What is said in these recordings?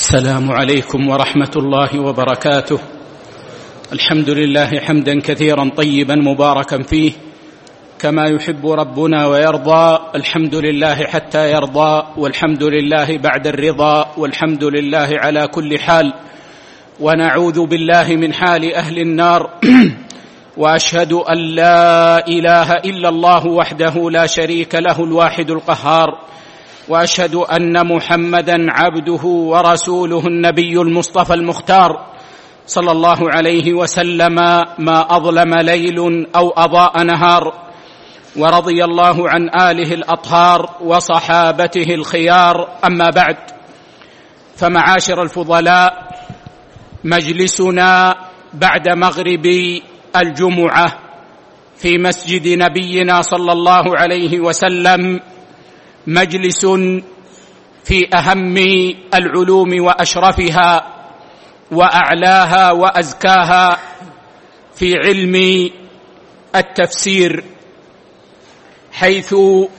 السلام عليكم ورحمة الله وبركاته. الحمد لله حمدا كثيرا طيبا مباركا فيه كما يحب ربنا ويرضى. الحمد لله حتى يرضى، والحمد لله بعد الرضا، والحمد لله على كل حال، ونعوذ بالله من حال أهل النار. وأشهد أن لا إله إلا الله وحده لا شريك له الواحد القهار، وأشهد أن محمدًا عبده ورسوله النبي المصطفى المختار صلى الله عليه وسلم، ما أظلم ليل أو أضاء نهار. ورضي الله عن آله الأطهار وصحابته الخيار. أما بعد، فمعاشر الفضلاء، مجلسنا بعد مغرب الجمعة في مسجد نبينا صلى الله عليه وسلم مجلس في أهم العلوم وأشرفها وأعلاها وأزكاها في علم التفسير، حيث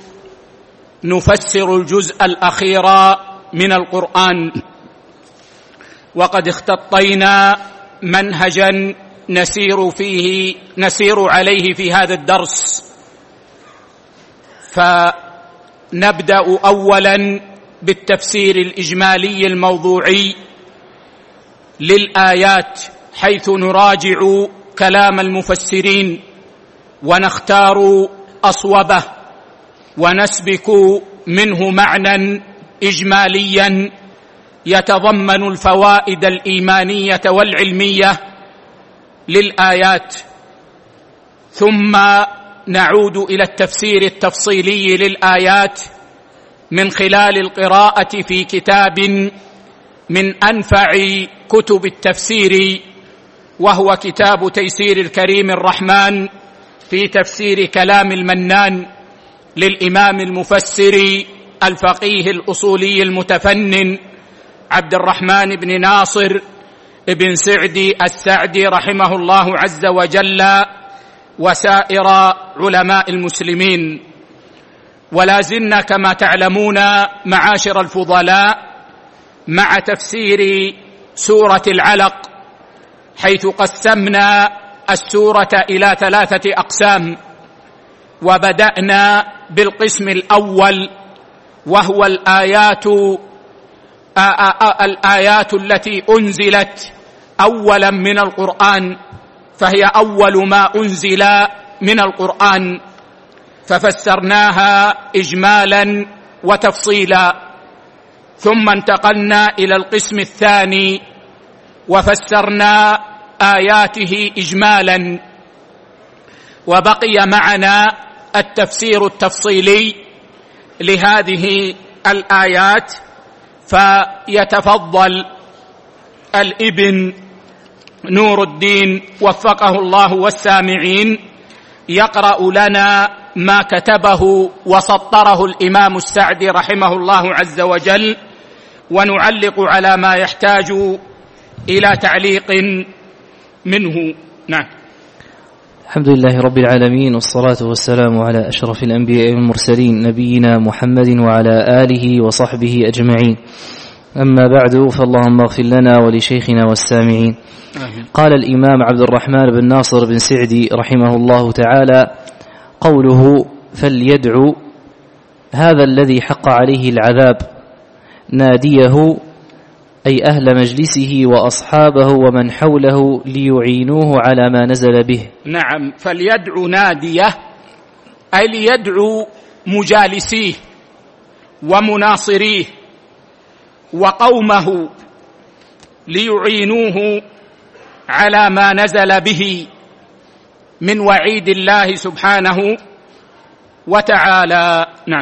نفسر الجزء الأخير من القرآن. وقد اختطينا منهجا نسير عليه في هذا الدرس، فنبدأ أولا بالتفسير الإجمالي الموضوعي للآيات، حيث نراجع كلام المفسرين ونختار أصوبه ونسبك منه معنى إجماليا يتضمن الفوائد الإيمانية والعلمية للآيات، ثم نعود إلى التفسير التفصيلي للآيات من خلال القراءة في كتاب من أنفع كتب التفسير، وهو كتاب تيسير الكريم الرحمن في تفسير كلام المنان للإمام المفسر الفقيه الأصولي المتفنن عبد الرحمن بن ناصر بن سعدي السعدي رحمه الله عز وجل، وسائر علماء المسلمين. ولا زلنا كما تعلمون معاشر الفضلاء مع تفسير سورة العلق، حيث قسمنا السورة إلى 3 أقسام، وبدأنا بالقسم الأول، وهو الآيات التي أنزلت أولا من القرآن، فهي أول ما أنزل من القرآن، ففسرناها إجمالا وتفصيلا. ثم انتقلنا إلى القسم الثاني وفسرنا آياته إجمالا، وبقي معنا التفسير التفصيلي لهذه الآيات، فيتفضل الابن نور الدين وفقه الله والسامعين يقرأ لنا ما كتبه وسطره الإمام السعدي رحمه الله عز وجل، ونعلق على ما يحتاج إلى تعليق منه. نعم. الحمد لله رب العالمين، والصلاة والسلام على أشرف الأنبياء والمرسلين نبينا محمد وعلى آله وصحبه أجمعين. أما بعد، فاللهم اغفر لنا ولشيخنا والسامعين. قال الإمام عبد الرحمن بن ناصر بن سعدي رحمه الله تعالى: قوله فليدعو، هذا الذي حق عليه العذاب ناديه، أي أهل مجلسه وأصحابه ومن حوله ليعينوه على ما نزل به. نعم، فليدعو ناديه أي ليدعو مجالسيه ومناصريه وقومه ليعينوه على ما نزل به من وعيد الله سبحانه وتعالى. نعم.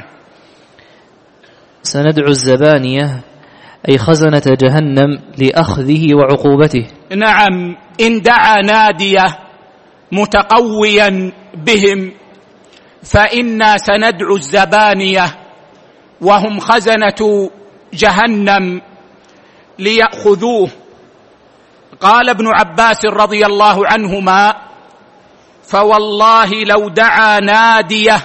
سندعو الزبانية أي خزنة جهنم لأخذه وعقوبته. نعم، إن دعا ناديه متقويا بهم فإنا سندعو الزبانية وهم خزنة جهنم ليأخذوه. قال ابن عباس رضي الله عنهما: فوالله لو دعا ناديه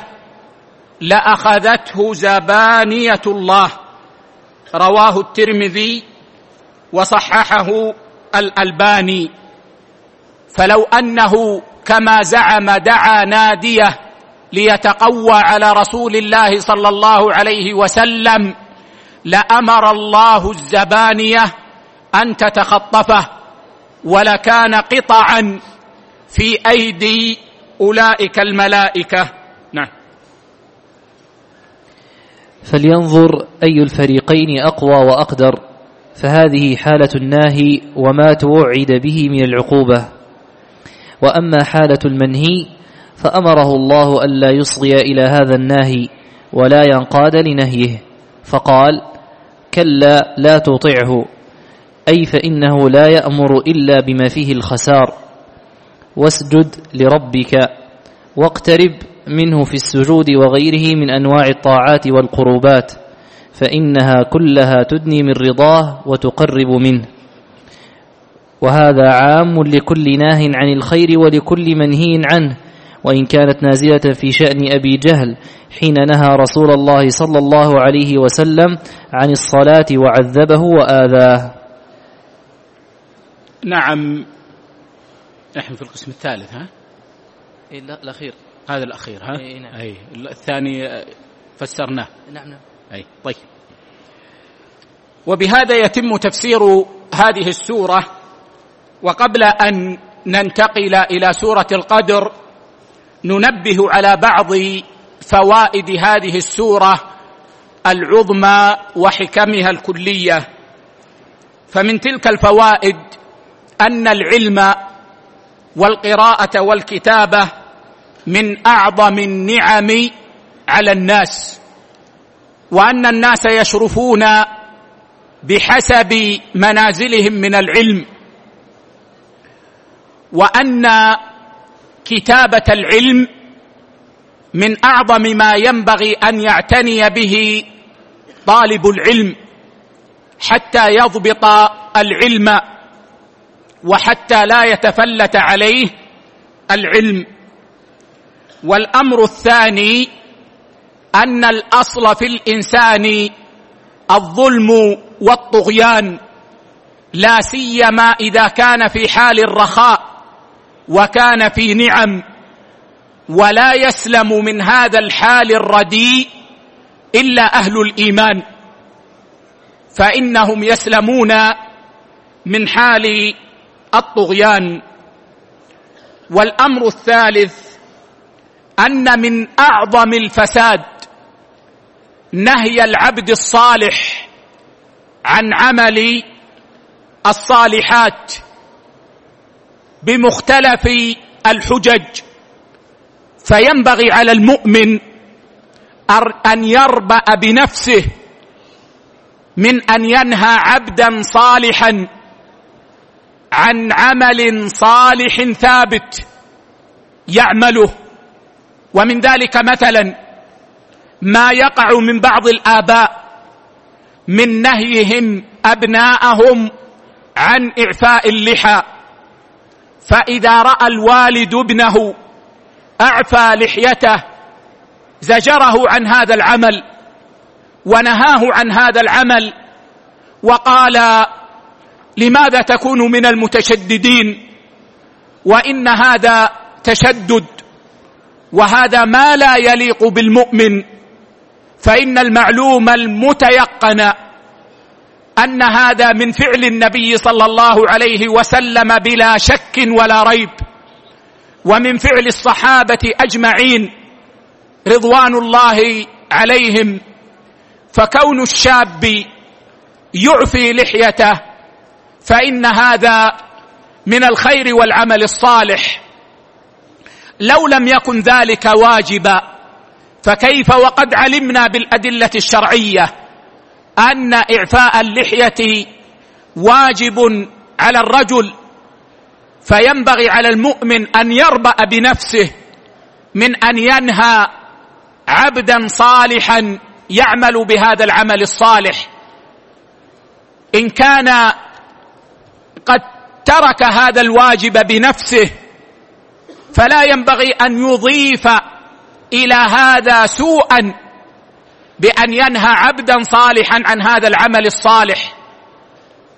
لأخذته زبانية الله. رواه الترمذي وصححه الألباني. فلو أنه كما زعم دعا ناديه ليتقوى على رسول الله صلى الله عليه وسلم لأمر الله الزبانية أن تتخطفه، ولكان قطعا في أيدي أولئك الملائكة. نعم. فلينظر أي الفريقين أقوى وأقدر، فهذه حالة الناهي وما توعد به من العقوبة. وأما حالة المنهي فأمره الله ألا يصغي إلى هذا الناهي ولا ينقاد لنهيه، فقال: كلا لا تطعه، أي فإنه لا يأمر إلا بما فيه الخسار، واسجد لربك واقترب منه في السجود وغيره من أنواع الطاعات والقربات، فإنها كلها تدني من رضاه وتقرب منه. وهذا عام لكل ناه عن الخير ولكل منهي عنه، وإن كانت نازلة في شأن أبي جهل حين نهى رسول الله صلى الله عليه وسلم عن الصلاة وعذبه وآذاه. نعم. نحن في القسم الثالث. لا، الأخير. هذا الأخير. نعم. أي الثاني فسرناه. نعم. أي طيب. وبهذا يتم تفسير هذه السورة. وقبل أن ننتقل إلى سورة القدر ننبه على بعض فوائد هذه السورة العظمى وحكمها الكلية. فمن تلك الفوائد أن العلم والقراءة والكتابة من أعظم النعم على الناس، وأن الناس يشرفون بحسب منازلهم من العلم، وأن كتابة العلم من أعظم ما ينبغي أن يعتني به طالب العلم حتى يضبط العلم وحتى لا يتفلت عليه العلم. والأمر الثاني أن الأصل في الإنسان الظلم والطغيان، لا سيما إذا كان في حال الرخاء وكان في نعم، ولا يسلم من هذا الحال الرديء إلا أهل الإيمان، فإنهم يسلمون من حال الطغيان. والأمر الثالث أن من أعظم الفساد نهي العبد الصالح عن عمل الصالحات بمختلف الحجج، فينبغي على المؤمن أن يربأ بنفسه من أن ينهى عبدا صالحا عن عمل صالح ثابت يعمله. ومن ذلك مثلا ما يقع من بعض الآباء من نهيهم أبناءهم عن إعفاء اللحى، فإذا رأى الوالد ابنه أعفى لحيته زجره عن هذا العمل ونهاه عن هذا العمل، وقال: لماذا تكون من المتشددين؟ وإن هذا تشدد، وهذا ما لا يليق بالمؤمن، فإن المعلوم المتيقن أن هذا من فعل النبي صلى الله عليه وسلم بلا شك ولا ريب، ومن فعل الصحابة أجمعين رضوان الله عليهم. فكون الشاب يعفي لحيته فإن هذا من الخير والعمل الصالح. لو لم يكن ذلك واجبا فكيف وقد علمنا بالأدلة الشرعية أن إعفاء اللحية واجب على الرجل، فينبغي على المؤمن أن يربأ بنفسه من أن ينهى عبدا صالحا يعمل بهذا العمل الصالح. إن كان قد ترك هذا الواجب بنفسه فلا ينبغي أن يضيف إلى هذا سوءا بأن ينهى عبدا صالحا عن هذا العمل الصالح.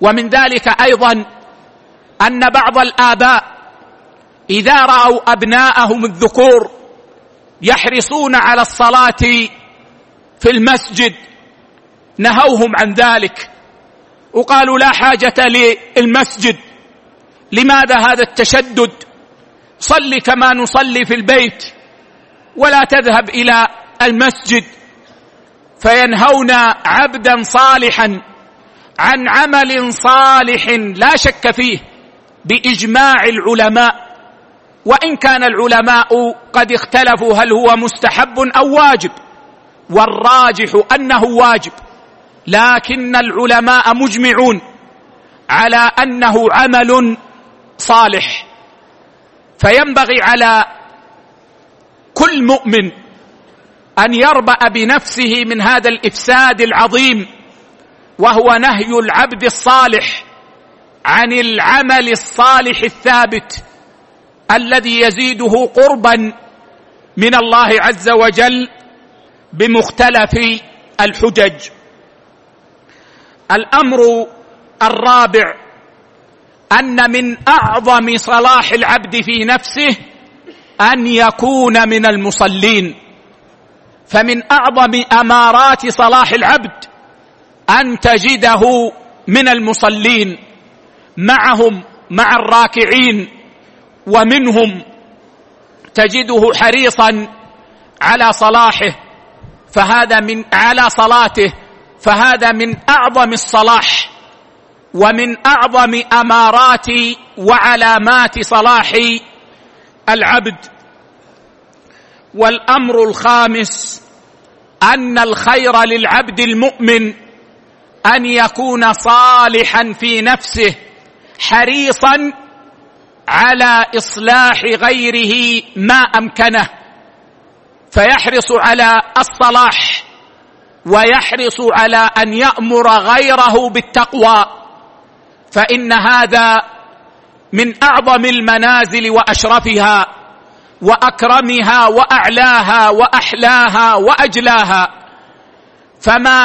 ومن ذلك أيضا أن بعض الآباء إذا رأوا أبناءهم الذكور يحرصون على الصلاة في المسجد نهوهم عن ذلك وقالوا لا حاجة للمسجد، لماذا هذا التشدد؟ صل كما نصلي في البيت ولا تذهب إلى المسجد. فينهون عبدا صالحا عن عمل صالح لا شك فيه بإجماع العلماء، وإن كان العلماء قد اختلفوا هل هو مستحب أو واجب، والراجح أنه واجب، لكن العلماء مجمعون على أنه عمل صالح. فينبغي على كل مؤمن أن يربأ بنفسه من هذا الإفساد العظيم، وهو نهي العبد الصالح عن العمل الصالح الثابت الذي يزيده قربا من الله عز وجل بمختلف الحجج. الأمر الرابع أن من أعظم صلاح العبد في نفسه أن يكون من المصلين. فمن أعظم أمارات صلاح العبد أن تجده من المصلين، معهم مع الراكعين، ومنهم تجده حريصا على صلاحه، على صلاته، فهذا من أعظم الصلاح ومن أعظم أمارات وعلامات صلاح العبد. والأمر الخامس أن الخير للعبد المؤمن أن يكون صالحا في نفسه حريصا على إصلاح غيره ما أمكنه، فيحرص على الصلاح ويحرص على أن يأمر غيره بالتقوى، فإن هذا من أعظم المنازل وأشرفها وأكرمها وأعلاها وأحلاها وأجلاها. فما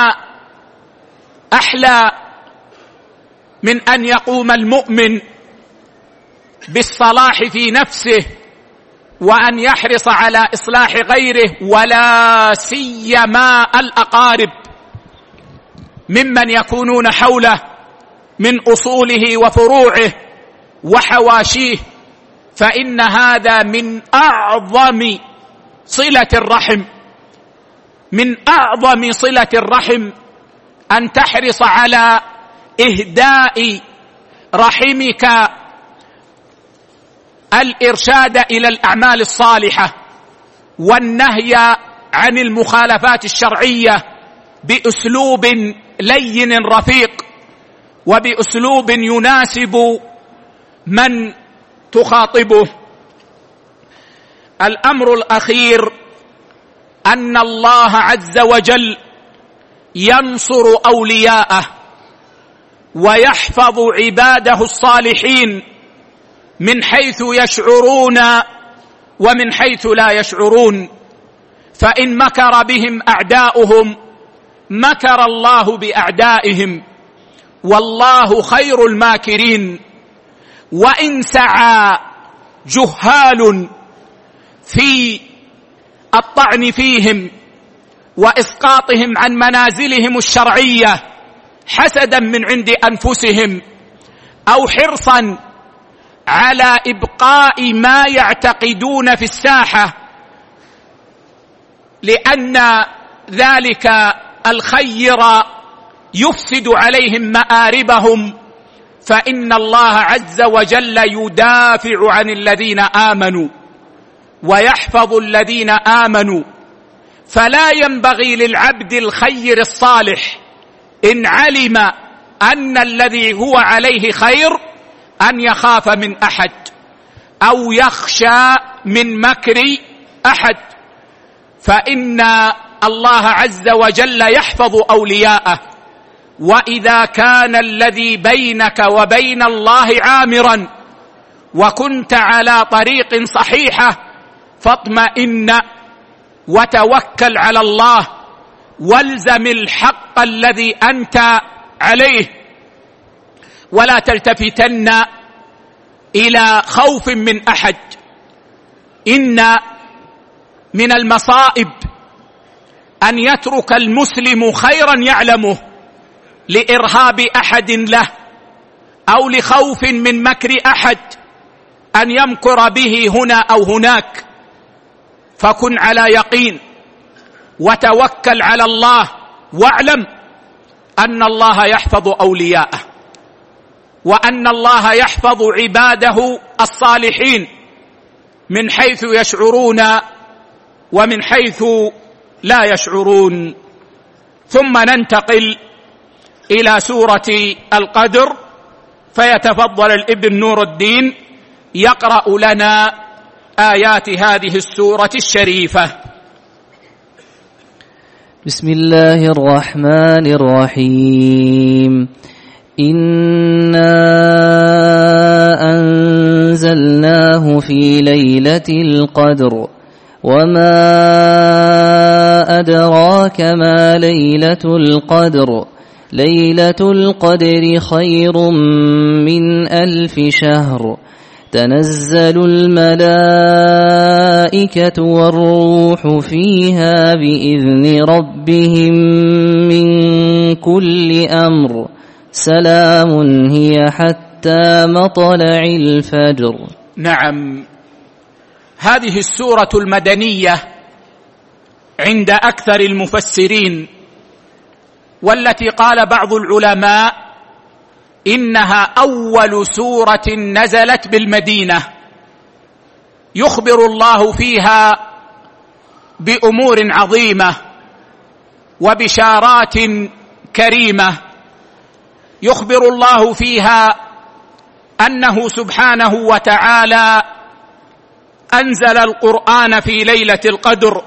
أحلى من أن يقوم المؤمن بالصلاح في نفسه وأن يحرص على إصلاح غيره، ولا سيما الأقارب ممن يكونون حوله من أصوله وفروعه وحواشيه، فإن هذا من أعظم صلة الرحم. من أعظم صلة الرحم أن تحرص على إهداء رحمك الإرشاد إلى الأعمال الصالحة والنهي عن المخالفات الشرعية بأسلوب لين رفيق وبأسلوب يناسب من تخاطبه. الأمر الأخير أن الله عز وجل ينصر أولياءه ويحفظ عباده الصالحين من حيث يشعرون ومن حيث لا يشعرون، فإن مكر بهم أعداؤهم مكر الله بأعدائهم، والله خير الماكرين. وإن سعى جهال في الطعن فيهم وإسقاطهم عن منازلهم الشرعية حسدا من عند أنفسهم أو حرصا على إبقاء ما يعتقدون في الساحة لأن ذلك الخير يفسد عليهم مآربهم، فإن الله عز وجل يدافع عن الذين آمنوا ويحفظ الذين آمنوا. فلا ينبغي للعبد الخير الصالح إن علم أن الذي هو عليه خير أن يخاف من أحد أو يخشى من مكر أحد، فإن الله عز وجل يحفظ أولياءه. وإذا كان الذي بينك وبين الله عامرا وكنت على طريق صحيحة فاطمئن وتوكل على الله والزم الحق الذي أنت عليه. ولا تلتفتن إلى خوف من أحد. إن من المصائب أن يترك المسلم خيرا يعلمه لإرهاب أحد له أو لخوف من مكر أحد أن يمكر به هنا أو هناك. فكن على يقين وتوكل على الله، واعلم أن الله يحفظ أولياءه، وأن الله يحفظ عباده الصالحين من حيث يشعرون ومن حيث لا يشعرون. ثم ننتقل إلى سورة القدر، فيتفضل الابن نور الدين يقرأ لنا آيات هذه السورة الشريفة. بسم الله الرحمن الرحيم. إنا أنزلناه في ليلة القدر وما أدراك ما ليلة القدر ليلة القدر خير من 1000 شهر تنزل الملائكة والروح فيها بإذن ربهم من كل أمر سلام هي حتى مطلع الفجر. نعم، هذه السورة المدنية عند أكثر المفسرين، والتي قال بعض العلماء إنها أول سورة نزلت بالمدينة، يخبر الله فيها بأمور عظيمة وبشارات كريمة. يخبر الله فيها أنه سبحانه وتعالى أنزل القرآن في ليلة القدر،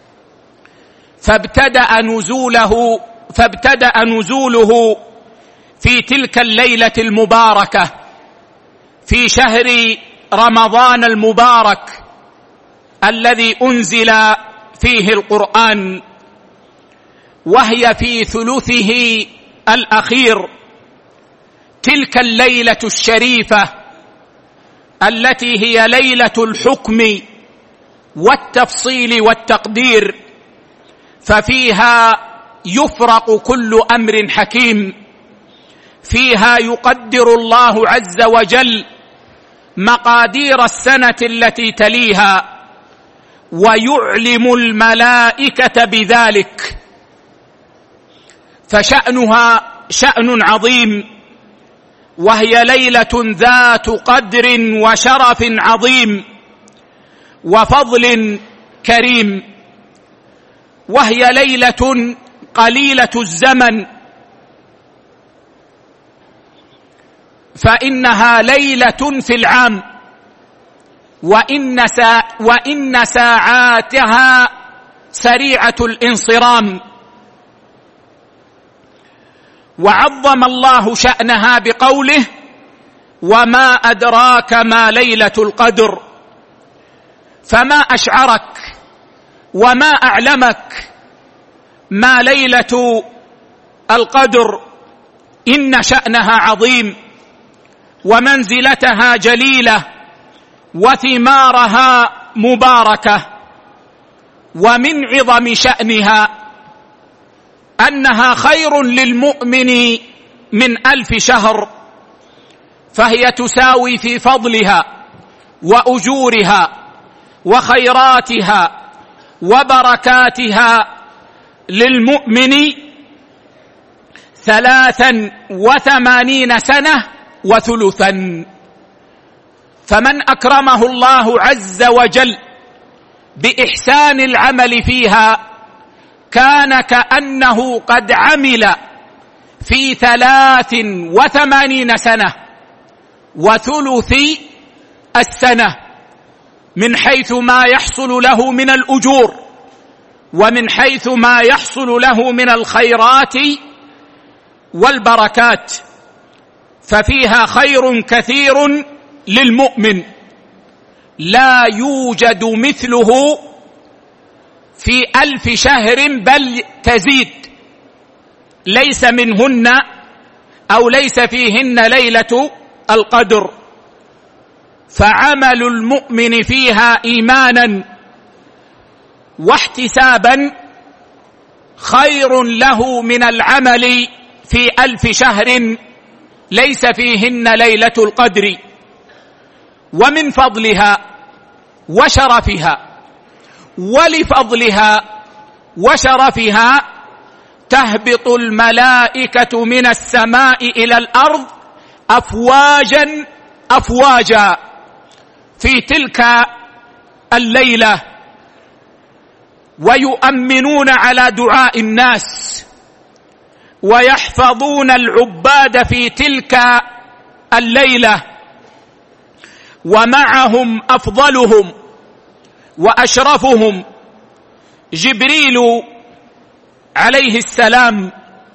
فابتدأ نزوله في تلك الليلة المباركة في شهر رمضان المبارك الذي أنزل فيه القرآن، وهي في ثلثه الأخير. تلك الليلة الشريفة التي هي ليلة الحكم والتفصيل والتقدير، ففيها يفرق كل أمر حكيم، فيها يقدر الله عز وجل مقادير السنة التي تليها ويعلم الملائكة بذلك، فشأنها شأن عظيم، وهي ليلة ذات قدر وشرف عظيم وفضل كريم، وهي ليلة قليلة الزمن، فإنها ليلة في العام، وإن ساعاتها سريعة الانصرام. وعظم الله شأنها بقوله: وما أدراك ما ليلة القدر. فما أشعرك وما أعلمك ما ليلة القدر؟ إن شأنها عظيم ومنزلتها جليلة وثمارها مباركة. ومن عظم شأنها أنها خير للمؤمن من 1000 شهر، فهي تساوي في فضلها وأجورها وخيراتها وبركاتها للمؤمن 83 سنة وثلثا. فمن أكرمه الله عز وجل بإحسان العمل فيها كان كأنه قد عمل في 83 سنة وثلث السنة، من حيث ما يحصل له من الأجور ومن حيث ما يحصل له من الخيرات والبركات، ففيها خير كثير للمؤمن لا يوجد مثله في 1000 شهر، بل تزيد. ليس منهن أو ليس فيهن ليلة القدر، فعمل المؤمن فيها إيمانا واحتسابا خير له من العمل في 1000 شهر ليس فيهن ليلة القدر. ومن فضلها وشرفها، ولفضلها وشرفها تهبط الملائكة من السماء إلى الأرض أفواجا أفواجا في تلك الليلة، ويؤمنون على دعاء الناس، ويحفظون العباد في تلك الليلة، ومعهم أفضلهم وأشرفهم جبريل عليه السلام،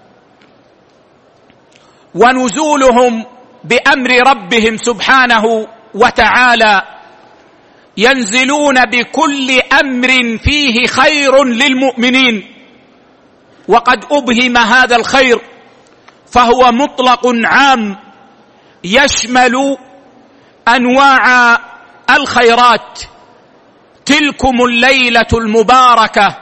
ونزولهم بأمر ربهم سبحانه وتعالى، ينزلون بكل أمر فيه خير للمؤمنين. وقد أبهم هذا الخير، فهو مطلق عام يشمل أنواع الخيرات. تلكم الليلة المباركة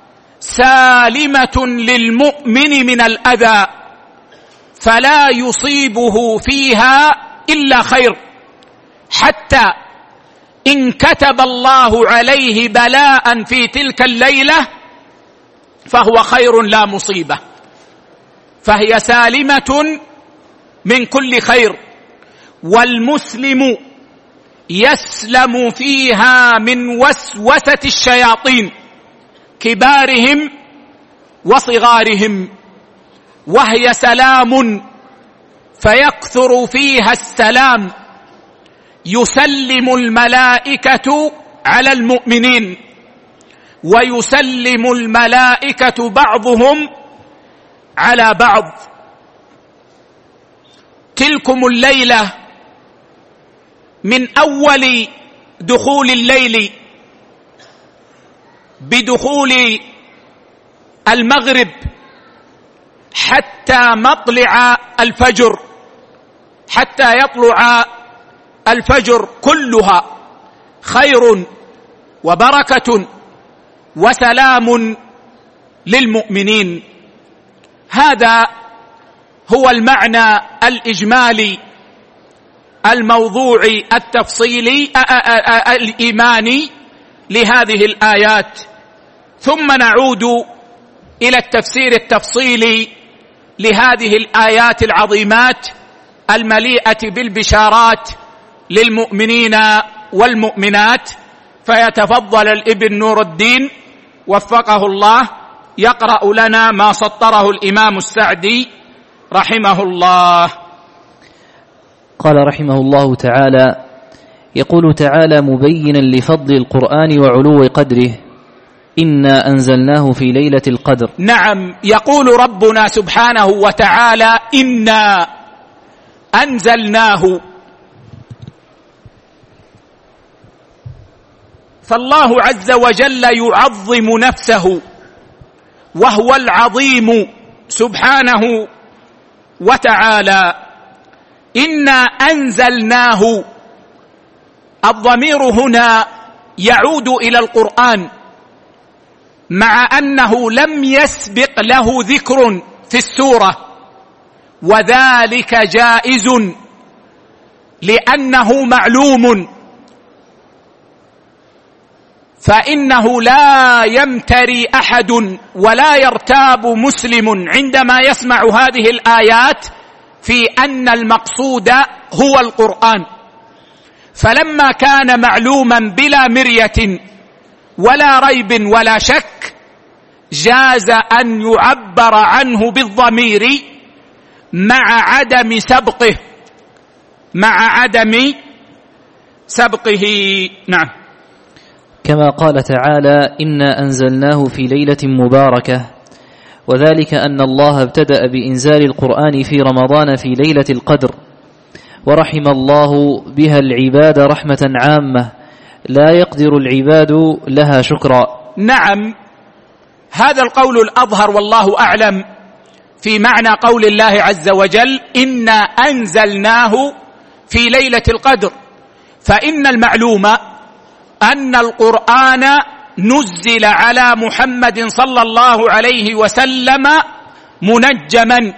سالمة للمؤمن من الأذى، فلا يصيبه فيها إلا خير، حتى إن كتب الله عليه بلاء في تلك الليلة فهو خير لا مصيبة، فهي سالمة من كل خير. والمسلم يسلم فيها من وسوسة الشياطين كبارهم وصغارهم، وهي سلام فيكثر فيها السلام. يسلم الملائكة على المؤمنين، ويسلم الملائكة بعضهم على بعض. تلكم الليلة من أول دخول الليل بدخول المغرب حتى مطلع الفجر، حتى يطلع الفجر، كلها خير وبركة وسلام للمؤمنين. هذا هو المعنى الإجمالي الموضوعي التفصيلي الإيماني لهذه الآيات. ثم نعود إلى التفسير التفصيلي لهذه الآيات العظيمات المليئة بالبشارات للمؤمنين والمؤمنات. فيتفضل الابن نور الدين وفقه الله يقرأ لنا ما سطره الإمام السعدي رحمه الله. قال رحمه الله تعالى: يقول تعالى مبينا لفضل القرآن وعلو قدره: إنا أنزلناه في ليلة القدر. نعم، يقول ربنا سبحانه وتعالى: إنا أنزلناه. فالله عز وجل يعظم نفسه وهو العظيم سبحانه وتعالى. إنا أنزلناه، الضمير هنا يعود إلى القرآن، مع أنه لم يسبق له ذكر في السورة، وذلك جائز لأنه معلوم، فإنه لا يمتري أحد ولا يرتاب مسلم عندما يسمع هذه الآيات في أن المقصود هو القرآن. فلما كان معلوما بلا مرية ولا ريب ولا شك، جاز أن يعبر عنه بالضمير مع عدم سبقه. نعم. كما قال تعالى: إنا أنزلناه في ليلة مباركة، وذلك أن الله ابتدأ بإنزال القرآن في رمضان في ليلة القدر، ورحم الله بها العباد رحمة عامة لا يقدر العباد لها شكرا. نعم، هذا القول الأظهر والله أعلم في معنى قول الله عز وجل: إنا أنزلناه في ليلة القدر. فإن المعلوم أن القرآن نزل على محمد صلى الله عليه وسلم منجما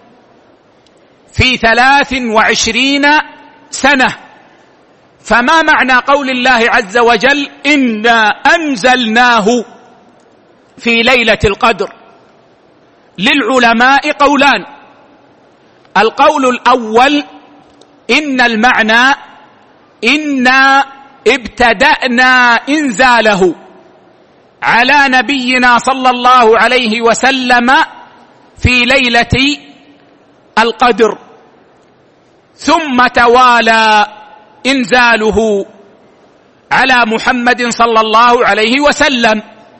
في 23 سنة. فما معنى قول الله عز وجل: إنا أنزلناه في ليلة القدر؟ للعلماء قولان. القول الأول: إن المعنى إنا ابتدأنا إنزاله على نبينا صلى الله عليه وسلم في ليلة القدر، ثم توالى إنزاله على محمد صلى الله عليه وسلم.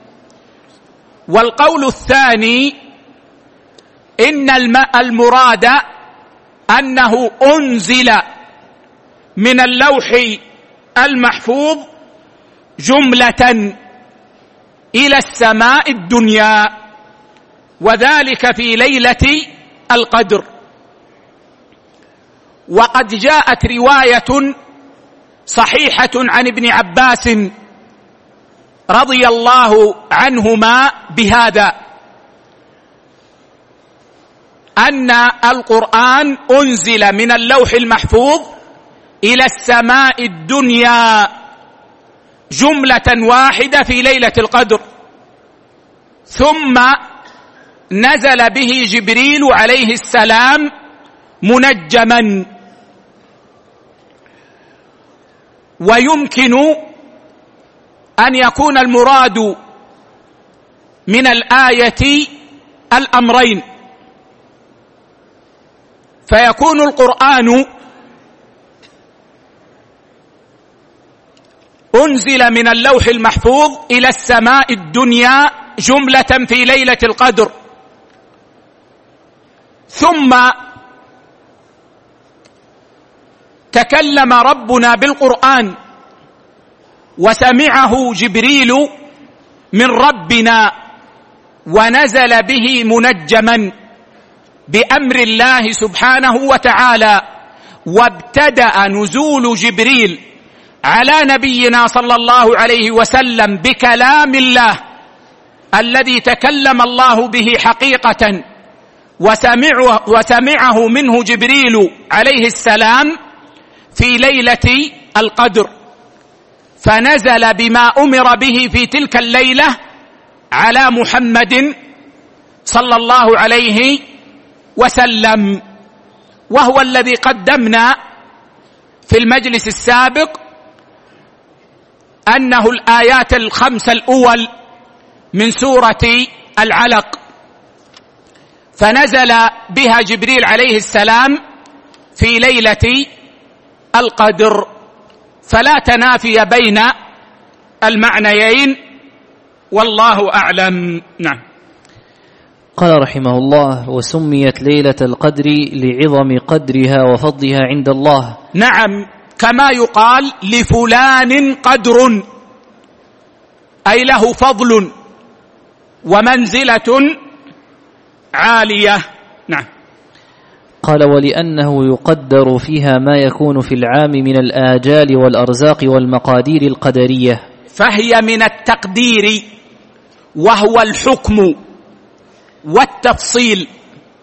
والقول الثاني: إن المراد أنه أنزل من اللوح المحفوظ جملة إلى السماء الدنيا، وذلك في ليلة القدر. وقد جاءت رواية صحيحة عن ابن عباس رضي الله عنهما بهذا: أن القرآن أنزل من اللوح المحفوظ إلى السماء الدنيا جملة واحدة في ليلة القدر، ثم نزل به جبريل عليه السلام منجما. ويمكن أن يكون المراد من الآية الأمرين، فيكون القرآن أنزل من اللوح المحفوظ إلى السماء الدنيا جملة في ليلة القدر، ثم تكلم ربنا بالقرآن وسمعه جبريل من ربنا ونزل به منجما بأمر الله سبحانه وتعالى. وابتدأ نزول جبريل على نبينا صلى الله عليه وسلم بكلام الله الذي تكلم الله به حقيقة، وسمعه منه جبريل عليه السلام في ليلة القدر، فنزل بما أمر به في تلك الليلة على محمد صلى الله عليه وسلم. وهو الذي قدمنا في المجلس السابق أنه الآيات الخمس الأول من سورة العلق، فنزل بها جبريل عليه السلام في ليلة القدر، فلا تنافي بين المعنيين، والله أعلم. نعم. قال رحمه الله: وسميت ليلة القدر لعظم قدرها وفضلها عند الله. نعم، كما يقال لفلان قدر، أي له فضل ومنزلة عالية. نعم. قال: ولأنه يقدر فيها ما يكون في العام من الآجال والأرزاق والمقادير القدرية، فهي من التقدير وهو الحكم والتفصيل.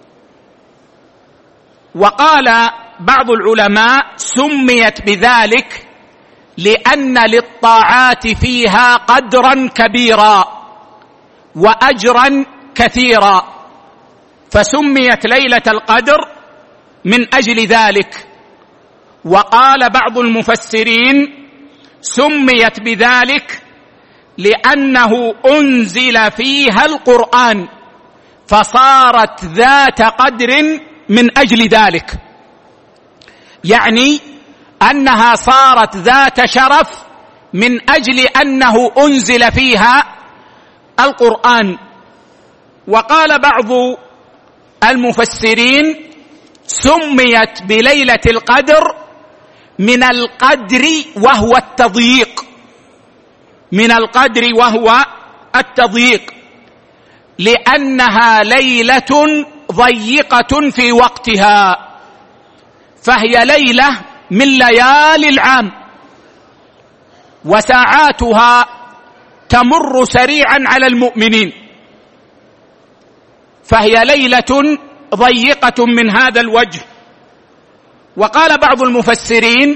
وقال بعض العلماء: سميت بذلك لأن للطاعات فيها قدرا كبيرا وأجرا كثيرا، فسميت ليلة القدر من أجل ذلك. وقال بعض المفسرين: سميت بذلك لأنه أنزل فيها القرآن فصارت ذات قدر من أجل ذلك، يعني أنها صارت ذات شرف من أجل أنه أنزل فيها القرآن. وقال بعض المفسرين: سميت بليلة القدر من القدر وهو التضييق، من القدر وهو التضييق، لأنها ليلة ضيقة في وقتها، فهي ليلة من ليالي العام، وساعاتها تمر سريعا على المؤمنين، فهي ليلة ضيقة من هذا الوجه. وقال بعض المفسرين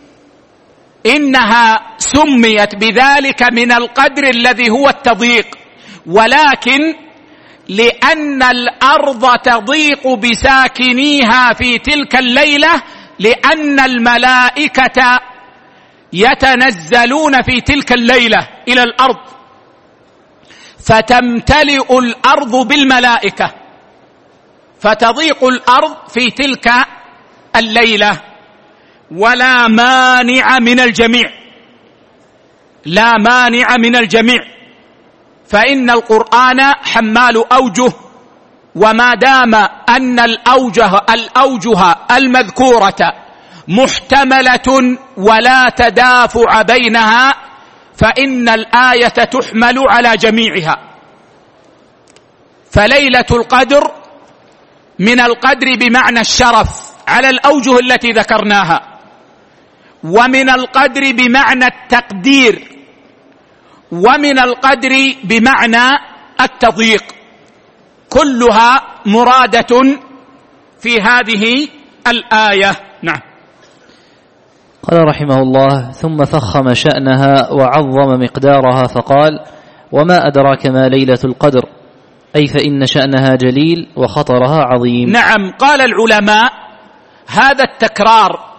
إنها سميت بذلك من القدر الذي هو التضييق، ولكن لأن الأرض تضيق بساكنيها في تلك الليلة، لأن الملائكة يتنزلون في تلك الليلة إلى الأرض، فتمتلئ الأرض بالملائكة، فتضيق الأرض في تلك الليلة. ولا مانع من الجميع، لا مانع من الجميع، فإن القرآن حمال أوجه، وما دام أن الأوجه المذكورة محتملة ولا تدافع بينها، فإن الآية تحمل على جميعها. فليلة القدر من القدر بمعنى الشرف على الأوجه التي ذكرناها، ومن القدر بمعنى التقدير، ومن القدر بمعنى التضييق، كلها مرادة في هذه الآية. نعم. قال رحمه الله: ثم فخم شأنها وعظم مقدارها فقال: وما أدراك ما ليلة القدر، أي فإن شأنها جليل وخطرها عظيم. نعم. قال العلماء: هذا التكرار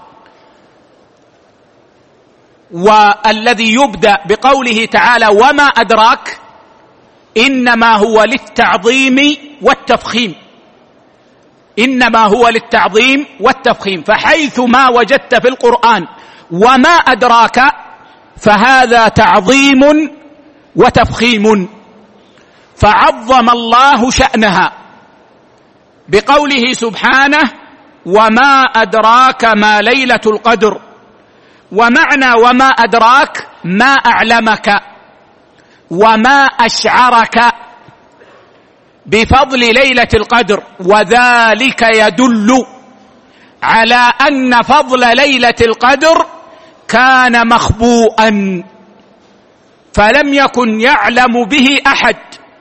والذي يبدأ بقوله تعالى وما أدراك إنما هو للتعظيم والتفخيم، إنما هو للتعظيم والتفخيم، فحيث ما وجدت في القرآن وما أدراك فهذا تعظيم وتفخيم، فعظم الله شأنها بقوله سبحانه وما أدراك ما ليلة القدر. ومعنى وما أدراك ما أعلمك وما أشعرك بفضل ليلة القدر، وذلك يدل على أن فضل ليلة القدر كان مخبوءا، فلم يكن يعلم به أحد،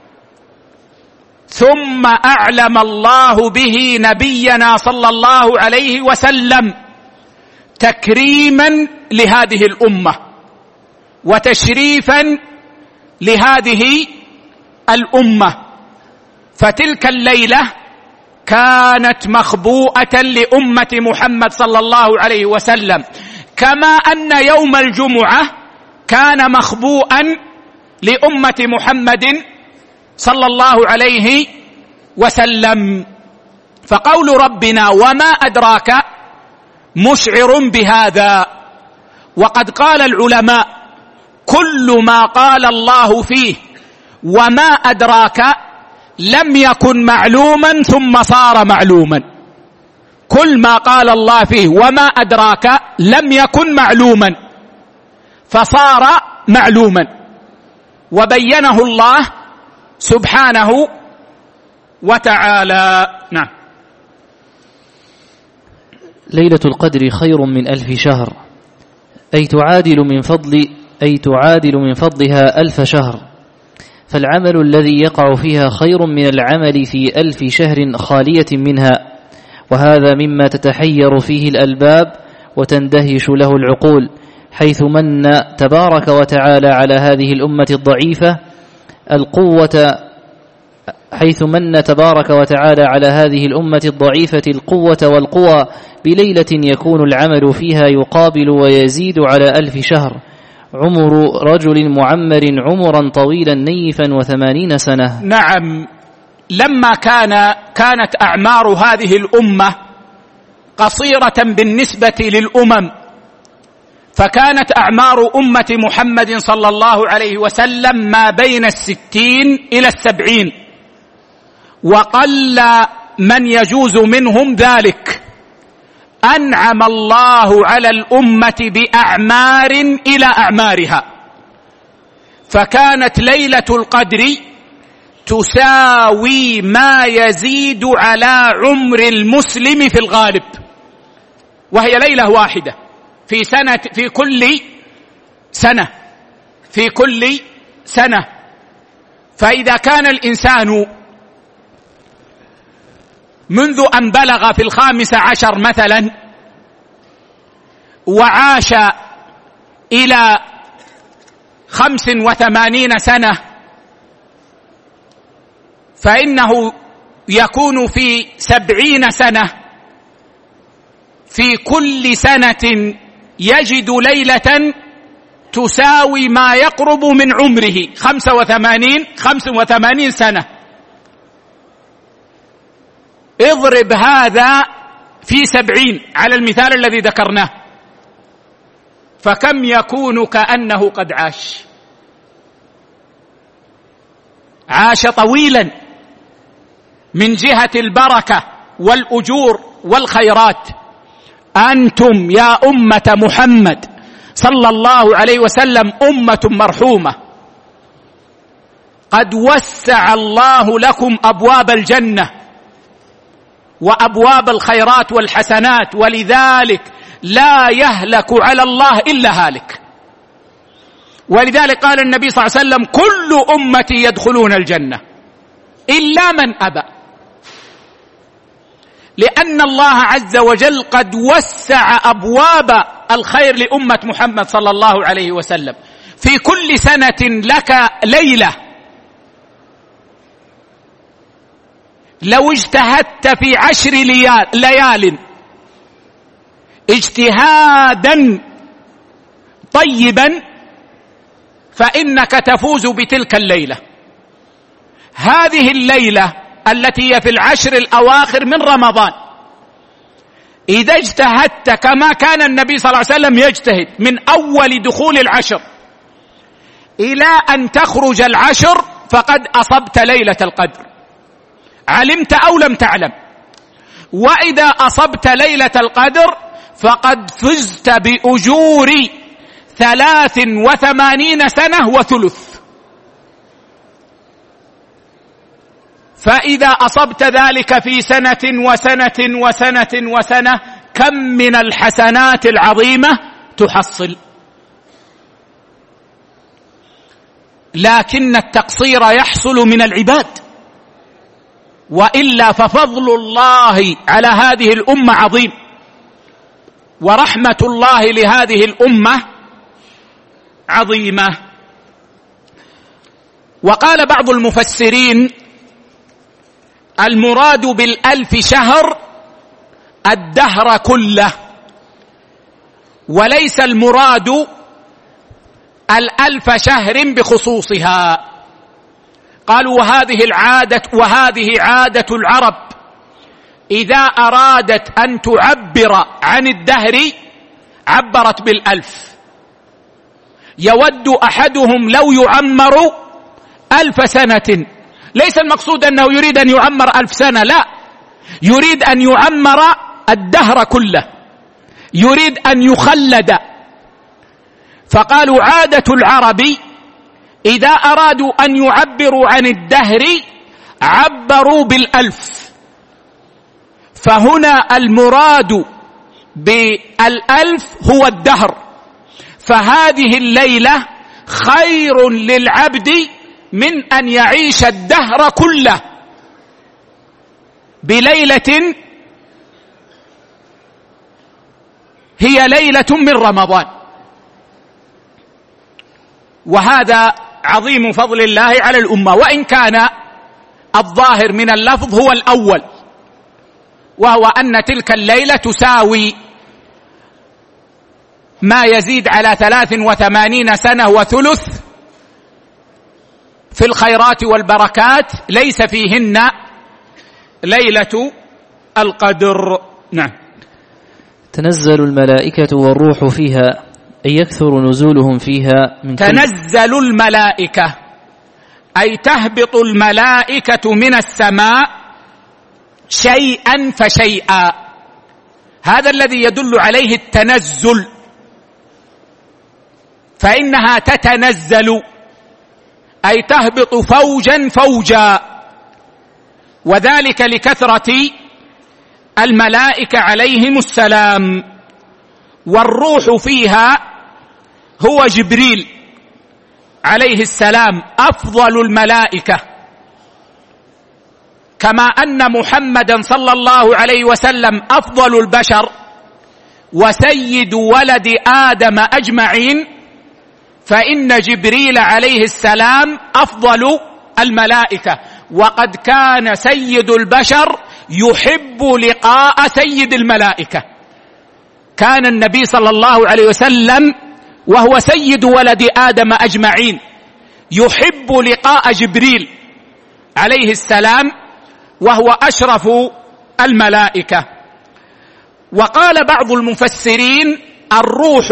ثم أعلم الله به نبينا صلى الله عليه وسلم تكريما لهذه الأمة وتشريفا لهذه الأمة. فتلك الليلة كانت مخبوءة لأمة محمد صلى الله عليه وسلم، كما أن يوم الجمعة كان مخبوءا لأمة محمد صلى الله عليه وسلم. فقول ربنا وما أدراك مشعر بهذا. وقد قال العلماء كل ما قال الله فيه وما أدراك لم يكن معلوما ثم صار معلوما، كل ما قال الله فيه وما أدراك لم يكن معلوما فصار معلوما، وبينه الله سبحانه وتعالى. نعم. ليلة القدر خير من 1000 شهر، أي تعادل من فضلها 1000 شهر، فالعمل الذي يقع فيها خير من العمل في 1000 شهر خالية منها، وهذا مما تتحير فيه الألباب وتندهش له العقول، حيث من تبارك وتعالى على هذه الأمة الضعيفة القوة والقوى بليلة يكون العمل فيها يقابل ويزيد على 1000 شهر، عمر رجل معمر عمرا طويلا نيفا 80 سنة. نعم. لما كانت أعمار هذه الأمة قصيرة بالنسبة للأمم، فكانت أعمار أمة محمد صلى الله عليه وسلم ما بين 60 إلى 70، وقل من يجوز منهم ذلك. أنعم الله على الأمة بأعمار إلى أعمارها، فكانت ليلة القدر تساوي ما يزيد على عمر المسلم في الغالب، وهي ليلة واحدة في كل سنة. فإذا كان الإنسان منذ أن بلغ في 15 مثلا وعاش إلى 85 سنة، فإنه يكون في 70 سنة، في كل سنة يجد ليلة تساوي ما يقرب من عمره 85 سنة. اضرب هذا في 70 على المثال الذي ذكرناه، فكم يكون كأنه قد عاش طويلا من جهة البركة والأجور والخيرات. أنتم يا أمة محمد صلى الله عليه وسلم أمة مرحومة، قد وسع الله لكم أبواب الجنة وأبواب الخيرات والحسنات، ولذلك لا يهلك على الله إلا هالك. ولذلك قال النبي صلى الله عليه وسلم: كل أمتي يدخلون الجنة إلا من أبى، لأن الله عز وجل قد وسع أبواب الخير لأمة محمد صلى الله عليه وسلم. في كل سنة لك ليلة لو اجتهدت في 10 ليال اجتهادا طيبا فإنك تفوز بتلك الليلة. هذه الليلة التي هي في 10 الأواخر من رمضان، إذا اجتهدت كما كان النبي صلى الله عليه وسلم يجتهد من أول دخول 10 إلى أن تخرج 10 فقد أصبت ليلة القدر، علمت أو لم تعلم. وإذا أصبت ليلة القدر فقد فزت بأجور 83 سنة وثلث. فإذا أصبت ذلك في سنة وسنة وسنة وسنة، كم من الحسنات العظيمة تحصل. لكن التقصير يحصل من العباد، وإلا ففضل الله على هذه الأمة عظيم، ورحمة الله لهذه الأمة عظيمة. وقال بعض المفسرين: المراد بال1000 شهر الدهر كله، وليس المراد 1000 شهر بخصوصها. قالوا: وهذه عادة العرب، إذا أرادت أن تعبر عن الدهر عبرت بال1000. يود أحدهم لو يعمر 1000 سنة، ليس المقصود أنه يريد أن يعمر 1000 سنة، لا، يريد أن يعمر الدهر كله، يريد أن يخلد. فقالوا: عادة العرب إذا أرادوا أن يعبروا عن الدهر عبروا بال1000. فهنا المراد بال1000 هو الدهر. فهذه الليلة خير للعبد من أن يعيش الدهر كله بليلة هي ليلة من رمضان. وهذا عظيم فضل الله على الأمة، وإن كان الظاهر من اللفظ هو الأول، وهو أن تلك الليلة تساوي ما يزيد على 83 سنة وثلث في الخيرات والبركات، ليس فيهن ليلة القدر. نعم. تنزل الملائكة والروح فيها، أي يكثر نزولهم فيها من تنزل الملائكة أي تهبط الملائكة من السماء شيئا فشيئا، هذا الذي يدل عليه التنزل، فإنها تتنزل أي تهبط فوجا فوجا، وذلك لكثرة الملائكة عليهم السلام. والروح فيها هو جبريل عليه السلام أفضل الملائكة، كما أن محمدا صلى الله عليه وسلم أفضل البشر وسيد ولد آدم أجمعين، فإن جبريل عليه السلام أفضل الملائكة. وقد كان سيد البشر يحب لقاء سيد الملائكة، كان النبي صلى الله عليه وسلم وهو سيد ولد آدم أجمعين يحب لقاء جبريل عليه السلام وهو أشرف الملائكة. وقال بعض المفسرين: الروح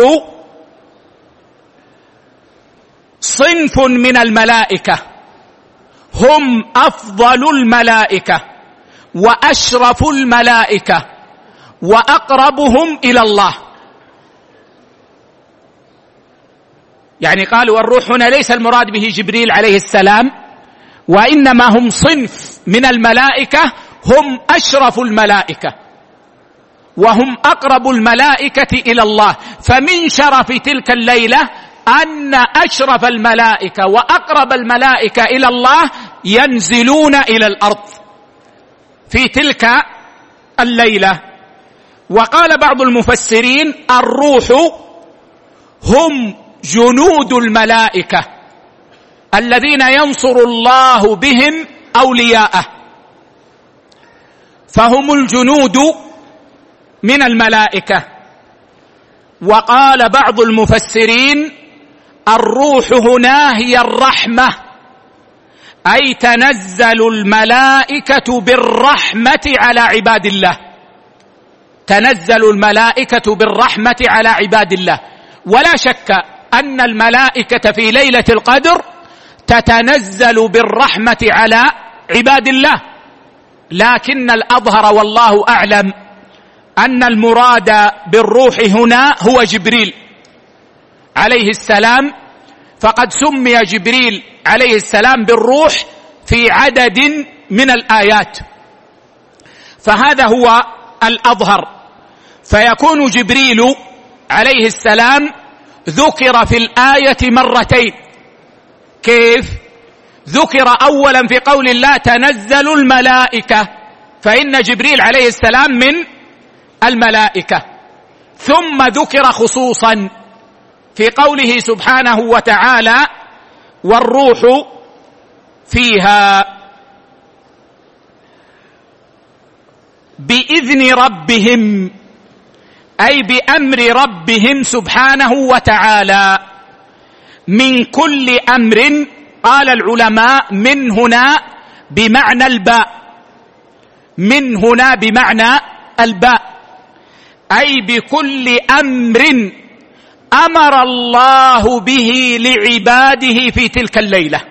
صنف من الملائكة هم أفضل الملائكة وأشرف الملائكة وأقربهم إلى الله. يعني قالوا الروح هنا ليس المراد به جبريل عليه السلام، وإنما هم صنف من الملائكة هم أشرف الملائكة وهم أقرب الملائكة إلى الله. فمن شرف تلك الليلة أن أشرف الملائكة وأقرب الملائكة إلى الله ينزلون إلى الأرض في تلك الليلة. وقال بعض المفسرين: الروح هم جنود الملائكة الذين ينصر الله بهم أولياءه، فهم الجنود من الملائكة. وقال بعض المفسرين: الروح هنا هي الرحمة، أي تنزل الملائكة بالرحمة على عباد الله، تنزل الملائكة بالرحمة على عباد الله. ولا شك أن الملائكة في ليلة القدر تتنزل بالرحمة على عباد الله، لكن الأظهر والله أعلم أن المراد بالروح هنا هو جبريل عليه السلام، فقد سمي جبريل عليه السلام بالروح في عدد من الآيات، فهذا هو الأظهر. فيكون جبريل عليه السلام ذكر في الآية مرتين. كيف؟ ذكر أولا في قول الله تنزل الملائكة، فإن جبريل عليه السلام من الملائكة، ثم ذكر خصوصا في قوله سبحانه وتعالى والروح فيها بإذن ربهم، أي بأمر ربهم سبحانه وتعالى من كل أمر. قال العلماء من هنا بمعنى الباء، من هنا بمعنى الباء، أي بكل أمر أمر الله به لعباده في تلك الليلة،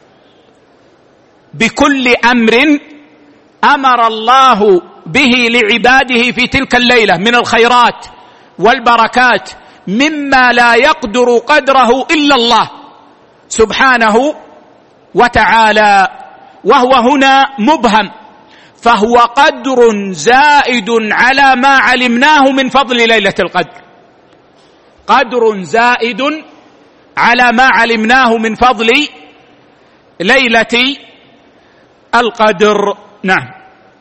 بكل أمر أمر الله به لعباده في تلك الليلة من الخيرات والبركات مما لا يقدر قدره إلا الله سبحانه وتعالى، وهو هنا مبهم، فهو قدر زائد على ما علمناه من فضل ليلة القدر، قدر زائد على ما علمناه من فضل ليلة القدر. نعم.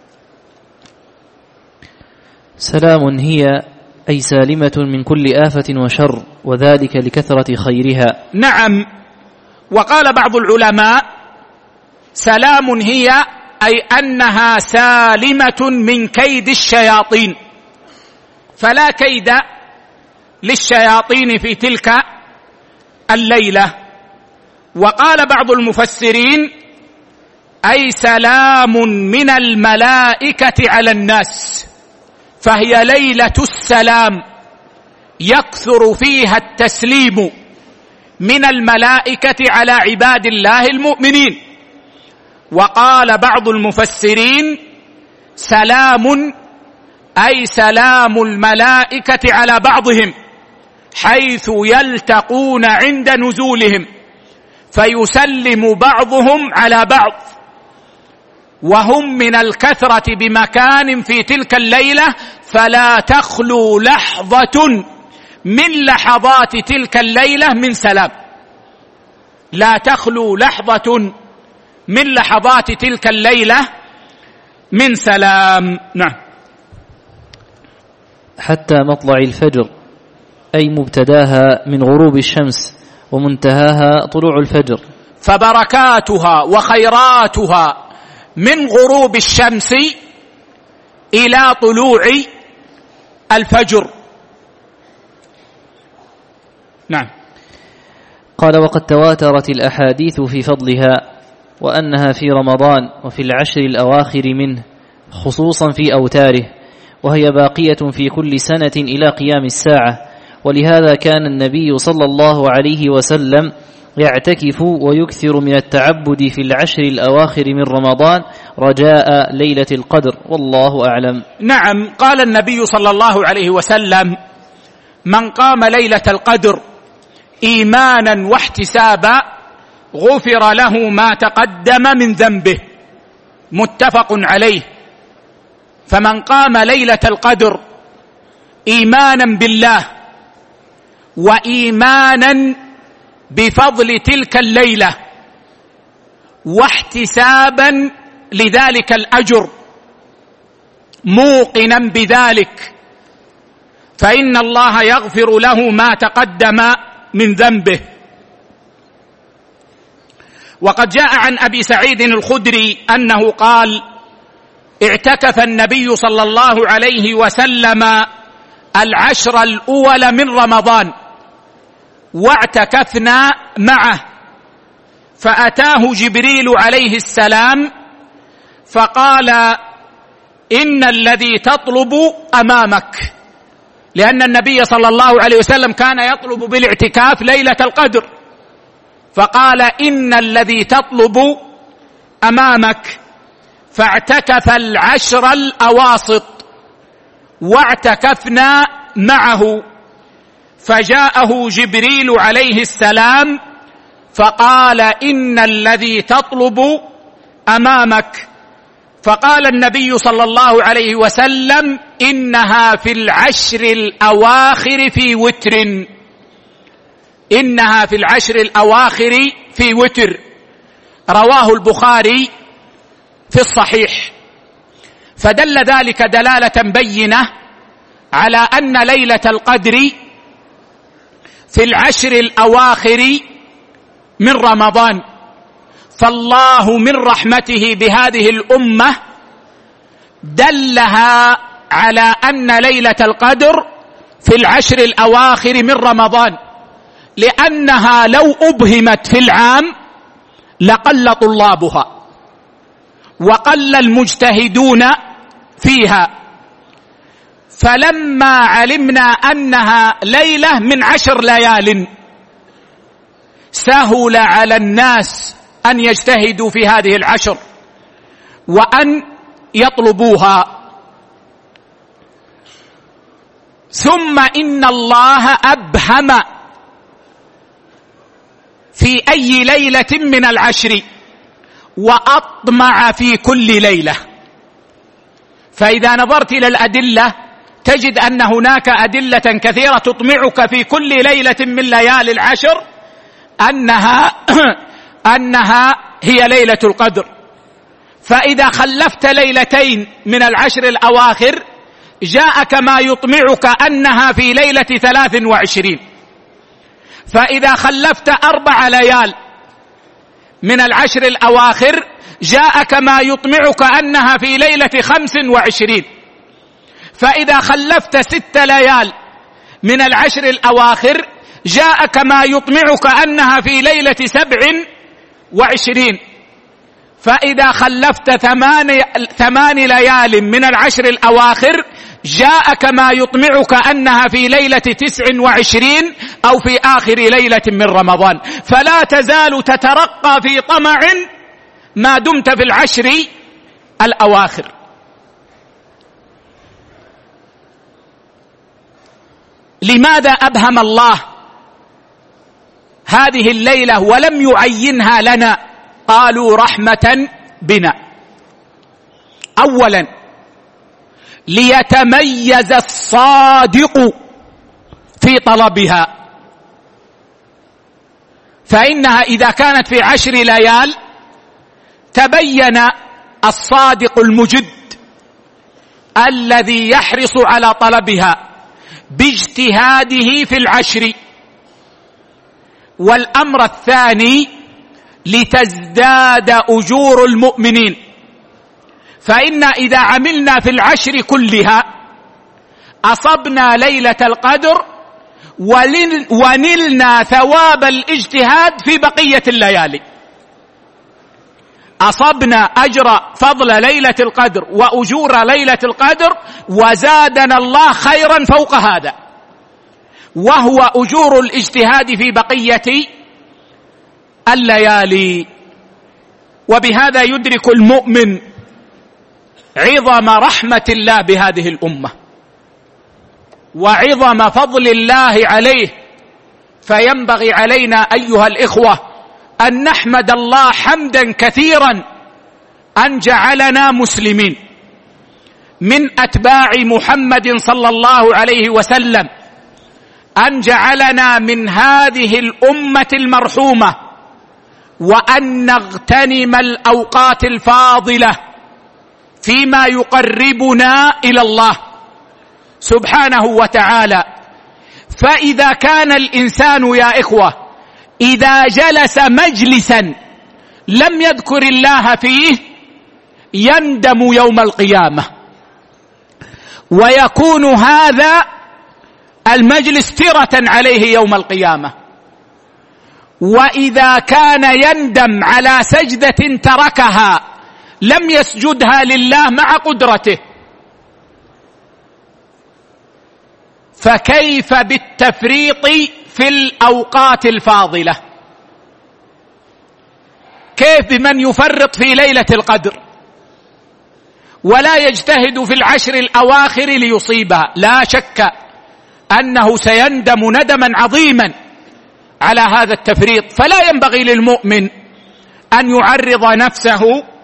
سلام هي أي سالمة من كل آفة وشر، وذلك لكثرة خيرها. نعم. وقال بعض العلماء سلام هي أي أنها سالمة من كيد الشياطين، فلا كيد للشياطين في تلك الليلة. وقال بعض المفسرين أي سلام من الملائكة على الناس، فهي ليلة السلام يكثر فيها التسليم من الملائكة على عباد الله المؤمنين. وقال بعض المفسرين سلام أي سلام الملائكة على بعضهم حيث يلتقون عند نزولهم، فيسلم بعضهم على بعض وهم من الكثرة بمكان في تلك الليلة، فلا تخلو لحظة من لحظات تلك الليلة من سلام، لا تخلو لحظة من لحظات تلك الليلة من سلام. نعم. حتى مطلع الفجر، أي مبتداها من غروب الشمس ومنتهاها طلوع الفجر. فبركاتها وخيراتها من غروب الشمس إلى طلوع الفجر. نعم. قال: وقد تواترت الأحاديث في فضلها، وأنها في رمضان وفي العشر الأواخر منه، خصوصا في أوتاره، وهي باقية في كل سنة إلى قيام الساعة. ولهذا كان النبي صلى الله عليه وسلم يعتكف ويكثر من التعبد في العشر الأواخر من رمضان رجاء ليلة القدر، والله أعلم. نعم. قال النبي صلى الله عليه وسلم: من قام ليلة القدر إيمانا واحتسابا غفر له ما تقدم من ذنبه، متفق عليه. فمن قام ليلة القدر إيمانا بالله وإيمانا بفضل تلك الليلة واحتسابا لذلك الأجر، موقنا بذلك، فإن الله يغفر له ما تقدم من ذنبه. وقد جاء عن أبي سعيد الخدري أنه قال: اعتكف النبي صلى الله عليه وسلم العشر الأول من رمضان واعتكفنا معه، فأتاه جبريل عليه السلام فقال: إن الذي تطلب أمامك، لأن النبي صلى الله عليه وسلم كان يطلب بالاعتكاف ليلة القدر، فقال: إن الذي تطلب أمامك. فاعتكف العشر الأواسط واعتكفنا معه، فجاءه جبريل عليه السلام فقال: إن الذي تطلب أمامك. فقال النبي صلى الله عليه وسلم: إنها في العشر الأواخر في وتر، إنها في العشر الأواخر في وتر. رواه البخاري في الصحيح. فدل ذلك دلالة بينة على أن ليلة القدر في العشر الأواخر من رمضان، فالله من رحمته بهذه الأمة دلها على أن ليلة القدر في العشر الأواخر من رمضان، لأنها لو أبهمت في العام لقل طلابها وقل المجتهدون فيها. فلما علمنا أنها ليلة من 10 ليال سهل على الناس أن يجتهدوا في هذه العشر وأن يطلبوها. ثم إن الله أبهم في أي ليلة من العشر وأطمع في كل ليلة. فإذا نظرت إلى الأدلة تجد أن هناك أدلة كثيرة تطمعك في كل ليلة من ليالي العشر أنها هي ليلة القدر. فإذا خلفت ليلتين من العشر الأواخر جاءك ما يطمعك أنها في ليلة 23. فإذا خلفت 4 ليال من العشر الأواخر جاءك ما يطمعك أنها في ليلة 25. فإذا خلفت 6 ليال من العشر الأواخر جاءك ما يطمعك أنها في ليلة 27. فإذا خلفت 8 ليال من العشر الأواخر جاءك ما يطمعك أنها في ليلة 29 أو في آخر ليلة من رمضان. فلا تزال تترقى في طمع ما دمت في العشر الأواخر. لماذا أبهم الله هذه الليلة ولم يعينها لنا؟ قالوا رحمة بنا. أولا ليتميز الصادق في طلبها، فإنها إذا كانت في 10 ليال تبين الصادق المجد الذي يحرص على طلبها باجتهاده في 10. والأمر الثاني لتزداد أجور المؤمنين، فإن إذا عملنا في 10 كلها أصبنا ليلة القدر ونلنا ثواب الاجتهاد في بقية الليالي، أصبنا أجر فضل ليلة القدر وأجور ليلة القدر، وزادنا الله خيرا فوق هذا، وهو أجور الاجتهاد في بقية الليالي. وبهذا يدرك المؤمن عظم رحمة الله بهذه الأمة وعظم فضل الله عليه. فينبغي علينا أيها الإخوة أن نحمد الله حمدا كثيرا أن جعلنا مسلمين من أتباع محمد صلى الله عليه وسلم، أن جعلنا من هذه الأمة المرحومة، وأن نغتنم الأوقات الفاضلة فيما يقربنا إلى الله سبحانه وتعالى. فإذا كان الإنسان يا إخوة إذا جلس مجلسا لم يذكر الله فيه يندم يوم القيامة، ويكون هذا المجلس ترة عليه يوم القيامة. وإذا كان يندم على سجدة تركها لم يسجدها لله مع قدرته، فكيف بالتفريط في الأوقات الفاضلة؟ كيف بمن يفرط في ليلة القدر ولا يجتهد في 10 الأواخر ليصيبها؟ لا شك أنه سيندم ندما عظيما على هذا التفريط. فلا ينبغي للمؤمن أن يعرض نفسه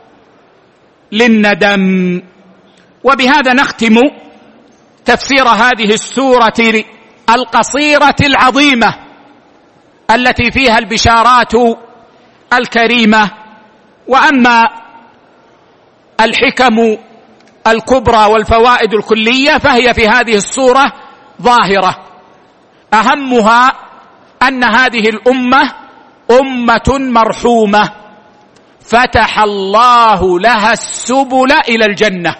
للندم. وبهذا نختم تفسير هذه السورة القصيرة العظيمة التي فيها البشارات الكريمة. وأما الحكم الكبرى والفوائد الكلية فهي في هذه السورة ظاهرة، أهمها أن هذه الأمة أمة مرحومة فتح الله لها السبل إلى الجنة،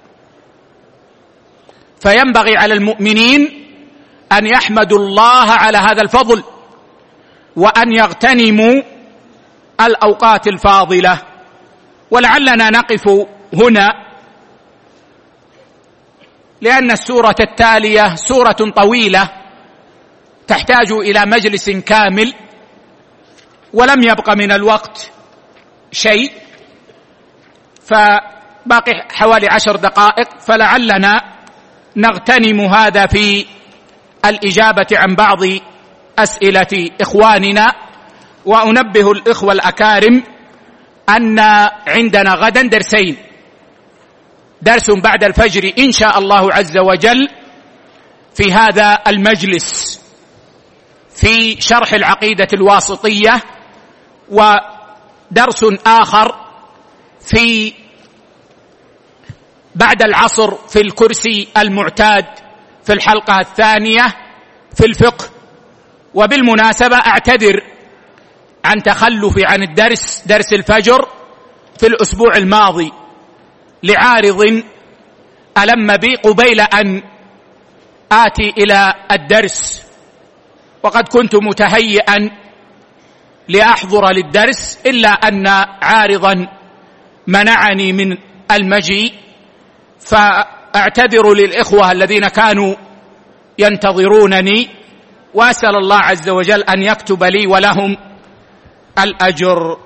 فينبغي على المؤمنين أن يحمدوا الله على هذا الفضل وأن يغتنموا الأوقات الفاضلة. ولعلنا نقف هنا لأن السورة التالية سورة طويلة تحتاج إلى مجلس كامل، ولم يبق من الوقت شيء، فباقي حوالي 10 دقائق، فلعلنا نغتنم هذا في الإجابة عن بعض أسئلة إخواننا. وأنبه الإخوة الأكارم أن عندنا غدا درسين، درس بعد الفجر إن شاء الله عز وجل في هذا المجلس في شرح العقيدة الواسطية، ودرس آخر في بعد العصر في الكرسي المعتاد في الحلقة الثانية في الفقه. وبالمناسبة أعتذر عن تخلفي عن درس الفجر في الأسبوع الماضي لعارض ألم بي قبيل أن آتي إلى الدرس، وقد كنت متهيئا لأحضر للدرس، إلا أن عارضا منعني من المجيء، فأعتذر للإخوة الذين كانوا ينتظرونني، وأسأل الله عز وجل أن يكتب لي ولهم الأجر.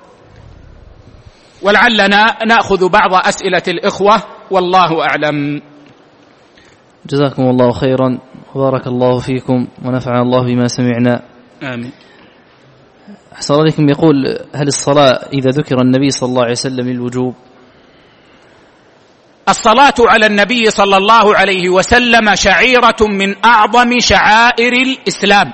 ولعلنا نأخذ بعض أسئلة الإخوة والله أعلم. جزاكم الله خيرا وبارك الله فيكم ونفعنا الله بما سمعنا. آمين. أحسن الله عليكم. يقول: هل الصلاة إذا ذكر النبي صلى الله عليه وسلم للوجوب؟ الصلاة على النبي صلى الله عليه وسلم شعيرة من أعظم شعائر الإسلام،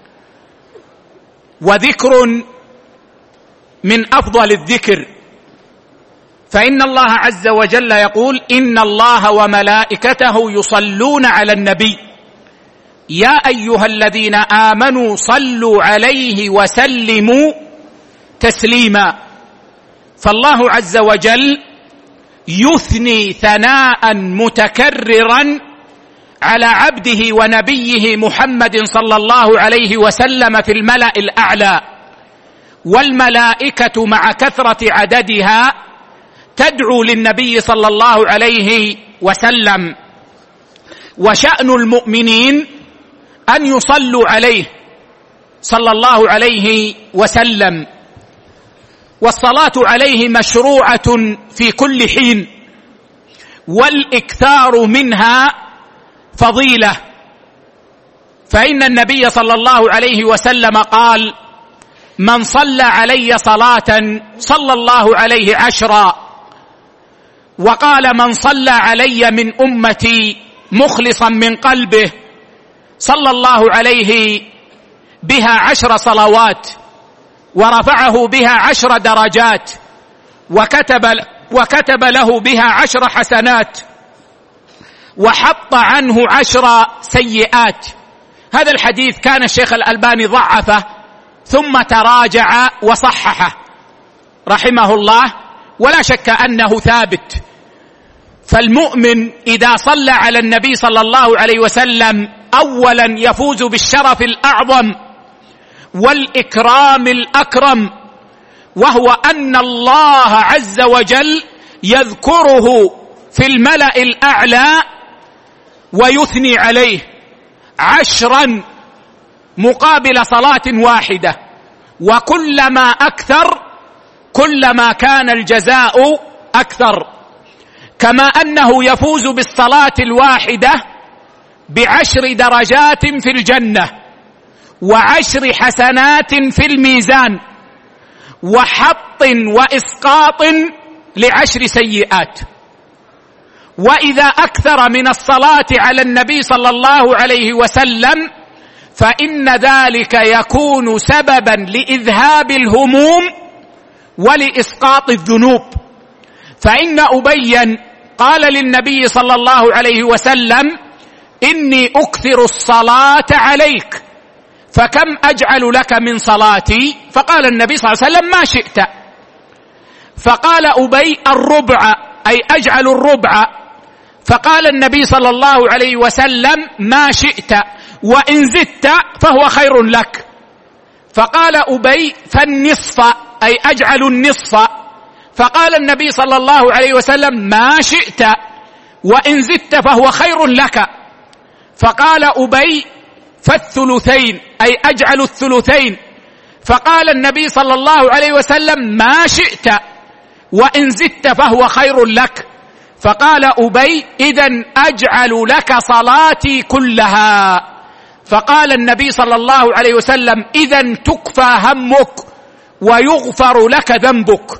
وذكر من أفضل الذكر، فإن الله عز وجل يقول: إن الله وملائكته يصلون على النبي يا أيها الذين آمنوا صلوا عليه وسلموا تسليما. فالله عز وجل يثني ثناء متكررا على عبده ونبيه محمد صلى الله عليه وسلم في الملأ الأعلى، والملائكة مع كثرة عددها تدعو للنبي صلى الله عليه وسلم، وشأن المؤمنين أن يصلوا عليه صلى الله عليه وسلم، والصلاة عليه مشروعة في كل حين، والإكثار منها فضيلة، فإن النبي صلى الله عليه وسلم قال: من صلى علي صلاة صلى الله عليه 10، وقال: من صلى علي من أمتي مخلصا من قلبه صلى الله عليه بها 10 صلوات، ورفعه بها 10 درجات، وكتب له بها 10 حسنات، وحط عنه 10 سيئات. هذا الحديث كان الشيخ الألباني ضعفه ثم تراجع وصححه رحمه الله، ولا شك أنه ثابت. فالمؤمن إذا صلى على النبي صلى الله عليه وسلم أولا يفوز بالشرف الأعظم والإكرام الأكرم، وهو أن الله عز وجل يذكره في الملأ الأعلى ويثني عليه 10 مقابل صلاة واحدة، وكلما أكثر كلما كان الجزاء أكثر. كما أنه يفوز بالصلاة الواحدة ب10 درجات في الجنة، و10 حسنات في الميزان، وحط وإسقاط ل10 سيئات. وإذا أكثر من الصلاة على النبي صلى الله عليه وسلم فإن ذلك يكون سببا لإذهاب الهموم ولإسقاط الذنوب. فإن أبيا قال للنبي صلى الله عليه وسلم: إني أكثر الصلاة عليك، فكم أجعل لك من صلاتي؟ فقال النبي صلى الله عليه وسلم: ما شئت. فقال أبي: الربع، أي أجعل الربع. فقال النبي صلى الله عليه وسلم: ما شئت، وإن زدت فهو خير لك. فقال أبي: فالنصف، أي أجعل النصف. فقال النبي صلى الله عليه وسلم: ما شئت، وإن زدت فهو خير لك. فقال أبي: فالثلثين، أي أجعل الثلثين. فقال النبي صلى الله عليه وسلم: ما شئت، وإن زدت فهو خير لك. فقال أبي: إذن أجعل لك صلاتي كلها. فقال النبي صلى الله عليه وسلم: إذن تكفى همك ويغفر لك ذنبك.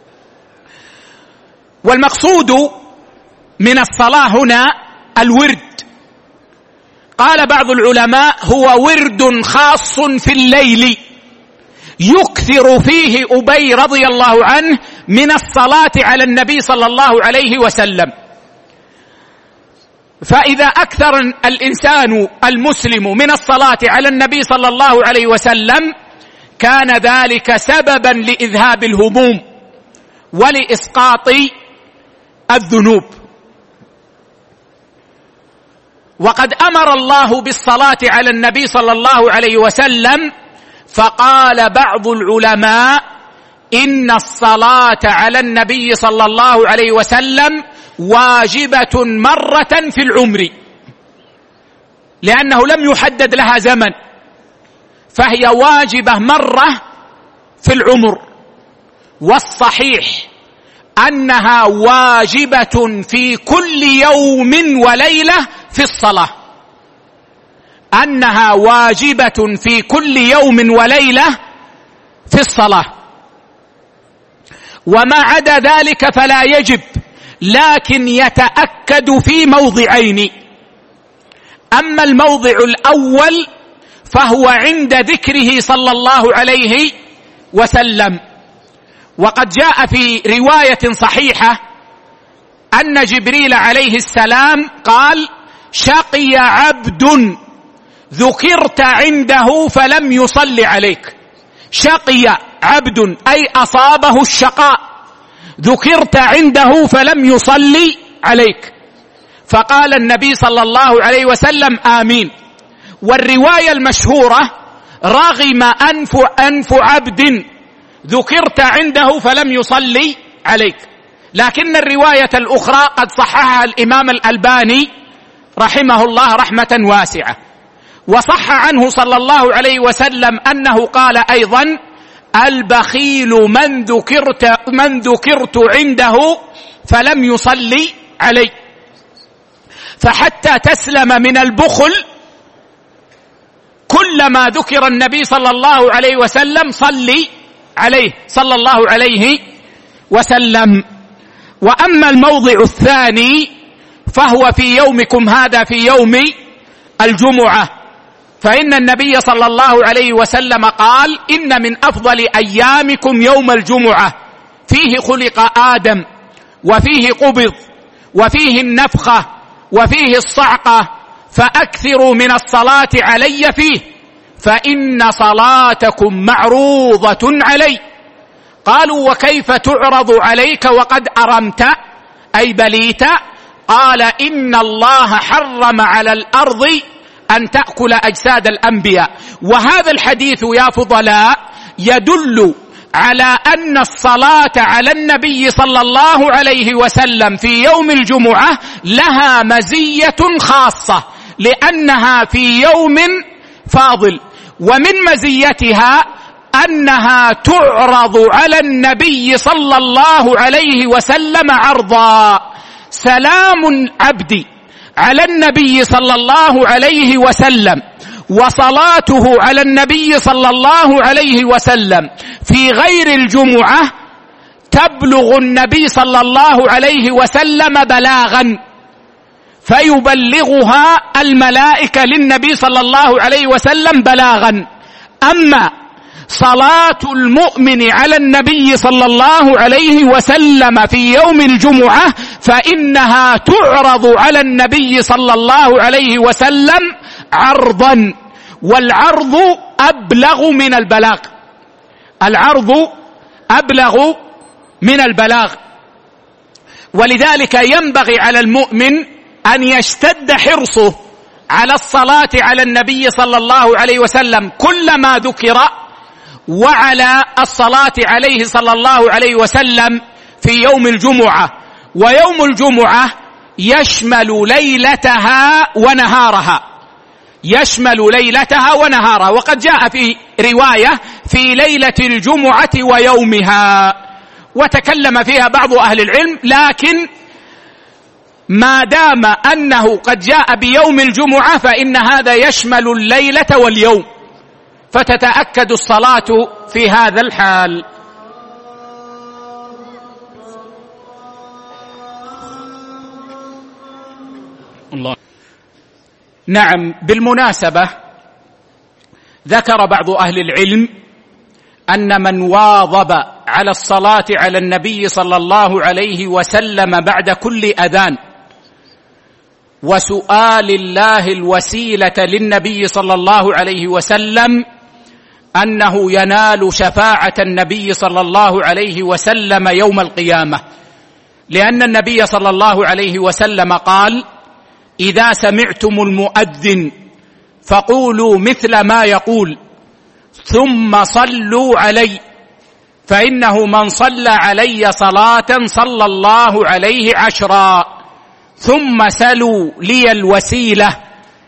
والمقصود من الصلاة هنا الورد. قال بعض العلماء: هو ورد خاص في الليل يكثر فيه أبي رضي الله عنه من الصلاة على النبي صلى الله عليه وسلم. فإذا أكثر الإنسان المسلم من الصلاة على النبي صلى الله عليه وسلم كان ذلك سببا لإذهاب الهموم ولإسقاط الذنوب. وقد أمر الله بالصلاة على النبي صلى الله عليه وسلم، فقال بعض العلماء: إن الصلاة على النبي صلى الله عليه وسلم واجبة مرة في العمر، لأنه لم يحدد لها زمن، فهي واجبة مرة في العمر. والصحيح أنها واجبة في كل يوم وليلة في الصلاة، أنها واجبة في كل يوم وليلة في الصلاة، وما عدا ذلك فلا يجب، لكن يتأكد في موضعين. أما الموضع الأول فهو عند ذكره صلى الله عليه وسلم، وقد جاء في رواية صحيحة أن جبريل عليه السلام قال: شقي عبد ذكرت عنده فلم يصل عليك. شقي عبد أي أصابه الشقاء، ذكرت عنده فلم يصلي عليك. فقال النبي صلى الله عليه وسلم: آمين. والرواية المشهورة: رغم أنف عبد ذكرت عنده فلم يصلي عليك. لكن الرواية الأخرى قد صححها الإمام الألباني رحمه الله رحمة واسعة، وصح عنه صلى الله عليه وسلم أنه قال أيضا: البخيل من ذكرت عنده فلم يصلي علي. فحتى تسلم من البخل كلما ذكر النبي صلى الله عليه وسلم صلي عليه صلى الله عليه وسلم. وأما الموضع الثاني فهو في يومكم هذا، في يوم الجمعة، فإن النبي صلى الله عليه وسلم قال: إن من أفضل أيامكم يوم الجمعة، فيه خلق آدم، وفيه قبض، وفيه النفخة، وفيه الصعقة، فأكثروا من الصلاة علي فيه، فإن صلاتكم معروضة علي. قالوا: وكيف تعرض عليك وقد أرمت أي بليت؟ قال: إن الله حرم على الأرض أن تأكل أجساد الأنبياء. وهذا الحديث يا فضلاء يدل على أن الصلاة على النبي صلى الله عليه وسلم في يوم الجمعة لها مزية خاصة، لأنها في يوم فاضل، ومن مزيتها أنها تعرض على النبي صلى الله عليه وسلم عرضا. سلام العبد على النبي صلى الله عليه وسلم وصلاته على النبي صلى الله عليه وسلم في غير الجمعة تبلغ النبي صلى الله عليه وسلم بلاغا، فيبلغها الملائكة للنبي صلى الله عليه وسلم بلاغا. أما صلاة المؤمن على النبي صلى الله عليه وسلم في يوم الجمعة فإنها تعرض على النبي صلى الله عليه وسلم عرضا، والعرض أبلغ من البلاغ، العرض أبلغ من البلاغ. ولذلك ينبغي على المؤمن أن يشتد حرصه على الصلاة على النبي صلى الله عليه وسلم كلما ذكر، وعلى الصلاة عليه صلى الله عليه وسلم في يوم الجمعة. ويوم الجمعة يشمل ليلتها ونهارها، يشمل ليلتها ونهارها. وقد جاء في رواية في ليلة الجمعة ويومها، وتكلم فيها بعض أهل العلم، لكن ما دام أنه قد جاء بيوم الجمعة فإن هذا يشمل الليلة واليوم، فتتأكد الصلاة في هذا الحال. الله. نعم، بالمناسبة ذكر بعض أهل العلم أن من واظب على الصلاة على النبي صلى الله عليه وسلم بعد كل أذان وسؤال الله الوسيلة للنبي صلى الله عليه وسلم أنه ينال شفاعة النبي صلى الله عليه وسلم يوم القيامة، لأن النبي صلى الله عليه وسلم قال: إذا سمعتم المؤذن فقولوا مثل ما يقول ثم صلوا علي، فإنه من صلى علي صلاة صلى الله عليه 10، ثم سلوا لي الوسيلة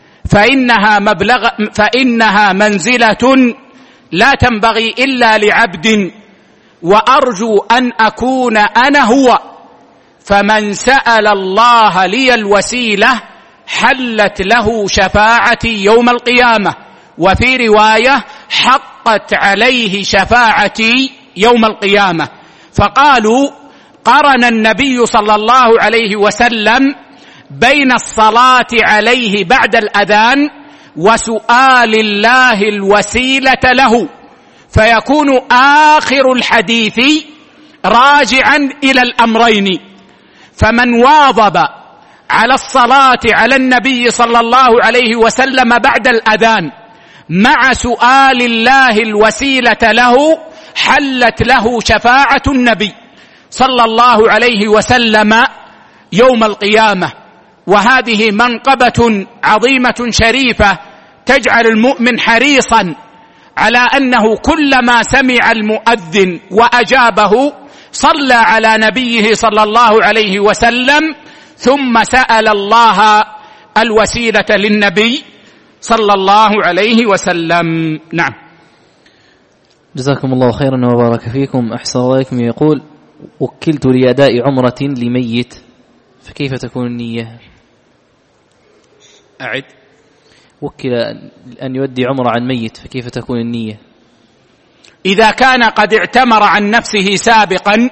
فإنها منزلة لا تنبغي إلا لعبد، وأرجو أن أكون أنا هو، فمن سأل الله لي الوسيلة حلت له شفاعتي يوم القيامة. وفي رواية: حق حقت عليه شفاعتي يوم القيامة. فقالوا قرن النبي صلى الله عليه وسلم بين الصلاة عليه بعد الأذان وسؤال الله الوسيلة له، فيكون آخر الحديث راجعا إلى الأمرين. فمن واظب على الصلاة على النبي صلى الله عليه وسلم بعد الأذان مع سؤال الله الوسيلة له حلت له شفاعة النبي صلى الله عليه وسلم يوم القيامة. وهذه منقبة عظيمة شريفة تجعل المؤمن حريصا على أنه كلما سمع المؤذن وأجابه صلى على نبيه صلى الله عليه وسلم ثم سأل الله الوسيلة للنبي صلى الله عليه وسلم. نعم. جزاكم الله خيرا وبارك فيكم. أحسن الله إليكم. يقول: وكلت لأداء عمرة لميت، فكيف تكون النية؟ أعد. وكل أن يؤدي عمرة عن ميت، فكيف تكون النية؟ إذا كان قد اعتمر عن نفسه سابقا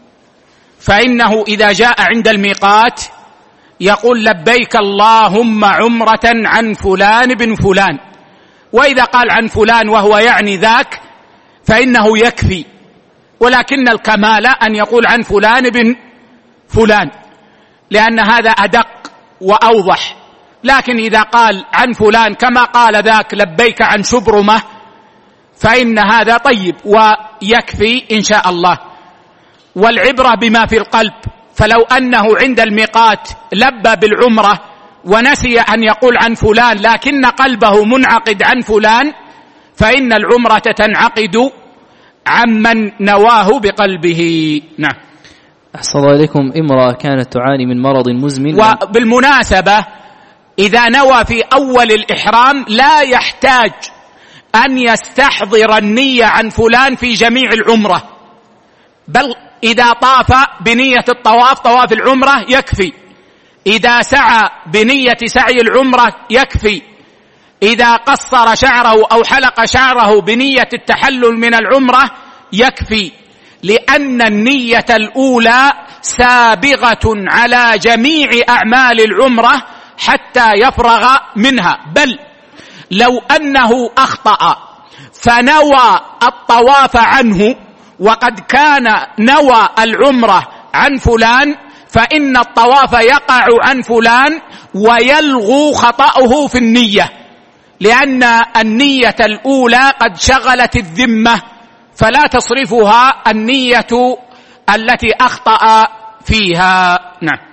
فإنه إذا جاء عند الميقات يقول لبيك اللهم عمرة عن فلان بن فلان، وإذا قال عن فلان وهو يعني ذاك فإنه يكفي، ولكن الكمال أن يقول عن فلان بن فلان لأن هذا أدق وأوضح. لكن إذا قال عن فلان كما قال ذاك لبيك عن شبرمة فإن هذا طيب ويكفي إن شاء الله. والعبرة بما في القلب، فلو أنه عند الميقات لبى بالعمرة ونسي أن يقول عن فلان لكن قلبه منعقد عن فلان فإن العمرة تنعقد عمن نواه بقلبه. نعم. أحسن الله إليكم. امرأة كانت تعاني من مرض مزمن. وبالمناسبة إذا نوى في أول الإحرام لا يحتاج أن يستحضر النية عن فلان في جميع العمرة، بل إذا طاف بنية الطواف طواف العمرة يكفي، إذا سعى بنية سعي العمرة يكفي، إذا قصر شعره أو حلق شعره بنية التحلل من العمرة يكفي، لأن النية الأولى سابغة على جميع أعمال العمرة حتى يفرغ منها. بل لو أنه أخطأ فنوى الطواف عنه وقد كان نوى العمرة عن فلان فإن الطواف يقع عن فلان ويلغو خطأه في النية، لأن النية الأولى قد شغلت الذمة فلا تصرفها النية التي أخطأ فيها. نعم.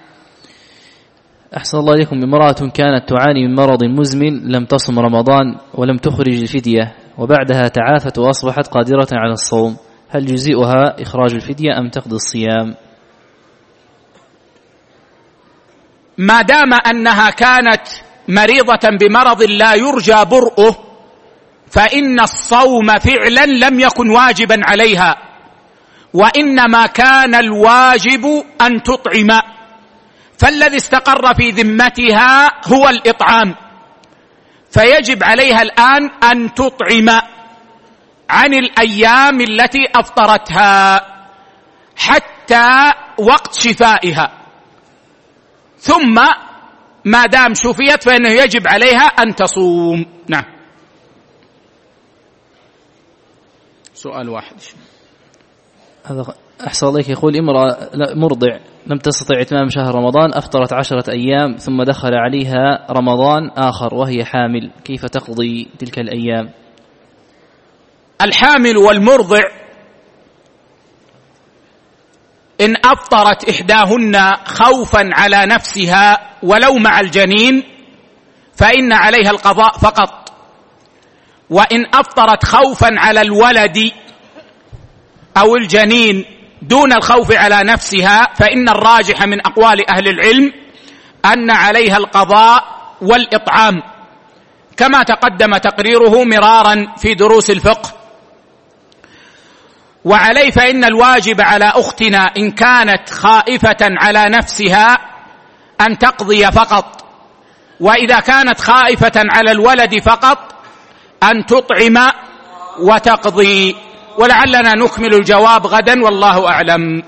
أحسن الله إليكم. امرأة كانت تعاني من مرض مزمن لم تصم رمضان ولم تخرج الفدية وبعدها تعافت وأصبحت قادرة على الصوم، هل يجزئها إخراج الفدية أم تقضي الصيام؟ ما دام أنها كانت مريضة بمرض لا يرجى برؤه فإن الصوم فعلا لم يكن واجبا عليها، وإنما كان الواجب أن تطعم، فالذي استقر في ذمتها هو الإطعام، فيجب عليها الآن أن تطعم عن الأيام التي أفطرتها حتى وقت شفائها، ثم ما دام شفيت فإنه يجب عليها أن تصوم. نعم. سؤال واحد. هذا أحسن الله. يقول امرأة مرضع لم تستطع إتمام شهر رمضان أفطرت 10 أيام ثم دخل عليها رمضان آخر وهي حامل، كيف تقضي تلك الأيام؟ الحامل والمرضع إن أفطرت إحداهن خوفا على نفسها ولو مع الجنين فإن عليها القضاء فقط، وإن أفطرت خوفا على الولد أو الجنين دون الخوف على نفسها فإن الراجح من أقوال أهل العلم أن عليها القضاء والإطعام، كما تقدم تقريره مرارا في دروس الفقه. وعليه فإن الواجب على أختنا إن كانت خائفة على نفسها أن تقضي فقط، وإذا كانت خائفة على الولد فقط أن تطعم وتقضي، ولعلنا نكمل الجواب غدا والله أعلم.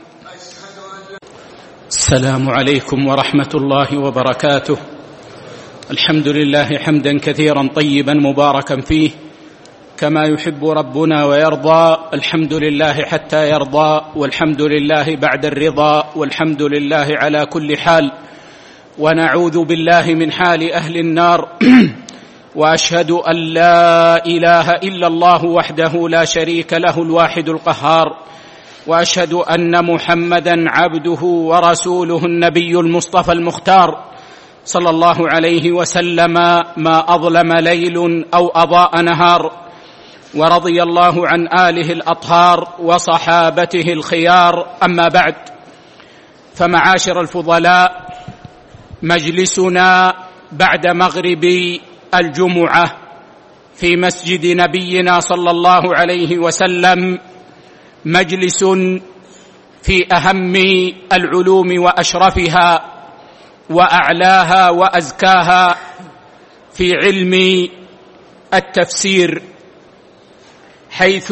السلام عليكم ورحمة الله وبركاته. الحمد لله حمدا كثيرا طيبا مباركا فيه كما يحب ربنا ويرضى. الحمد لله حتى يرضى، والحمد لله بعد الرضا، والحمد لله على كل حال، ونعوذ بالله من حال أهل النار. وأشهد أن لا إله إلا الله وحده لا شريك له الواحد القهار، وأشهد أن محمدا عبده ورسوله النبي المصطفى المختار صلى الله عليه وسلم، ما أظلم ليل أو أضاء نهار، ورضي الله عن آله الأطهار وصحابته الخيار. أما بعد، فمعاشر الفضلاء، مجلسنا بعد مغرب الجمعة في مسجد نبينا صلى الله عليه وسلم مجلس في أهم العلوم وأشرفها وأعلاها وأزكاها في علم التفسير، حيث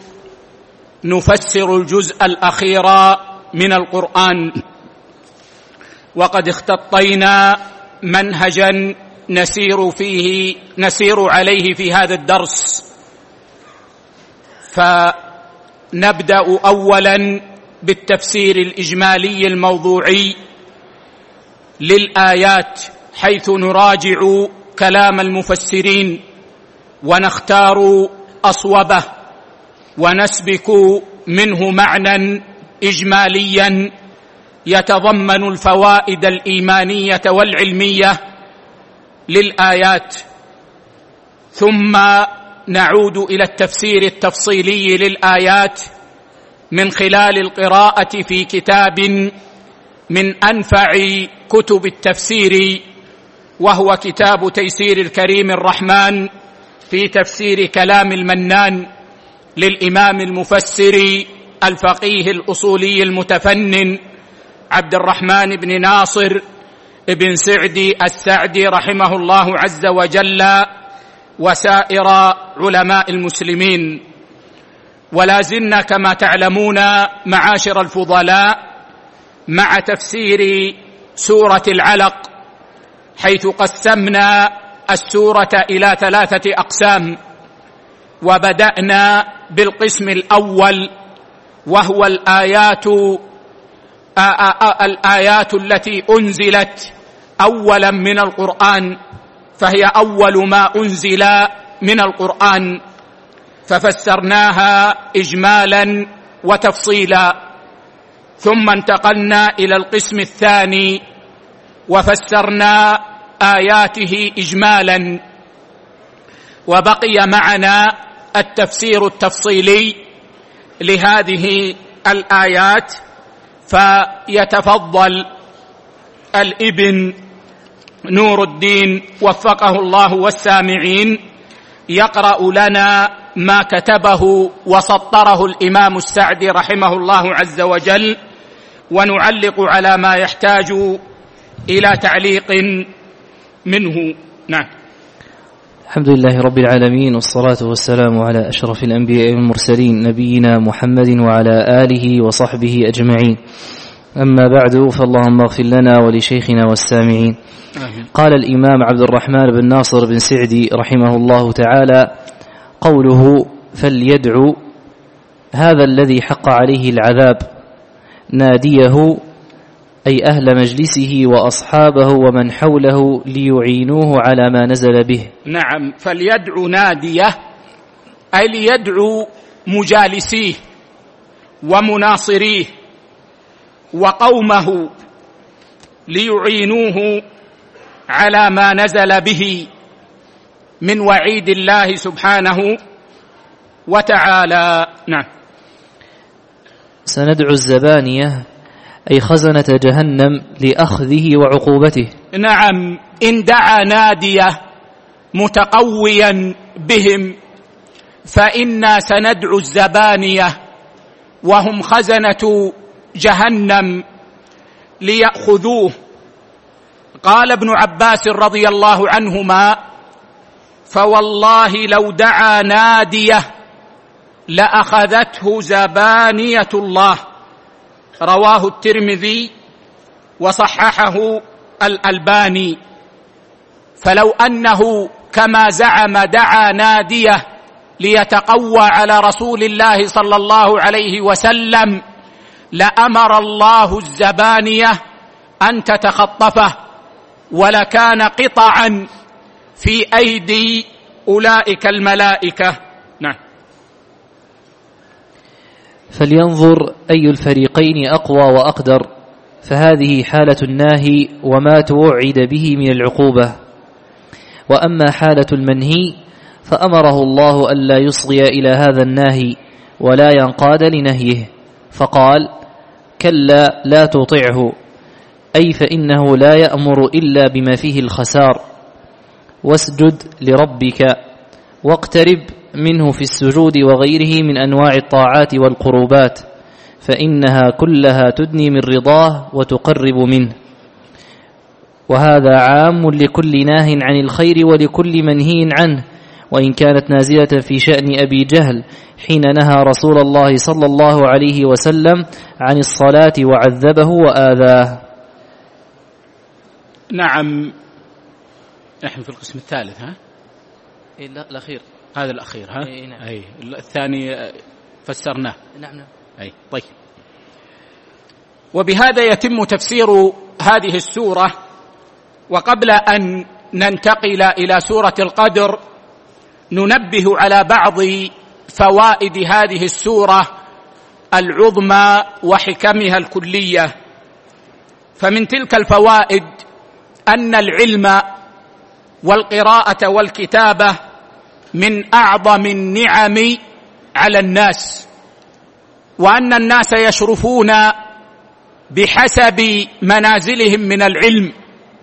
نفسر الجزء الأخير من القرآن. وقد اختطينا منهجا نسير عليه في هذا الدرس، فنبدأ أولا بالتفسير الإجمالي الموضوعي للآيات، حيث نراجع كلام المفسرين ونختار أصوبه ونسبك منه معنى إجماليا يتضمن الفوائد الإيمانية والعلمية للآيات، ثم نعود إلى التفسير التفصيلي للآيات من خلال القراءة في كتاب من أنفع كتب التفسير، وهو كتاب تيسير الكريم الرحمن في تفسير كلام المنان للإمام المفسر الفقيه الأصولي المتفنن عبد الرحمن بن ناصر بن سعدي السعدي رحمه الله عز وجل، وسائر علماء المسلمين. ولا زلنا كما تعلمون معاشر الفضلاء مع تفسير سورة العلق، حيث قسمنا السورة إلى 3 أقسام، وبدأنا بالقسم الأول، وهو الآيات التي أنزلت أولا من القرآن، فهي أول ما أنزل من القرآن، ففسرناها إجمالا وتفصيلا. ثم انتقلنا إلى القسم الثاني وفسرنا آياته إجمالا، وبقي معنا التفسير التفصيلي لهذه الآيات، فيتفضل الابن نور الدين وفقه الله والسامعين يقرأ لنا ما كتبه وسطره الإمام السعدي رحمه الله عز وجل، ونعلق على ما يحتاج إلى تعليق منه. نعم. الحمد لله رب العالمين، والصلاة والسلام على أشرف الأنبياء والمرسلين نبينا محمد وعلى آله وصحبه أجمعين. أما بعد، فاللهم اغفر لنا ولشيخنا والسامعين. آمين. قال الإمام عبد الرحمن بن ناصر بن سعدي رحمه الله تعالى: قوله فليدعو، هذا الذي حق عليه العذاب ناديه، أي أهل مجلسه وأصحابه ومن حوله ليعينوه على ما نزل به. نعم، فليدعو ناديه أي ليدعو مجالسيه ومناصريه وقومه ليعينوه على ما نزل به من وعيد الله سبحانه وتعالى. نعم. سندعو الزبانية أي خزنة جهنم لأخذه وعقوبته. نعم، إن دعا ناديه متقويا بهم فإنا سندعو الزبانية وهم خزنة جهنم ليأخذوه. قال ابن عباس رضي الله عنهما: فوالله لو دعا ناديه لأخذته زبانية الله، رواه الترمذي وصححه الألباني. فلو أنه كما زعم دعا ناديه ليتقوى على رسول الله صلى الله عليه وسلم لأمر الله الزبانية أن تتخطفه، ولكان قطعا في أيدي أولئك الملائكة. نعم. فلينظر أي الفريقين أقوى وأقدر، فهذه حالة الناهي وما توعد به من العقوبة. وأما حالة المنهي فأمره الله ألا يصغي إلى هذا الناهي ولا ينقاد لنهيه، فقال: كلا لا تطعه، أي فإنه لا يأمر إلا بما فيه الخسار، واسجد لربك واقترب منه في السجود وغيره من أنواع الطاعات والقربات، فإنها كلها تدني من رضاه وتقرب منه. وهذا عام لكل ناه عن الخير ولكل منهي عنه، وإن كانت نازلة في شأن أبي جهل حين نهى رسول الله صلى الله عليه وسلم عن الصلاة وعذبه وآذاه. نعم. نحن في القسم الثالث. لا الأخير، هذا الأخير. نعم. أي الثاني فسرناه. نعم. أي طيب. وبهذا يتم تفسير هذه السورة. وقبل أن ننتقل إلى سورة القدر ننبه على بعض فوائد هذه السورة العظمى وحكمها الكلية. فمن تلك الفوائد أن العلم والقراءة والكتابة من أعظم النعم على الناس، وأن الناس يشرفون بحسب منازلهم من العلم،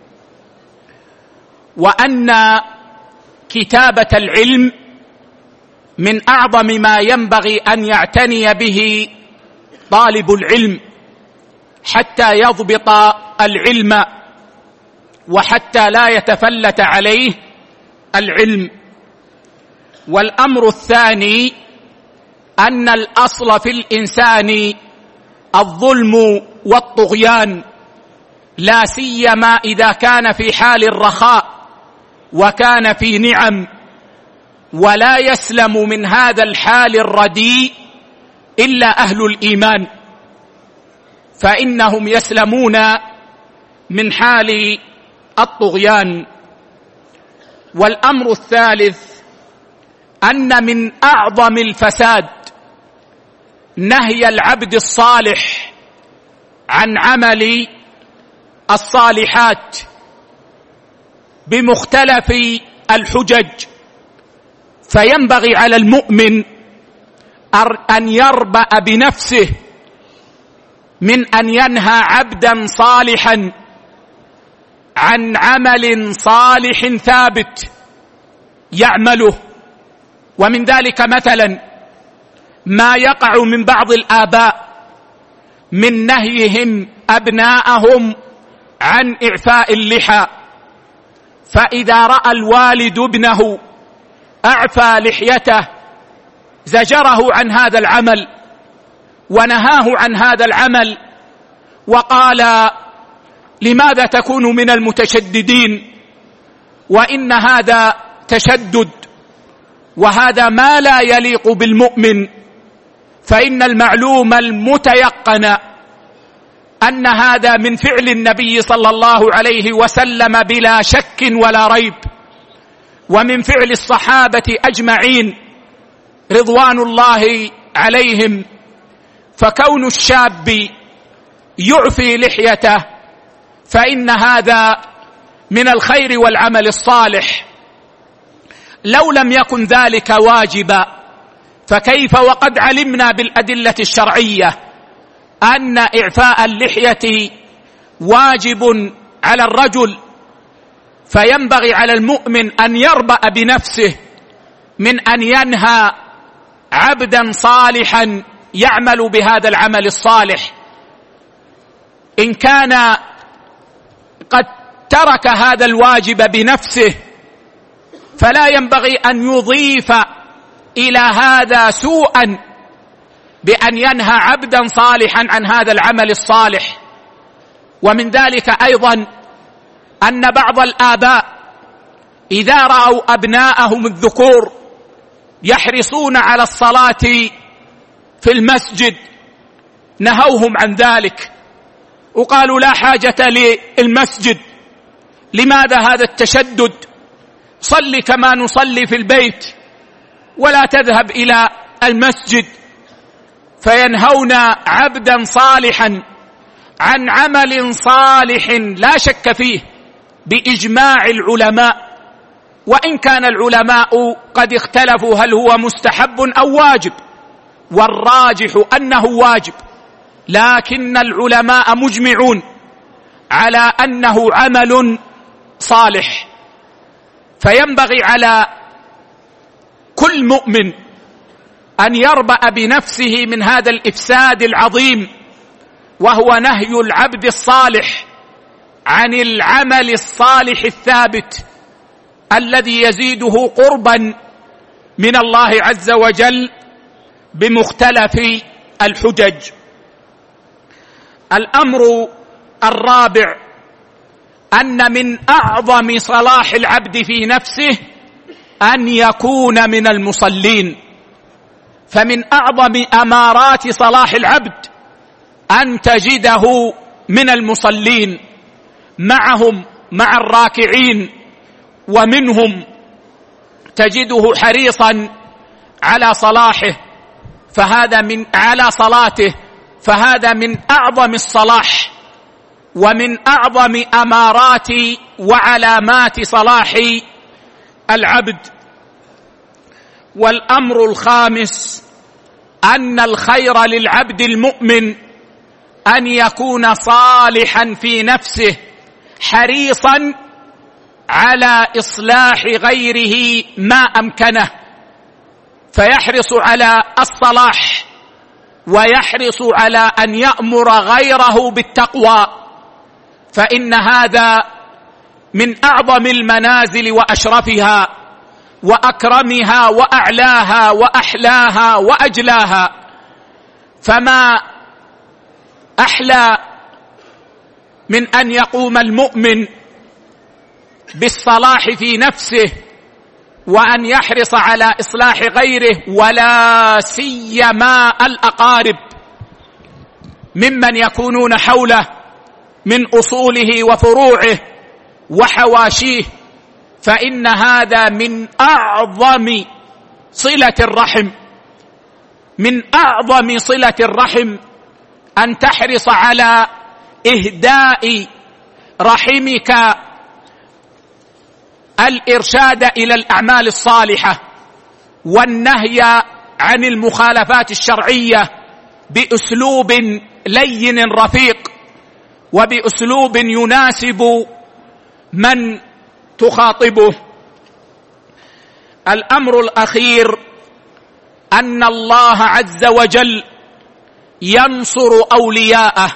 وأن كتابة العلم من أعظم ما ينبغي أن يعتني به طالب العلم حتى يضبط العلم وحتى لا يتفلت عليه العلم. والأمر الثاني أن الأصل في الإنسان الظلم والطغيان، لا سيما إذا كان في حال الرخاء وكان في نعم، ولا يسلم من هذا الحال الرديء إلا أهل الإيمان، فإنهم يسلمون من حال الطغيان. والأمر الثالث أن من أعظم الفساد نهي العبد الصالح عن عمل الصالحات بمختلف الحجج. فينبغي على المؤمن أن يربأ بنفسه من أن ينهى عبدا صالحا عن عمل صالح ثابت يعمله. ومن ذلك مثلا ما يقع من بعض الآباء من نهيهم أبناءهم عن إعفاء اللحى، فإذا رأى الوالد ابنه أعفى لحيته زجره عن هذا العمل ونهاه عن هذا العمل، وقال: لماذا تكون من المتشددين؟ وإن هذا تشدد، وهذا ما لا يليق بالمؤمن. فإن المعلوم المتيقن أن هذا من فعل النبي صلى الله عليه وسلم بلا شك ولا ريب، ومن فعل الصحابة أجمعين رضوان الله عليهم. فكون الشاب يعفي لحيته فإن هذا من الخير والعمل الصالح. لو لم يكن ذلك واجبا فكيف وقد علمنا بالأدلة الشرعية أن إعفاء اللحية واجب على الرجل. فينبغي على المؤمن أن يربأ بنفسه من أن ينهى عبدا صالحا يعمل بهذا العمل الصالح. إن كان قد ترك هذا الواجب بنفسه فلا ينبغي أن يضيف إلى هذا سوءا بأن ينهى عبدا صالحا عن هذا العمل الصالح. ومن ذلك أيضا أن بعض الآباء إذا رأوا أبناءهم الذكور يحرصون على الصلاة في المسجد نهوهم عن ذلك وقالوا لا حاجة للمسجد، لماذا هذا التشدد؟ صل كما نصلي في البيت ولا تذهب إلى المسجد. فينهون عبدا صالحا عن عمل صالح لا شك فيه بإجماع العلماء، وإن كان العلماء قد اختلفوا هل هو مستحب أو واجب، والراجح أنه واجب، لكن العلماء مجمعون على أنه عمل صالح. فينبغي على كل مؤمن أن يربأ بنفسه من هذا الإفساد العظيم، وهو نهي العبد الصالح عن العمل الصالح الثابت الذي يزيده قربا من الله عز وجل بمختلف الحجج. الأمر الرابع أن من أعظم صلاح العبد في نفسه أن يكون من المصلين. فمن أعظم أمارات صلاح العبد أن تجده من المصلين، معهم مع الراكعين، ومنهم تجده حريصا على صلاحه، فهذا من أعظم الصلاح ومن أعظم أمارات وعلامات صلاح العبد. والأمر الخامس أن الخير للعبد المؤمن أن يكون صالحا في نفسه حريصا على إصلاح غيره ما أمكنه، فيحرص على الصلاح ويحرص على أن يأمر غيره بالتقوى، فإن هذا من أعظم المنازل وأشرفها وأكرمها وأعلاها وأحلاها وأجلاها. فما أحلى من أن يقوم المؤمن بالصلاح في نفسه وأن يحرص على إصلاح غيره، ولا سيما الأقارب ممن يكونون حوله من أصوله وفروعه وحواشيه، فإن هذا من أعظم صلة الرحم. من أعظم صلة الرحم أن تحرص على إهداء رحمك الإرشاد إلى الأعمال الصالحة والنهي عن المخالفات الشرعية بأسلوب لين رفيق وبأسلوب يناسب من تخاطبه. الأمر الأخير أن الله عز وجل ينصر أولياءه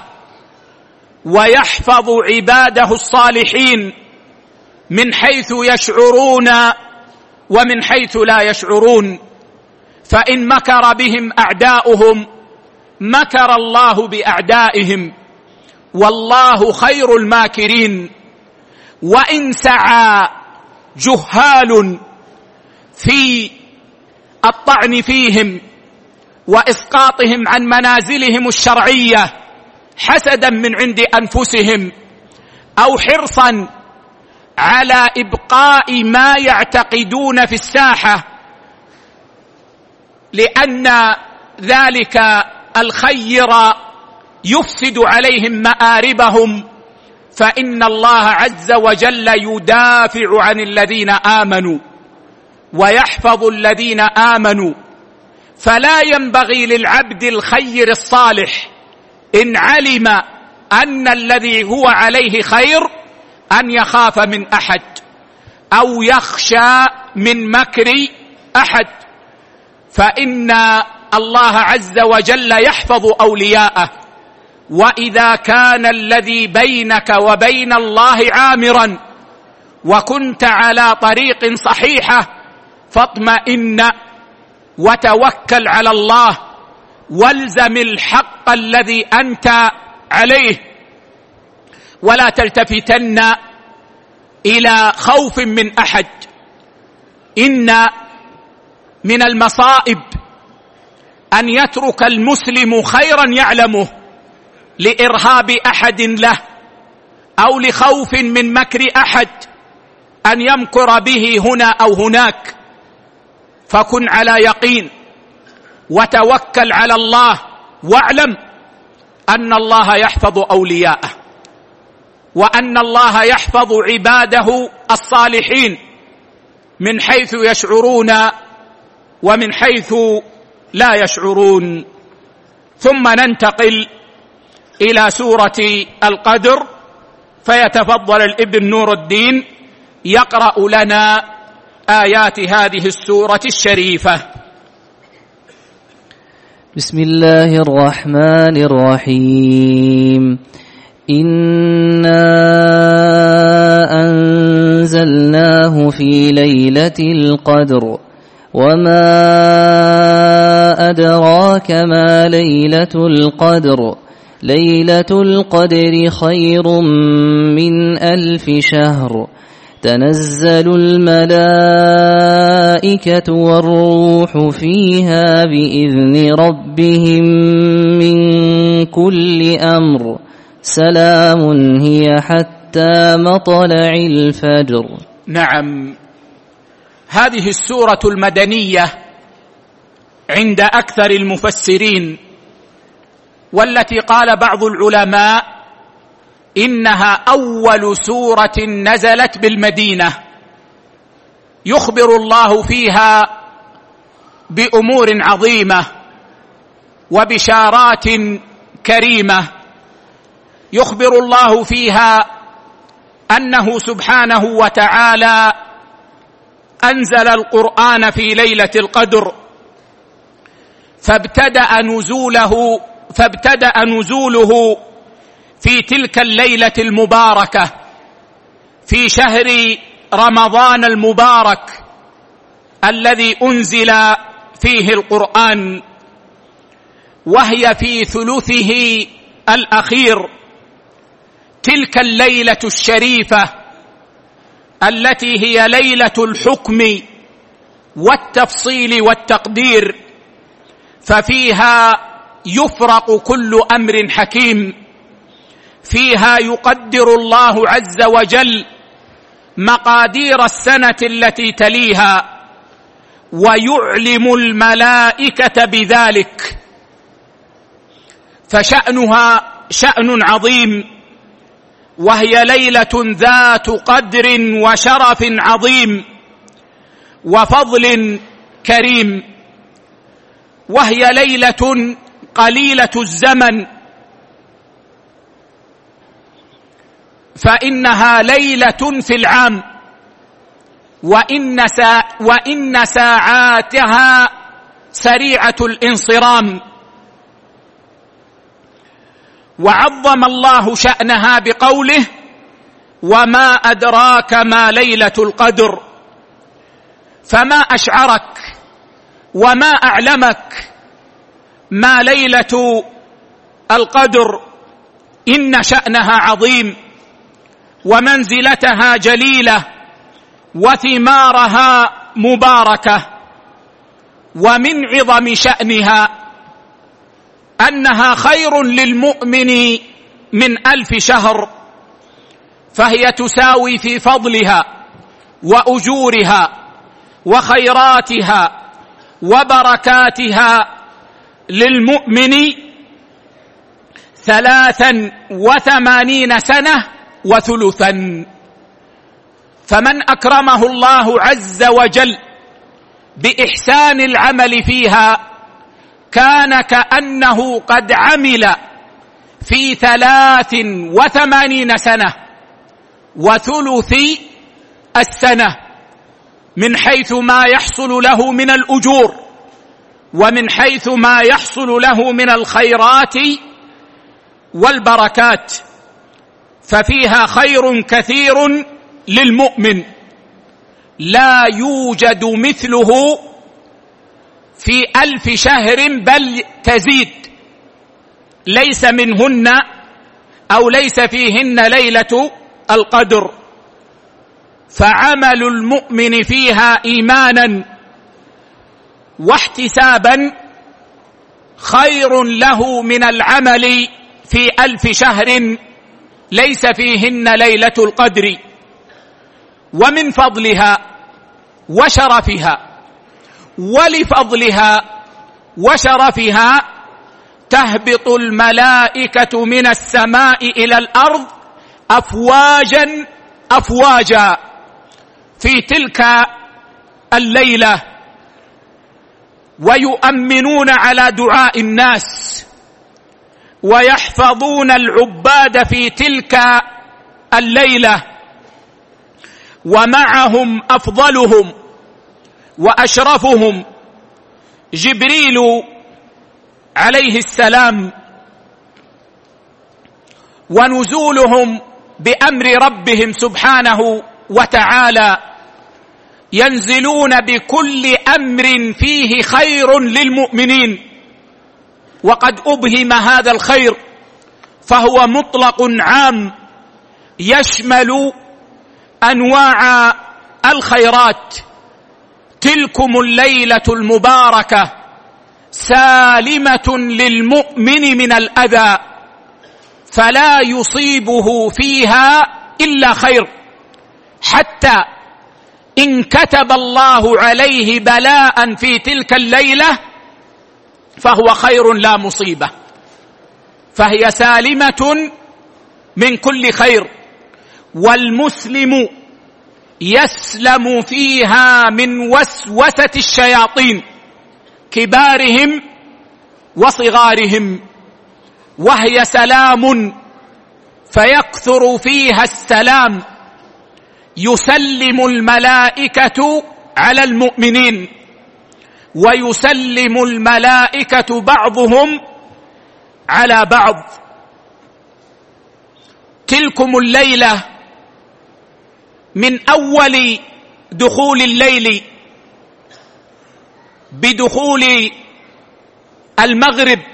ويحفظ عباده الصالحين من حيث يشعرون ومن حيث لا يشعرون. فإن مكر بهم أعداؤهم مكر الله بأعدائهم، والله خير الماكرين. وإن سعى جهال في الطعن فيهم وإسقاطهم عن منازلهم الشرعية حسدا من عند أنفسهم أو حرصا على إبقاء ما يعتقدون في الساحة لأن ذلك الخير يفسد عليهم مآربهم، فإن الله عز وجل يدافع عن الذين آمنوا ويحفظ الذين آمنوا. فلا ينبغي للعبد الخير الصالح إن علم أن الذي هو عليه خير أن يخاف من أحد أو يخشى من مكر أحد، فإن الله عز وجل يحفظ أولياءه. وإذا كان الذي بينك وبين الله عامرا وكنت على طريق صحيحة فاطمئن وتوكل على الله والزم الحق الذي أنت عليه، ولا تلتفتن إلى خوف من أحد. إن من المصائب أن يترك المسلم خيرا يعلمه لإرهاب أحد له أو لخوف من مكر أحد أن يمكر به هنا أو هناك. فكن على يقين وتوكل على الله، واعلم أن الله يحفظ أولياءه، وأن الله يحفظ عباده الصالحين من حيث يشعرون ومن حيث لا يشعرون. ثم ننتقل إلى سورة القدر، فيتفضل الابن نور الدين يقرأ لنا آيات هذه السورة الشريفة. بسم الله الرحمن الرحيم. إنا أنزلناه في ليلة القدر وما أدراك ما ليلة القدر ليلة القدر خير من 1000 شهر تنزل الملائكة والروح فيها بإذن ربهم من كل أمر سلام هي حتى مطلع الفجر. نعم، هذه السورة المدنية عند أكثر المفسرين، والتي قال بعض العلماء إنها أول سورة نزلت بالمدينة، يخبر الله فيها بأمور عظيمة وبشارات كريمة. يخبر الله فيها أنه سبحانه وتعالى أنزل القرآن في ليلة القدر، فابتدأ نزوله في تلك الليلة المباركة في شهر رمضان المبارك الذي أنزل فيه القرآن، وهي في ثلثه الأخير. تلك الليلة الشريفة التي هي ليلة الحكم والتفصيل والتقدير، ففيها يفرق كل أمر حكيم، فيها يقدر الله عز وجل مقادير السنة التي تليها ويعلم الملائكة بذلك، فشأنها شأن عظيم، وهي ليلة ذات قدر وشرف عظيم وفضل كريم، وهي ليلة قليلة الزمن، فإنها ليلة في العام، وإن ساعاتها سريعة الانصرام. وعظم الله شأنها بقوله: وما أدراك ما ليلة القدر. فما أشعرك وما أعلمك ما ليلة القدر؟ إن شأنها عظيم ومنزلتها جليلة وثمارها مباركة. ومن عظم شأنها أنها خير للمؤمن من 1000 شهر، فهي تساوي في فضلها وأجورها وخيراتها وبركاتها للمؤمن 83 سنة وثلثا. فمن أكرمه الله عز وجل بإحسان العمل فيها كان كأنه قد عمل في 83 سنة وثلث السنة، من حيث ما يحصل له من الأجور ومن حيث ما يحصل له من الخيرات والبركات، ففيها خير كثير للمؤمن لا يوجد مثله في 1000 شهر بل تزيد، ليس منهن أو ليس فيهن ليلة القدر. فعمل المؤمن فيها إيمانا واحتسابا خير له من العمل في 1000 شهر ليس فيهن ليلة القدر. ومن فضلها وشرفها، ولفضلها وشرفها تهبط الملائكة من السماء إلى الأرض أفواجا أفواجا في تلك الليلة، ويؤمنون على دعاء الناس، ويحفظون العباد في تلك الليلة، ومعهم أفضلهم وأشرفهم جبريل عليه السلام، ونزولهم بأمر ربهم سبحانه وتعالى، ينزلون بكل أمر فيه خير للمؤمنين. وقد أبهم هذا الخير فهو مطلق عام يشمل أنواع الخيرات. تلكم الليلة المباركة سالمة للمؤمن من الأذى، فلا يصيبه فيها إلا خير، حتى إن كتب الله عليه بلاء في تلك الليلة فهو خير لا مصيبة، فهي سالمة من كل خير. والمسلم يسلم فيها من وسوسة الشياطين كبارهم وصغارهم، وهي سلام فيكثر فيها السلام. يسلم الملائكة على المؤمنين، ويسلم الملائكة بعضهم على بعض. تلكم الليلة من أول دخول الليل بدخول المغرب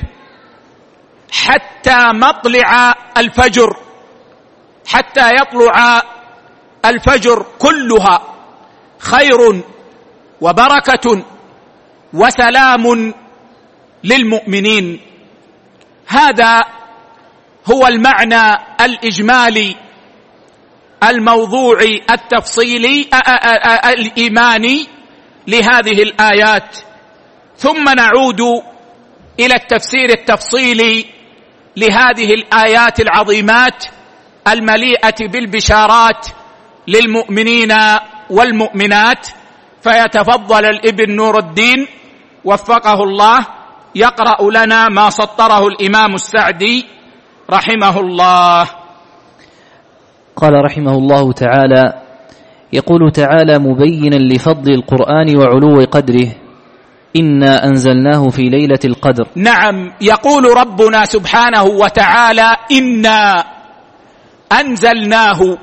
حتى مطلع الفجر، حتى يطلع الفجر، كلها خير وبركة وسلام للمؤمنين. هذا هو المعنى الإجمالي الموضوعي التفصيلي الإيماني لهذه الآيات. ثم نعود إلى التفسير التفصيلي لهذه الآيات العظيمات المليئة بالبشارات للمؤمنين والمؤمنات. فيتفضل الابن نور الدين وفقه الله يقرأ لنا ما سطره الإمام السعدي رحمه الله. قال رحمه الله تعالى: يقول تعالى مبينا لفضل القرآن وعلو قدره: إنا أنزلناه في ليلة القدر. نعم، يقول ربنا سبحانه وتعالى: إنا أنزلناه.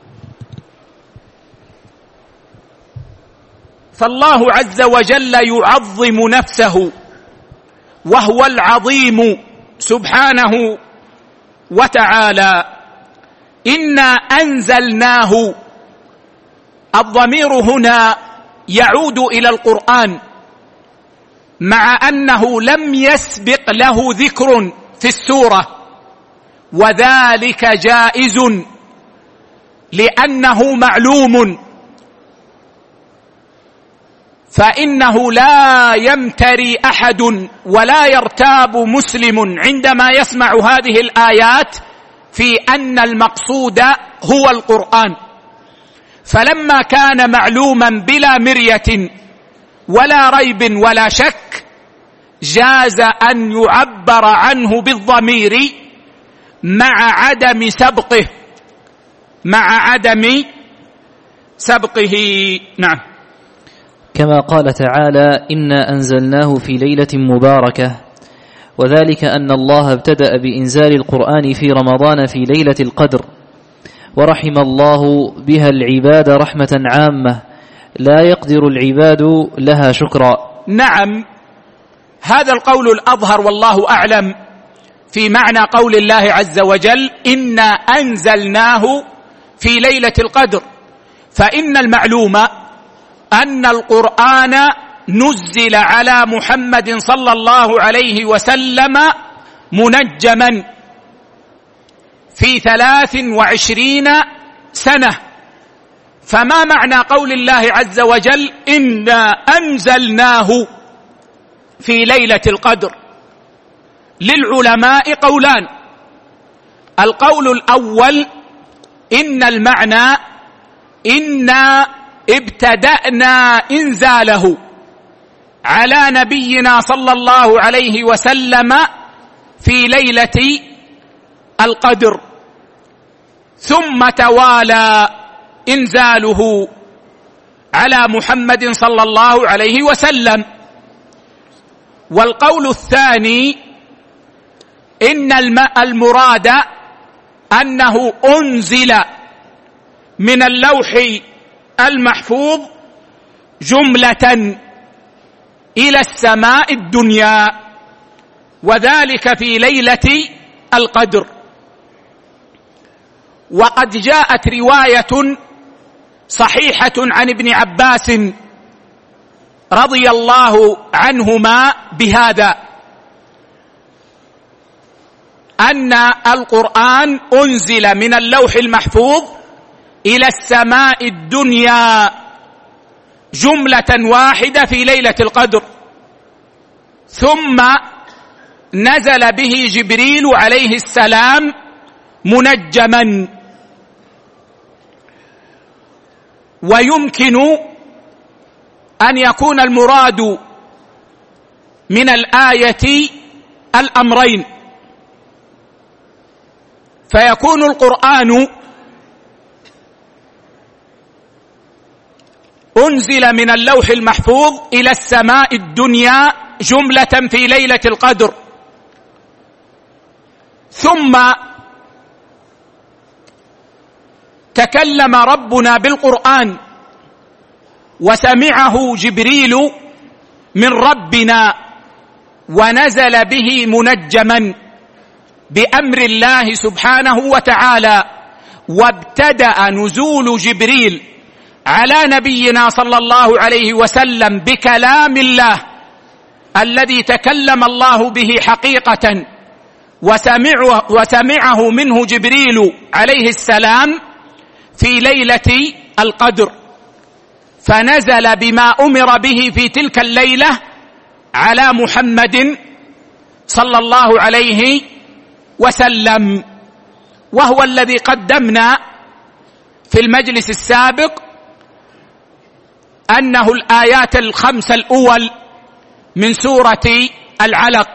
فالله عز وجل يعظم نفسه وهو العظيم سبحانه وتعالى. إنا أنزلناه، الضمير هنا يعود إلى القرآن، مع أنه لم يسبق له ذكر في السورة، وذلك جائز لأنه معلوم، فإنه لا يمتري أحد ولا يرتاب مسلم عندما يسمع هذه الآيات في أن المقصود هو القرآن. فلما كان معلوما بلا مرية ولا ريب ولا شك، جاز أن يعبر عنه بالضمير مع عدم سبقه. نعم. كما قال تعالى: إنا أنزلناه في ليلة مباركة، وذلك أن الله ابتدأ بإنزال القرآن في رمضان في ليلة القدر، ورحم الله بها العباد رحمة عامة لا يقدر العباد لها شكرا. نعم، هذا القول الأظهر والله أعلم في معنى قول الله عز وجل إنا أنزلناه في ليلة القدر، فإن المعلوم أن القرآن نزل على محمد صلى الله عليه وسلم منجما في 23 سنة. فما معنى قول الله عز وجل إنا أنزلناه في ليلة القدر؟ للعلماء قولان. القول الأول إن المعنى إنا ابتدأنا إنزاله على نبينا صلى الله عليه وسلم في ليلة القدر، ثم توالى إنزاله على محمد صلى الله عليه وسلم. والقول الثاني إن المراد أنه أنزل من اللوح المحفوظ جملة إلى السماء الدنيا، وذلك في ليلة القدر. وقد جاءت رواية صحيحة عن ابن عباس رضي الله عنهما بهذا، أن القرآن أنزل من اللوح المحفوظ إلى السماء الدنيا جملة واحدة في ليلة القدر، ثم نزل به جبريل عليه السلام منجما. ويمكن أن يكون المراد من الآية الأمرين، فيكون القرآن أنزل من اللوح المحفوظ إلى السماء الدنيا جملة في ليلة القدر، ثم تكلم ربنا بالقرآن وسمعه جبريل من ربنا ونزل به منجما بأمر الله سبحانه وتعالى، وابتدأ نزول جبريل على نبينا صلى الله عليه وسلم بكلام الله الذي تكلم الله به حقيقة وسمعه منه جبريل عليه السلام في ليلة القدر، فنزل بما أمر به في تلك الليلة على محمد صلى الله عليه وسلم، وهو الذي قدمنا في المجلس السابق أنه الآيات الخمس الأول من سورة العلق،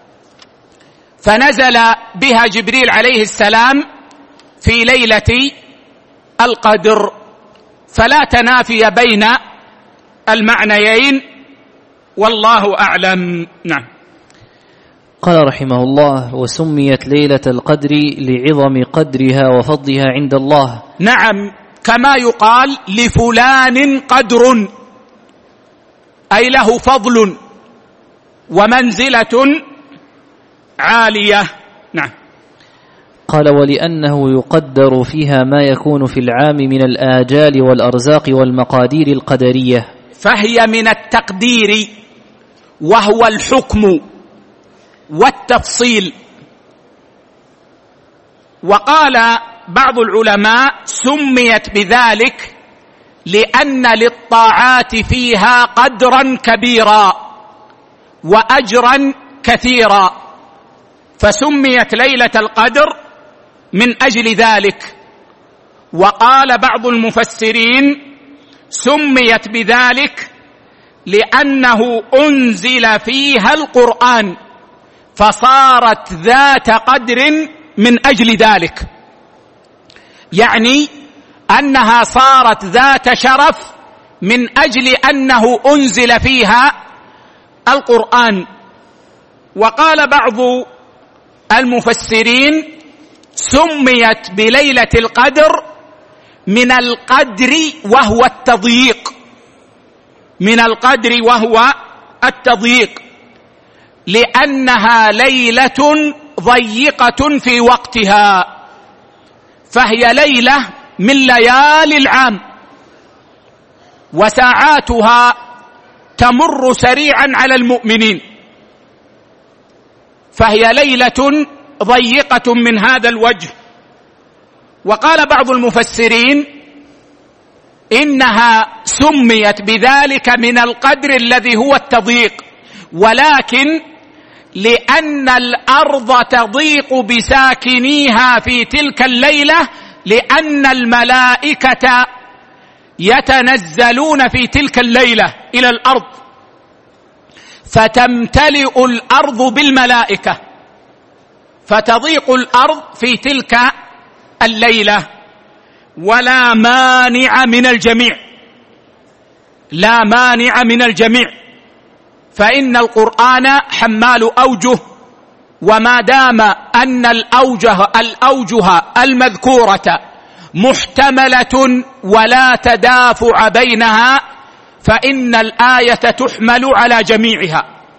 فنزل بها جبريل عليه السلام في ليلة القدر، فلا تنافي بين المعنيين والله أعلم. نعم. قال رحمه الله: وسميت ليلة القدر لعظم قدرها وفضلها عند الله. نعم، كما يقال لفلان قدر، أي له فضل ومنزلة عالية. نعم. قال: ولأنه يقدر فيها ما يكون في العام من الآجال والأرزاق والمقادير القدرية، فهي من التقدير وهو الحكم والتفصيل. وقال بعض العلماء: سميت بذلك لأن للطاعات فيها قدرا كبيرا وأجرا كثيرا، فسميت ليلة القدر من أجل ذلك. وقال بعض المفسرين: سميت بذلك لأنه أنزل فيها القرآن فصارت ذات قدر من أجل ذلك، يعني أنها صارت ذات شرف من أجل أنه أنزل فيها القرآن. وقال بعض المفسرين: سميت بليلة القدر من القدر وهو التضييق، من القدر وهو التضييق، لأنها ليلة ضيقة في وقتها، فهي ليلة من ليالي العام، وساعاتها تمر سريعا على المؤمنين، فهي ليلة ضيقة من هذا الوجه. وقال بعض المفسرين إنها سميت بذلك من القدر الذي هو التضييق، ولكن لأن الأرض تضيق بساكنيها في تلك الليلة، لأن الملائكة يتنزلون في تلك الليلة إلى الأرض، فتمتلئ الأرض بالملائكة، فتضيق الأرض في تلك الليلة. ولا مانع من الجميع، لا مانع من الجميع، فإن القرآن حمال أوجه، وما دام أن الأوجه المذكورة محتملة ولا تدافع بينها، فإن الآية تحمل على جميعها.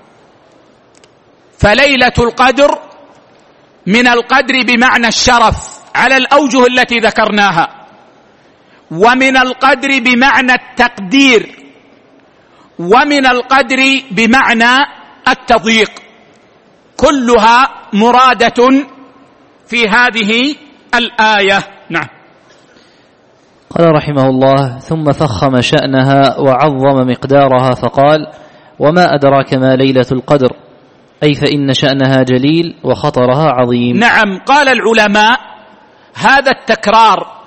فليلة القدر من القدر بمعنى الشرف على الأوجه التي ذكرناها، ومن القدر بمعنى التقدير، ومن القدر بمعنى التضييق، كلها مرادة في هذه الآية. نعم. قال رحمه الله: ثم فخم شأنها وعظم مقدارها فقال: وما أدراك ما ليلة القدر، أي فإن شأنها جليل وخطرها عظيم. نعم. قال العلماء: هذا التكرار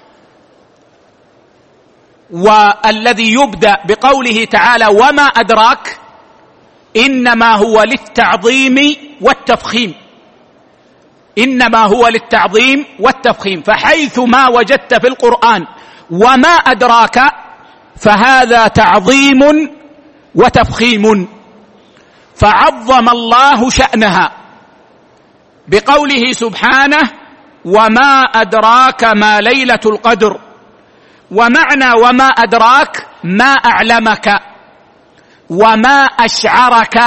والذي يبدأ بقوله تعالى وما أدراك إنما هو للتعظيم والتفخيم، إنما هو للتعظيم والتفخيم، فحيث ما وجدت في القرآن وما أدراك فهذا تعظيم وتفخيم. فعظم الله شأنها بقوله سبحانه: وما أدراك ما ليلة القدر. ومعنى وما أدراك ما أعلمك وما أشعرك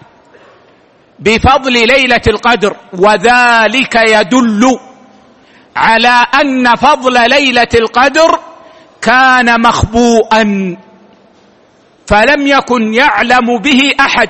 بفضل ليلة القدر، وذلك يدل على أن فضل ليلة القدر كان مخبوءا، فلم يكن يعلم به أحد،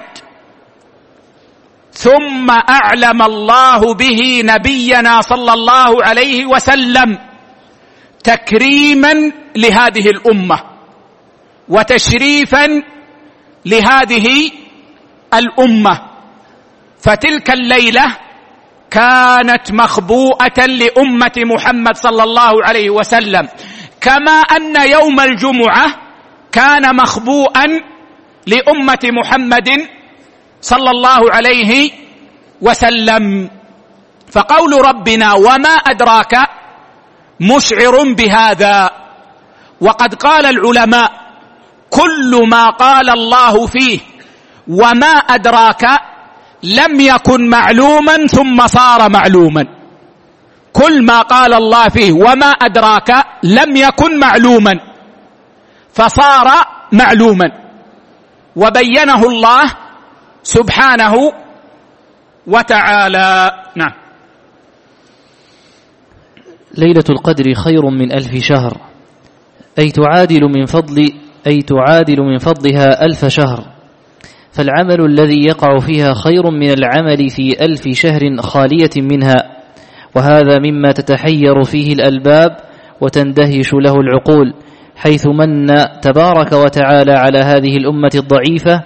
ثم أعلم الله به نبينا صلى الله عليه وسلم تكريما لهذه الأمة وتشريفا لهذه الأمة. فتلك الليلة كانت مخبوءة لأمة محمد صلى الله عليه وسلم، كما أن يوم الجمعة كان مخبوءا لأمة محمد صلى الله عليه وسلم. فقول ربنا وما أدراك مشعر بهذا. وقد قال العلماء: كل ما قال الله فيه وما أدراك لم يكن معلوما ثم صار معلوما. كل ما قال الله فيه وما أدراك لم يكن معلوما فصار معلوما، وبينه الله سبحانه وتعالى. نعم. ليلة القدر خير من 1000 شهر، أي تعادل من فضلها 1000 شهر، فالعمل الذي يقع فيها خير من العمل في 1000 شهر خالية منها، وهذا مما تتحير فيه الألباب وتندهش له العقول، حيث من تبارك وتعالى على هذه الأمة الضعيفة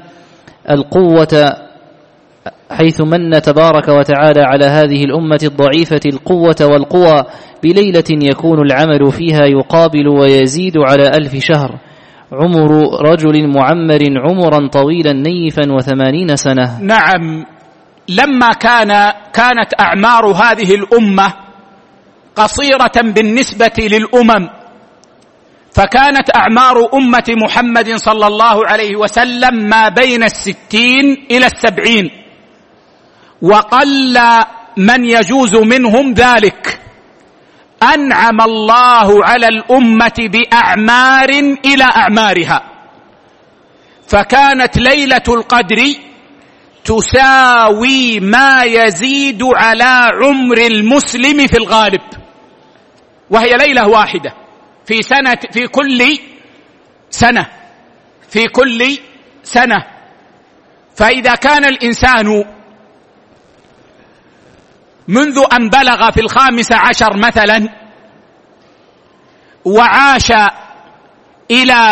القوة والقوى بليلة يكون العمل فيها يقابل ويزيد على 1000 شهر، عمر رجل معمر عمرا طويلا نيفا 80 سنة. نعم. لما كانت أعمار هذه الأمة قصيرة بالنسبة للأمم، فكانت أعمار أمة محمد صلى الله عليه وسلم ما بين 60 إلى 70، وقل من يجوز منهم ذلك. أنعم الله على الأمة بأعمار إلى أعمارها، فكانت ليلة القدر تساوي ما يزيد على عمر المسلم في الغالب، وهي ليلة واحدة في كل سنة. فإذا كان الإنسان منذ أن بلغ في 15 مثلا وعاش إلى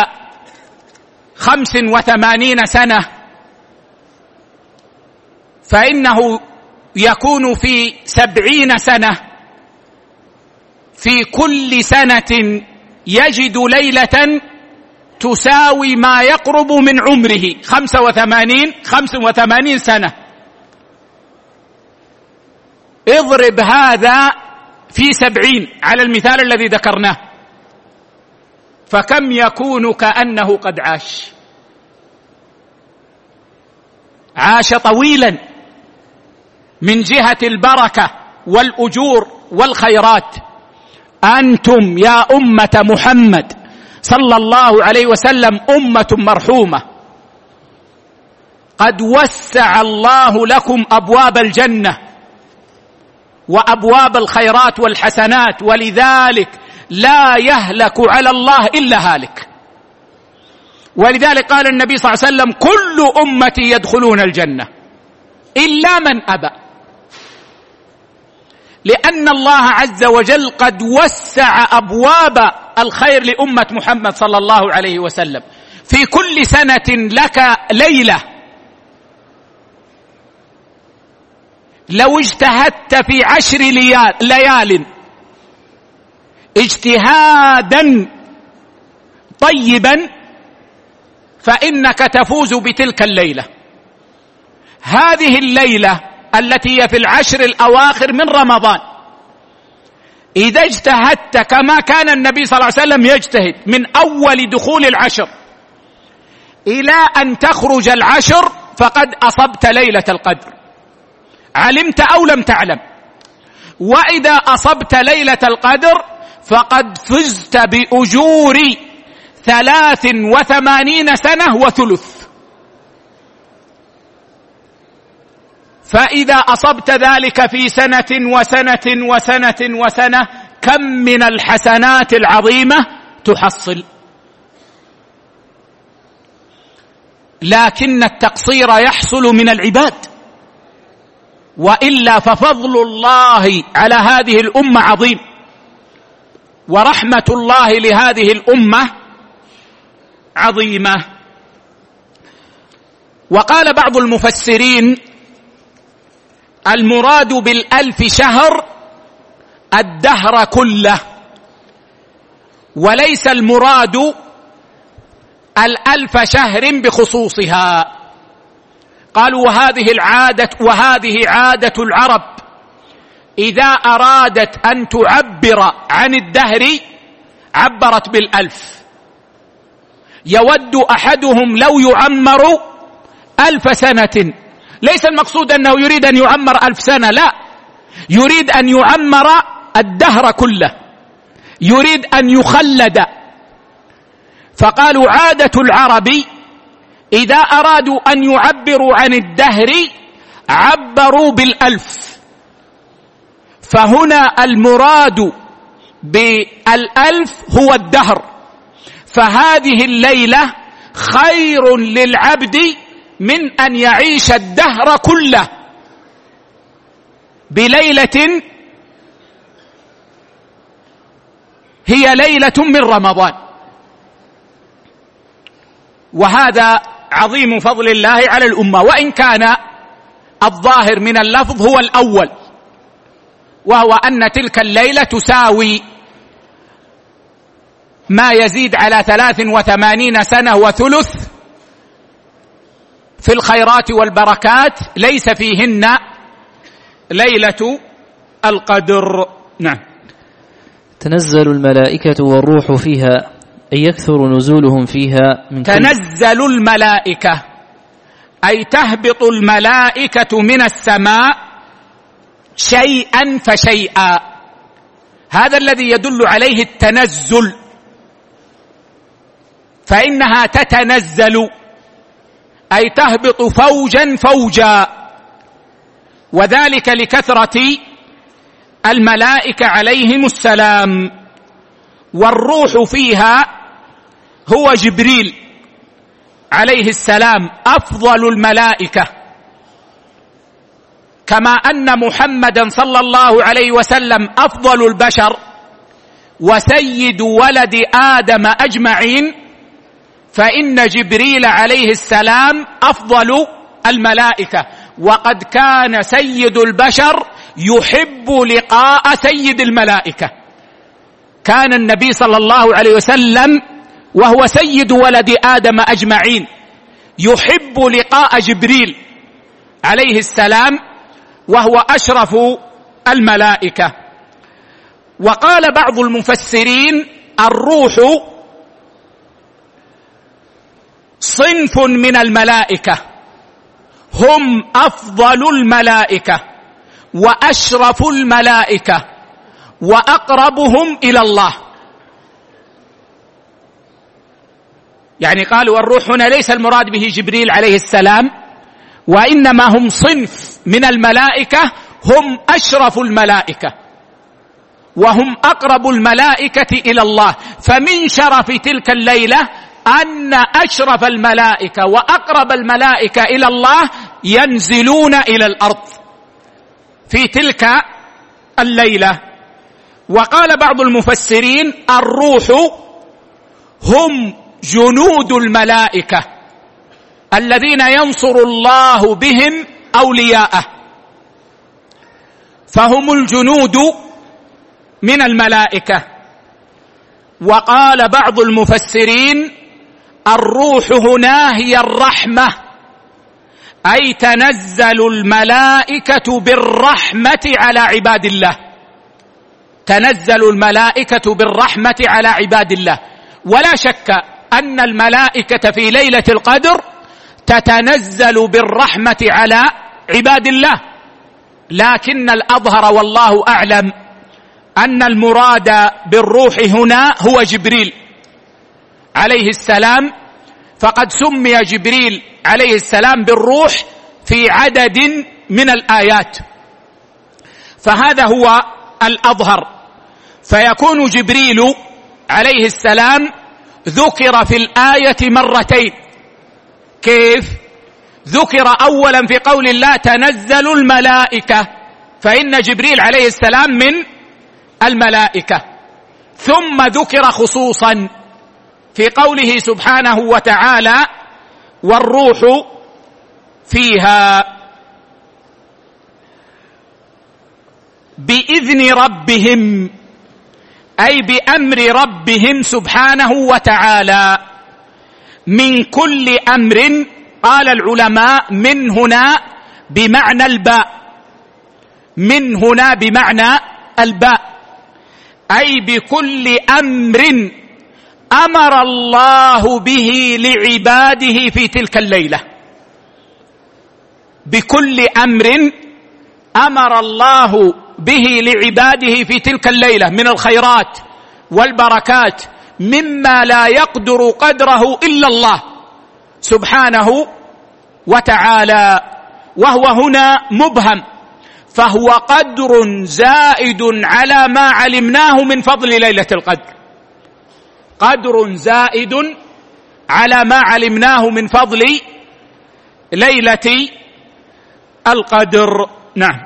85 سنة، فإنه يكون في 70 سنة، في كل سنة يجد ليلة تساوي ما يقرب من عمره 85 سنة. اضرب هذا في 70 على المثال الذي ذكرناه، فكم يكون كأنه قد عاش طويلا من جهة البركة والأجور والخيرات. أنتم يا أمة محمد صلى الله عليه وسلم أمة مرحومة، قد وسع الله لكم أبواب الجنة وأبواب الخيرات والحسنات، ولذلك لا يهلك على الله إلا هالك. ولذلك قال النبي صلى الله عليه وسلم: كل أمتي يدخلون الجنة إلا من أبى، لأن الله عز وجل قد وسع أبواب الخير لأمة محمد صلى الله عليه وسلم. في كل سنة لك ليلة، لو اجتهدت في 10 ليال اجتهادا طيبا فإنك تفوز بتلك الليلة. هذه الليلة التي هي في 10 الأواخر من رمضان، إذا اجتهدت كما كان النبي صلى الله عليه وسلم يجتهد من أول دخول 10 إلى أن تخرج 10 فقد أصبت ليلة القدر، علمت أو لم تعلم. وإذا أصبت ليلة القدر فقد فزت بأجور 83 سنة وثلث. فإذا أصبت ذلك في سنة وسنة وسنة وسنة، كم من الحسنات العظيمة تحصل. لكن التقصير يحصل من العباد، وإلا ففضل الله على هذه الأمة عظيم، ورحمة الله لهذه الأمة عظيمة. وقال بعض المفسرين: المراد بال1000 شهر الدهر كله، وليس المراد 1000 شهر بخصوصها. قالوا: وهذه عادة العرب، إذا أرادت أن تعبر عن الدهر عبرت بال1000. يود أحدهم لو يعمر 1000 سنة، ليس المقصود أنه يريد أن يعمر 1000 سنة، لا، يريد أن يعمر الدهر كله، يريد أن يخلد. فقالوا: عادة العرب إذا أرادوا أن يعبروا عن الدهر عبروا بال1000. فهنا المراد بال1000 هو الدهر. فهذه الليلة خير للعبد من أن يعيش الدهر كله بليلة هي ليلة من رمضان. وهذا عظيم فضل الله على الأمة، وإن كان الظاهر من اللفظ هو الأول، وهو أن تلك الليلة تساوي ما يزيد على 83 سنة وثلث في الخيرات والبركات، ليس فيهن ليلة القدر. نعم. تنزل الملائكة والروح فيها، أي يكثر نزولهم فيها من تنزل الملائكة أي تهبط الملائكة من السماء شيئا فشيئا، هذا الذي يدل عليه التنزل، فإنها تتنزل أي تهبط فوجا فوجا، وذلك لكثرة الملائكة عليهم السلام. والروح فيها هو جبريل عليه السلام أفضل الملائكة، كما أن محمدا صلى الله عليه وسلم أفضل البشر وسيد ولد آدم أجمعين، فإن جبريل عليه السلام أفضل الملائكة. وقد كان سيد البشر يحب لقاء سيد الملائكة، كان النبي صلى الله عليه وسلم وهو سيد ولد آدم أجمعين يحب لقاء جبريل عليه السلام وهو أشرف الملائكة. وقال بعض المفسرين: الروح صنف من الملائكة هم أفضل الملائكة وأشرف الملائكة وأقربهم إلى الله. يعني قالوا الروح هنا ليس المراد به جبريل عليه السلام، وإنما هم صنف من الملائكة هم أشرف الملائكة وهم أقرب الملائكة إلى الله. فمن شرف تلك الليلة أن أشرف الملائكة وأقرب الملائكة إلى الله ينزلون إلى الأرض في تلك الليلة. وقال بعض المفسرين: الروح هم جنود الملائكة الذين ينصر الله بهم أولياءه، فهم الجنود من الملائكة. وقال بعض المفسرين: الروح هنا هي الرحمة، أي تنزل الملائكة بالرحمة على عباد الله، تنزل الملائكة بالرحمة على عباد الله. ولا شك أن الملائكة في ليلة القدر تتنزل بالرحمة على عباد الله، لكن الأظهر والله أعلم أن المراد بالروح هنا هو جبريل عليه السلام، فقد سمي جبريل عليه السلام بالروح في عدد من الآيات، فهذا هو الأظهر. فيكون جبريل عليه السلام ذكر في الآية مرتين. كيف؟ ذكر أولا في قول الله تنزل الملائكة، فإن جبريل عليه السلام من الملائكة، ثم ذكر خصوصا في قوله سبحانه وتعالى والروح فيها بإذن ربهم، أي بأمر ربهم سبحانه وتعالى من كل أمر. قال العلماء من هنا بمعنى الباء، من هنا بمعنى الباء، أي بكل أمر أمر الله به لعباده في تلك الليلة، بكل أمر أمر الله به لعباده في تلك الليلة من الخيرات والبركات مما لا يقدر قدره إلا الله سبحانه وتعالى، وهو هنا مبهم، فهو قدر زائد على ما علمناه من فضل ليلة القدر، قدر زائد على ما علمناه من فضل ليلة القدر. نعم.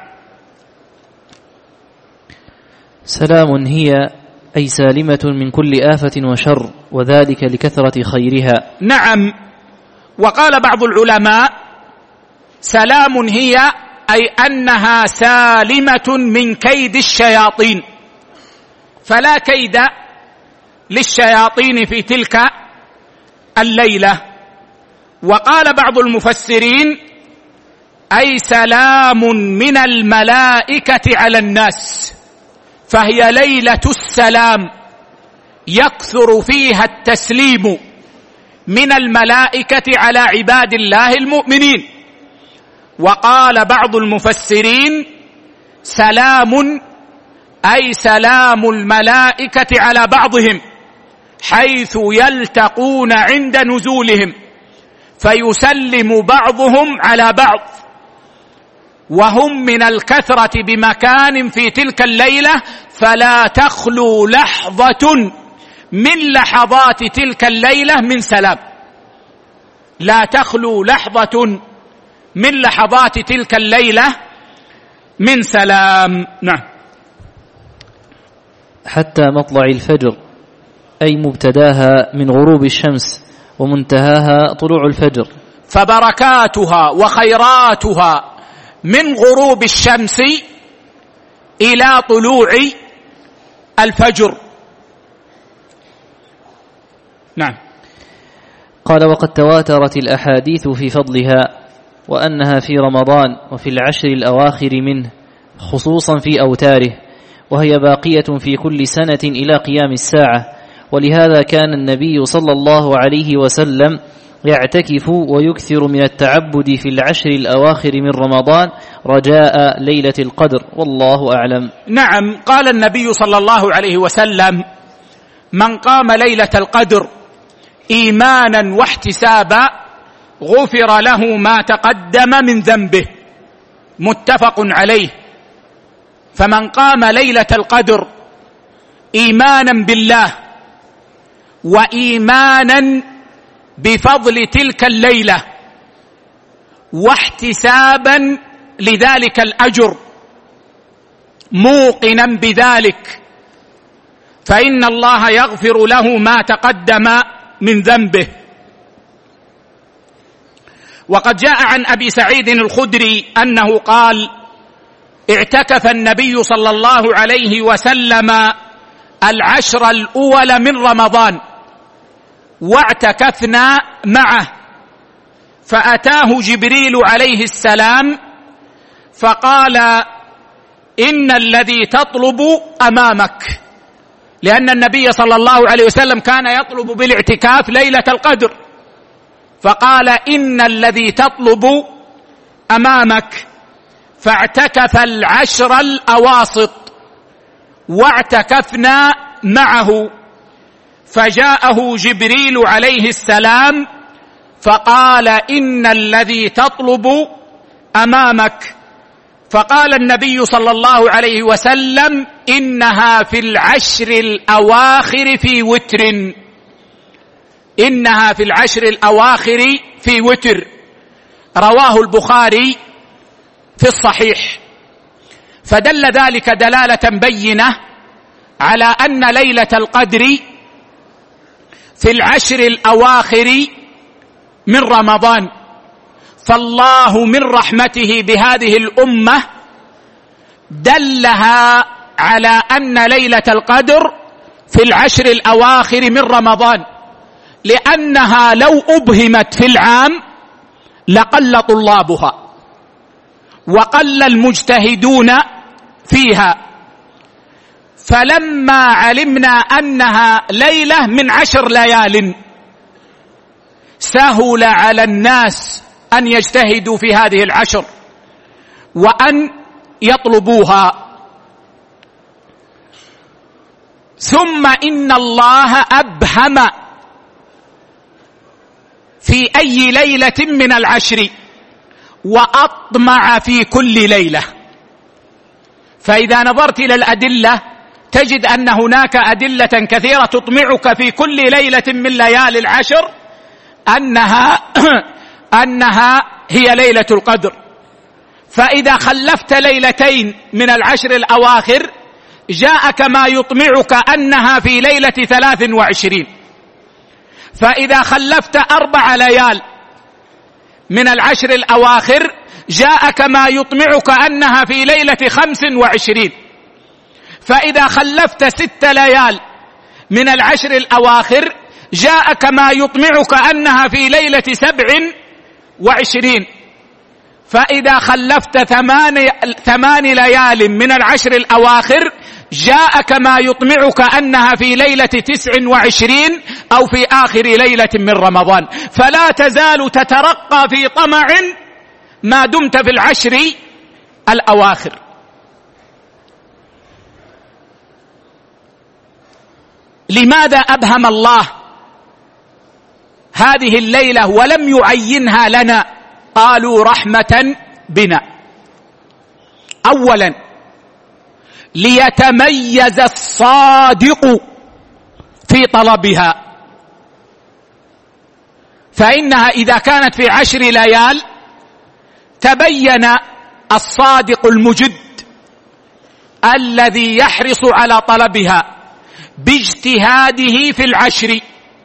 سلام هي أي سالمة من كل آفة وشر، وذلك لكثرة خيرها. نعم. وقال بعض العلماء سلام هي أي أنها سالمة من كيد الشياطين، فلا كيد للشياطين في تلك الليلة. وقال بعض المفسرين أي سلام من الملائكة على الناس، فهي ليلة السلام يكثر فيها التسليم من الملائكة على عباد الله المؤمنين. وقال بعض المفسرين سلام أي سلام الملائكة على بعضهم حيث يلتقون عند نزولهم، فيسلم بعضهم على بعض وهم من الكثرة بمكان في تلك الليلة، فلا تخلو لحظة من لحظات تلك الليلة من سلام، لا تخلو لحظة من لحظات تلك الليلة من سلام. نعم. حتى مطلع الفجر، أي مبتداها من غروب الشمس ومنتهاها طلوع الفجر. فبركاتها وخيراتها من غروب الشمس إلى طلوع الفجر. نعم. قال: وقد تواترت الأحاديث في فضلها، وأنها في رمضان وفي العشر الأواخر منه، خصوصا في أوتاره، وهي باقية في كل سنة إلى قيام الساعة. ولهذا كان النبي صلى الله عليه وسلم يعتكف ويكثر من التعبد في العشر الأواخر من رمضان رجاء ليلة القدر، والله أعلم. نعم. قال النبي صلى الله عليه وسلم: من قام ليلة القدر إيمانا واحتسابا غفر له ما تقدم من ذنبه، متفق عليه. فمن قام ليلة القدر إيمانا بالله وإيمانا بفضل تلك الليلة واحتسابا لذلك الأجر، موقنا بذلك، فإن الله يغفر له ما تقدم من ذنبه. وقد جاء عن أبي سعيد الخدري أنه قال: اعتكف النبي صلى الله عليه وسلم العشر الأول من رمضان واعتكفنا معه، فأتاه جبريل عليه السلام فقال: إن الذي تطلب أمامك، لأن النبي صلى الله عليه وسلم كان يطلب بالاعتكاف ليلة القدر، فقال: إن الذي تطلب أمامك. فاعتكف العشر الأواسط واعتكفنا معه، فجاءه جبريل عليه السلام فقال: إن الذي تطلب أمامك. فقال النبي صلى الله عليه وسلم: إنها في العشر الأواخر في وتر، إنها في العشر الأواخر في وتر. رواه البخاري في الصحيح. فدل ذلك دلالة بينة على أن ليلة القدر في العشر الأواخر من رمضان، فالله من رحمته بهذه الأمة دلها على أن ليلة القدر في العشر الأواخر من رمضان، لأنها لو أبهمت في العام لقل طلابها وقل المجتهدون فيها. فلما علمنا أنها ليلة من 10 ليال سهل على الناس أن يجتهدوا في هذه العشر وأن يطلبوها. ثم إن الله أبهم في أي ليلة من العشر وأطمع في كل ليلة. فإذا نظرت إلى الأدلة تجد أن هناك أدلة كثيرة تطمعك في كل ليلة من ليالي العشر أنها هي ليلة القدر. فإذا خلفت ليلتين من العشر الأواخر جاءك ما يطمعك أنها في ليلة 23. فإذا خلفت 4 ليال من العشر الأواخر جاءك ما يطمعك أنها في ليلة 25. فإذا خلفت 6 ليال من العشر الأواخر جاءك ما يطمعك أنها في ليلة 27. فإذا خلفت 8 ليال من العشر الأواخر جاءك ما يطمعك أنها في ليلة 29 أو في آخر ليلة من رمضان. فلا تزال تترقى في طمع ما دمت في العشر الأواخر. لماذا أبهم الله هذه الليلة ولم يعينها لنا؟ قالوا رحمة بنا. أولا ليتميز الصادق في طلبها، فإنها إذا كانت في 10 ليال تبين الصادق المجد الذي يحرص على طلبها باجتهاده في 10.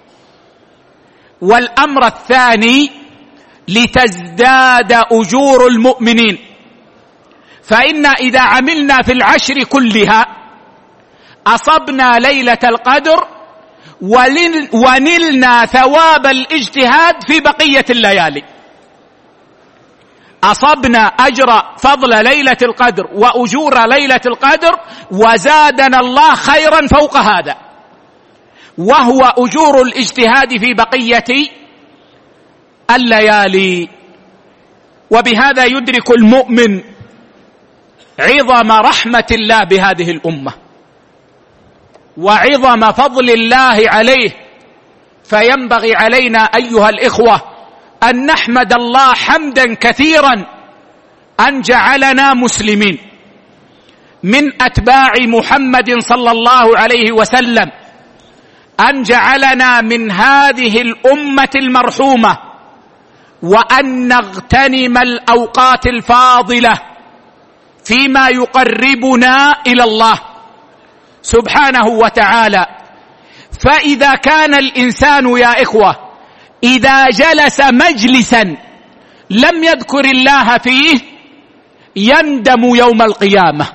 والأمر الثاني لتزداد أجور المؤمنين، فإن إذا عملنا في 10 كلها أصبنا ليلة القدر ونلنا ثواب الاجتهاد في بقية الليالي، أصبنا أجر فضل ليلة القدر وأجور ليلة القدر، وزادنا الله خيرا فوق هذا، وهو أجور الاجتهاد في بقية الليالي. وبهذا يدرك المؤمن عظم رحمة الله بهذه الأمة وعظم فضل الله عليه. فينبغي علينا أيها الإخوة أن نحمد الله حمدا كثيرا أن جعلنا مسلمين من أتباع محمد صلى الله عليه وسلم، أن جعلنا من هذه الأمة المرحومة، وأن نغتنم الأوقات الفاضلة فيما يقربنا إلى الله سبحانه وتعالى. فإذا كان الإنسان يا إخوة إذا جلس مجلسا لم يذكر الله فيه يندم يوم القيامة،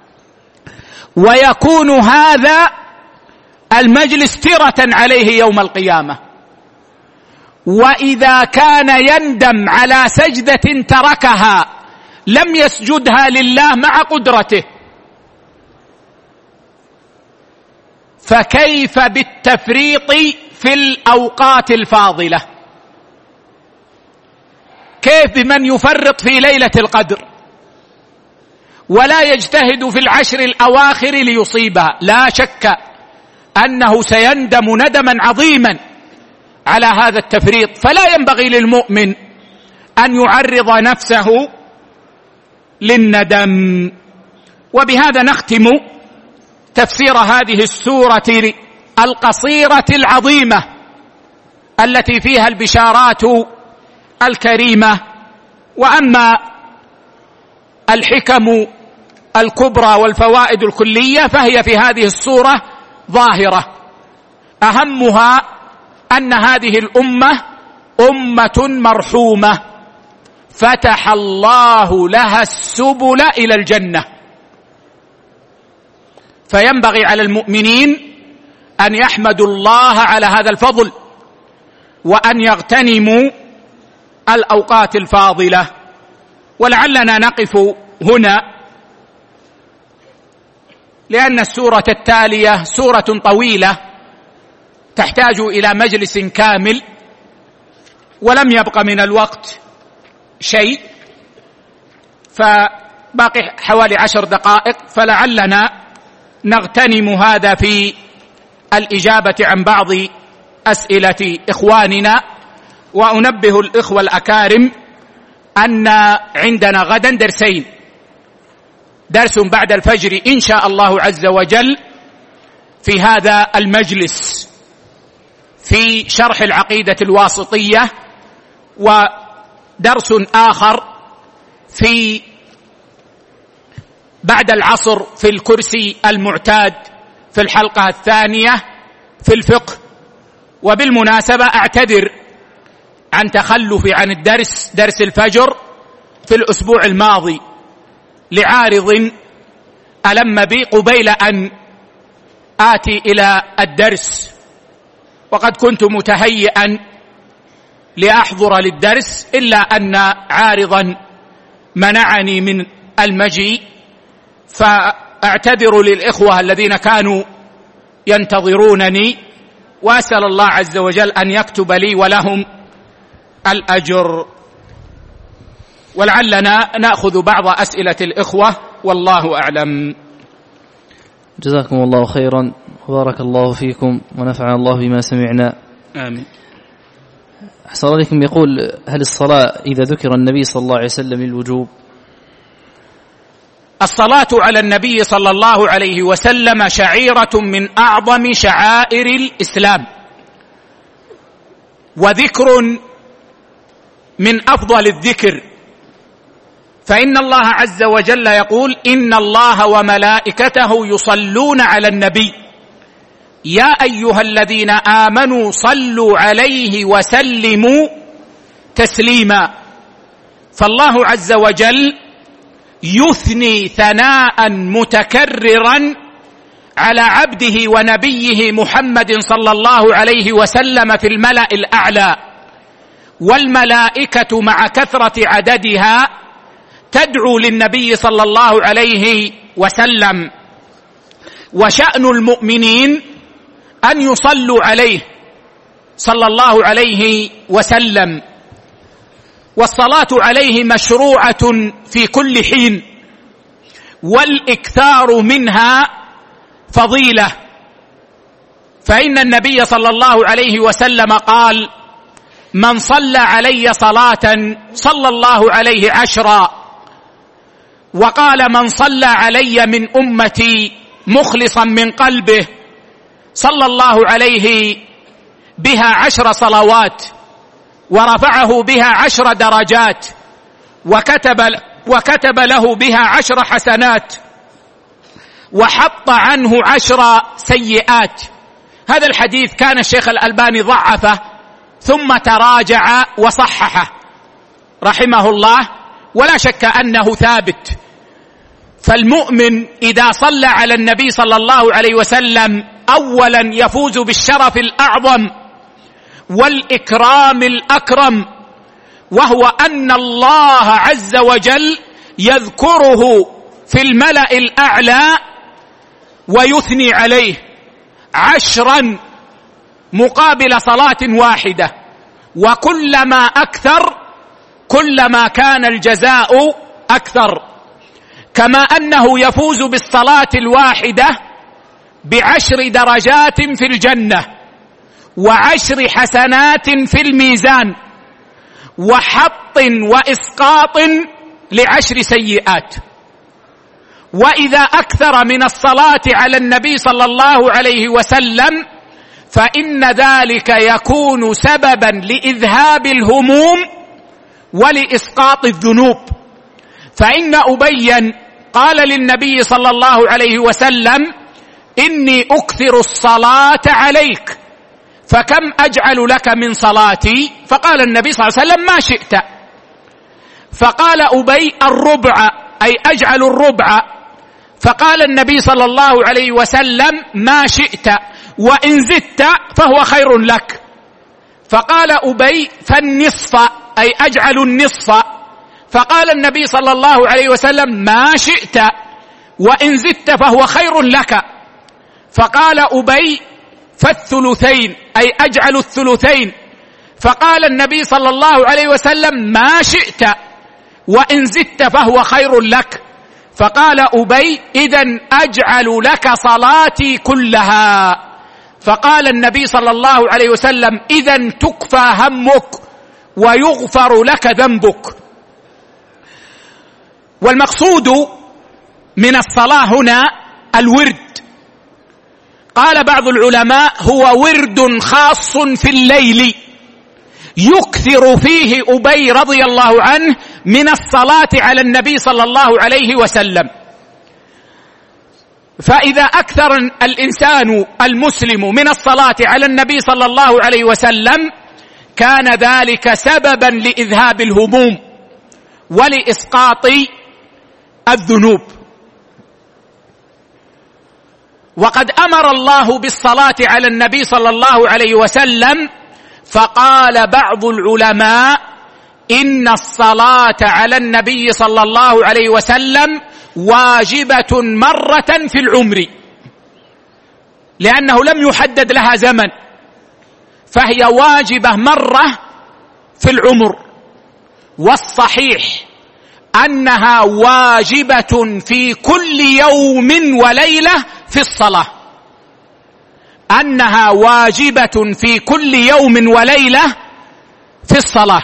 ويكون هذا المجلس ترة عليه يوم القيامة. وإذا كان يندم على سجدة تركها لم يسجدها لله مع قدرته، فكيف بالتفريط في الأوقات الفاضلة؟ كيف بمن يفرط في ليلة القدر ولا يجتهد في 10 الأواخر ليصيبها؟ لا شك أنه سيندم ندما عظيما على هذا التفريط. فلا ينبغي للمؤمن أن يعرض نفسه للندم. وبهذا نختم تفسير هذه السورة القصيرة العظيمة التي فيها البشارات الكريمة. وأما الحكم الكبرى والفوائد الكلية فهي في هذه السورة ظاهرة، أهمها أن هذه الأمة أمة مرحومة فتح الله لها السبل إلى الجنة، فينبغي على المؤمنين أن يحمدوا الله على هذا الفضل وأن يغتنموا الأوقات الفاضلة. ولعلنا نقف هنا لأن السورة التالية سورة طويلة تحتاج إلى مجلس كامل، ولم يبق من الوقت شيء، فباقي حوالي 10 دقائق، فلعلنا نغتنم هذا في الإجابة عن بعض أسئلة إخواننا. وأنبه الإخوة الأكارم أن عندنا غدا درسين، درس بعد الفجر إن شاء الله عز وجل في هذا المجلس في شرح العقيدة الواسطية، ودرس آخر في بعد العصر في الكرسي المعتاد في الحلقة الثانية في الفقه. وبالمناسبة أعتذر عن تخلفي عن درس الفجر في الأسبوع الماضي لعارض ألم بي قبيل أن آتي إلى الدرس، وقد كنت متهيئا لأحضر للدرس، إلا أن عارضا منعني من المجيء، فأعتذر للإخوة الذين كانوا ينتظرونني، وأسأل الله عز وجل أن يكتب لي ولهم الأجر. ولعلنا نأخذ بعض أسئلة الإخوة والله أعلم. جزاكم الله خيرا وبارك الله فيكم ونفعنا الله بما سمعنا. آمين. أحسن عليكم. يقول: هل الصلاة إذا ذكر النبي صلى الله عليه وسلم للوجوب؟ الصلاة على النبي صلى الله عليه وسلم شعيرة من أعظم شعائر الإسلام، وذكر من أفضل الذكر، فإن الله عز وجل يقول: إن الله وملائكته يصلون على النبي يا أيها الذين آمنوا صلوا عليه وسلموا تسليما. فالله عز وجل يثني ثناء متكررا على عبده ونبيه محمد صلى الله عليه وسلم في الملأ الأعلى، والملائكة مع كثرة عددها تدعو للنبي صلى الله عليه وسلم، وشأن المؤمنين أن يصلوا عليه صلى الله عليه وسلم، والصلاة عليه مشروعة في كل حين، والإكثار منها فضيلة، فإن النبي صلى الله عليه وسلم قال: من صلى علي صلاة صلى الله عليه 10، وقال: من صلى علي من أمتي مخلصا من قلبه صلى الله عليه بها 10 صلوات، ورفعه بها 10 درجات، وكتب له بها 10 حسنات، وحط عنه 10 سيئات. هذا الحديث كان الشيخ الألباني ضعفه ثم تراجع وصححه رحمه الله، ولا شك أنه ثابت. فالمؤمن إذا صلى على النبي صلى الله عليه وسلم أولا يفوز بالشرف الأعظم والإكرام الأكرم، وهو أن الله عز وجل يذكره في الملأ الأعلى ويثني عليه 10 مقابل صلاة واحدة، وكلما أكثر كلما كان الجزاء أكثر. كما أنه يفوز بالصلاة الواحدة ب10 درجات في الجنة، و10 حسنات في الميزان، وحط وإسقاط ل10 سيئات. وإذا أكثر من الصلاة على النبي صلى الله عليه وسلم فإن ذلك يكون سببا لإذهاب الهموم ولإسقاط الذنوب. فإن أبيا قال للنبي صلى الله عليه وسلم: إني أكثر الصلاة عليك، فكم أجعل لك من صلاتي؟ فقال النبي صلى الله عليه وسلم: ما شئت. فقال أبي: الربع، أي أجعل الربع. فقال النبي صلى الله عليه وسلم: ما شئت، وإن زدت فهو خير لك. فقال أبي: فالنصف، أي أجعل النصف. فقال النبي صلى الله عليه وسلم: ما شئت، وإن زدت فهو خير لك. فقال أبي: فالثلثين، أي أجعل الثلثين. فقال النبي صلى الله عليه وسلم: ما شئت، وإن زدت فهو خير لك. فقال أبي: إذن أجعل لك صلاتي كلها. فقال النبي صلى الله عليه وسلم: إذن تكفى همك ويغفر لك ذنبك. والمقصود من الصلاة هنا الورد. قال بعض العلماء: هو ورد خاص في الليل يكثر فيه أبي رضي الله عنه من الصلاة على النبي صلى الله عليه وسلم. فإذا أكثر الإنسان المسلم من الصلاة على النبي صلى الله عليه وسلم كان ذلك سببا لإذهاب الهموم ولإسقاط الذنوب. وقد أمر الله بالصلاة على النبي صلى الله عليه وسلم، فقال بعض العلماء: إن الصلاة على النبي صلى الله عليه وسلم واجبة مرة في العمر، لأنه لم يحدد لها زمن، فهي واجبة مرة في العمر. والصحيح أنها واجبة في كل يوم وليلة في الصلاة، أنها واجبة في كل يوم وليلة في الصلاة،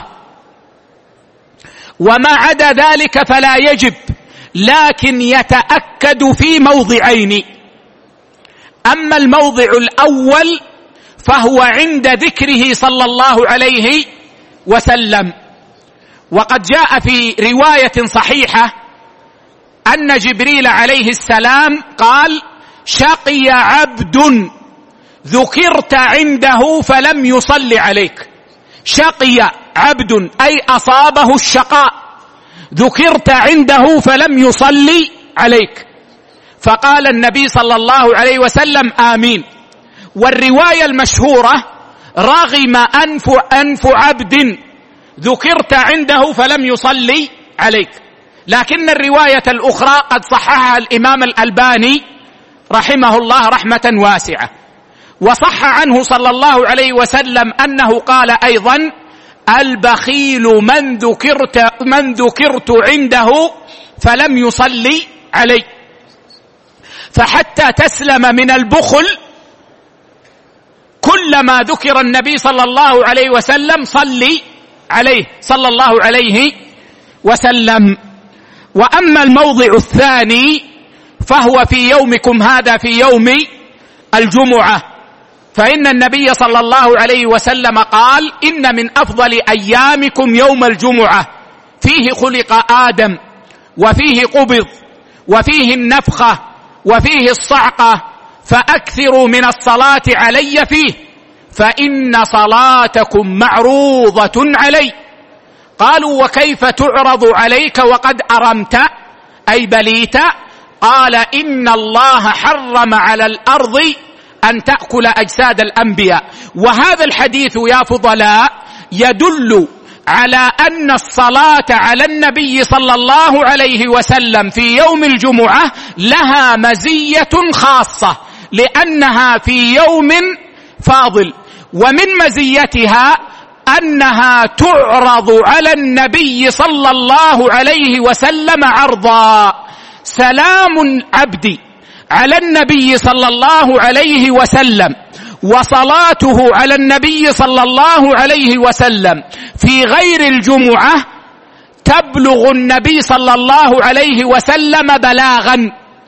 وما عدا ذلك فلا يجب، لكن يتأكد في موضعين. أما الموضع الأول فهو عند ذكره صلى الله عليه وسلم، وقد جاء في رواية صحيحة أن جبريل عليه السلام قال: شقي عبد ذكرت عنده فلم يصل عليك. شقي عبد أي أصابه الشقاء، ذكرت عنده فلم يصلي عليك. فقال النبي صلى الله عليه وسلم: آمين. والرواية المشهورة: رغم أنف عبد ذكرت عنده فلم يصلي عليك. لكن الرواية الأخرى قد صححها الإمام الألباني رحمه الله رحمة واسعة، وصح عنه صلى الله عليه وسلم أنه قال أيضا: البخيل من ذكرت عنده فلم يصلي علي. فحتى تسلم من البخل كلما ذكر النبي صلى الله عليه وسلم صلي عليه صلى الله عليه وسلم. وأما الموضع الثاني فهو في يومكم هذا، في يوم الجمعة، فإن النبي صلى الله عليه وسلم قال: إن من أفضل أيامكم يوم الجمعة، فيه خلق آدم، وفيه قبض، وفيه النفخة، وفيه الصعقة، فأكثروا من الصلاة علي فيه، فإن صلاتكم معروضة علي. قالوا: وكيف تعرض عليك وقد أرمت أي بليت؟ قال: إن الله حرم على الأرض أن تأكل أجساد الأنبياء. وهذا الحديث يا فضلاء يدل على أن الصلاة على النبي صلى الله عليه وسلم في يوم الجمعة لها مزية خاصة، لأنها في يوم فاضل. ومن مزيتها أنها تعرض على النبي صلى الله عليه وسلم عرضا. سلام عبدي على النبي صلى الله عليه وسلم وصلاته على النبي صلى الله عليه وسلم في غير الجمعة تبلغ النبي صلى الله عليه وسلم بلاغا،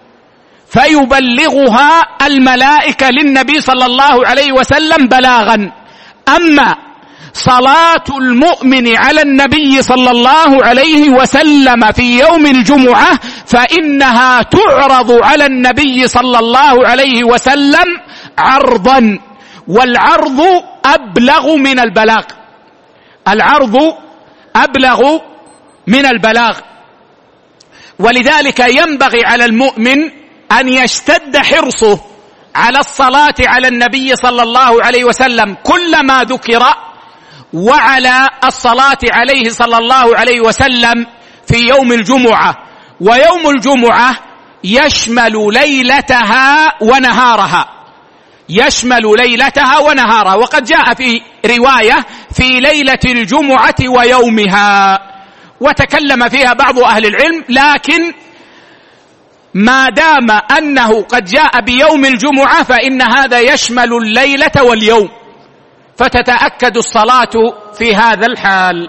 فيبلغها الملائكة للنبي صلى الله عليه وسلم بلاغا. أما صلاة المؤمن على النبي صلى الله عليه وسلم في يوم الجمعة فإنها تعرض على النبي صلى الله عليه وسلم عرضا، والعرض أبلغ من البلاغ. العرض أبلغ من البلاغ، ولذلك ينبغي على المؤمن أن يشتد حرصه على الصلاة على النبي صلى الله عليه وسلم كلما ذكر، وعلى الصلاة عليه صلى الله عليه وسلم في يوم الجمعة. ويوم الجمعة يشمل ليلتها ونهارها، يشمل ليلتها ونهارها. وقد جاء في رواية في ليلة الجمعة ويومها، وتكلم فيها بعض أهل العلم، لكن ما دام أنه قد جاء بيوم الجمعة فإن هذا يشمل الليلة واليوم، فتتأكد الصلاة في هذا الحال.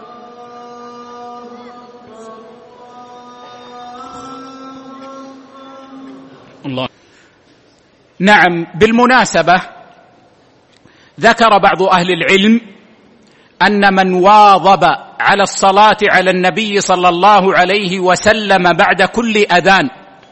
الله. نعم، بالمناسبة ذكر بعض أهل العلم أن من واظب على الصلاة على النبي صلى الله عليه وسلم بعد كل أذان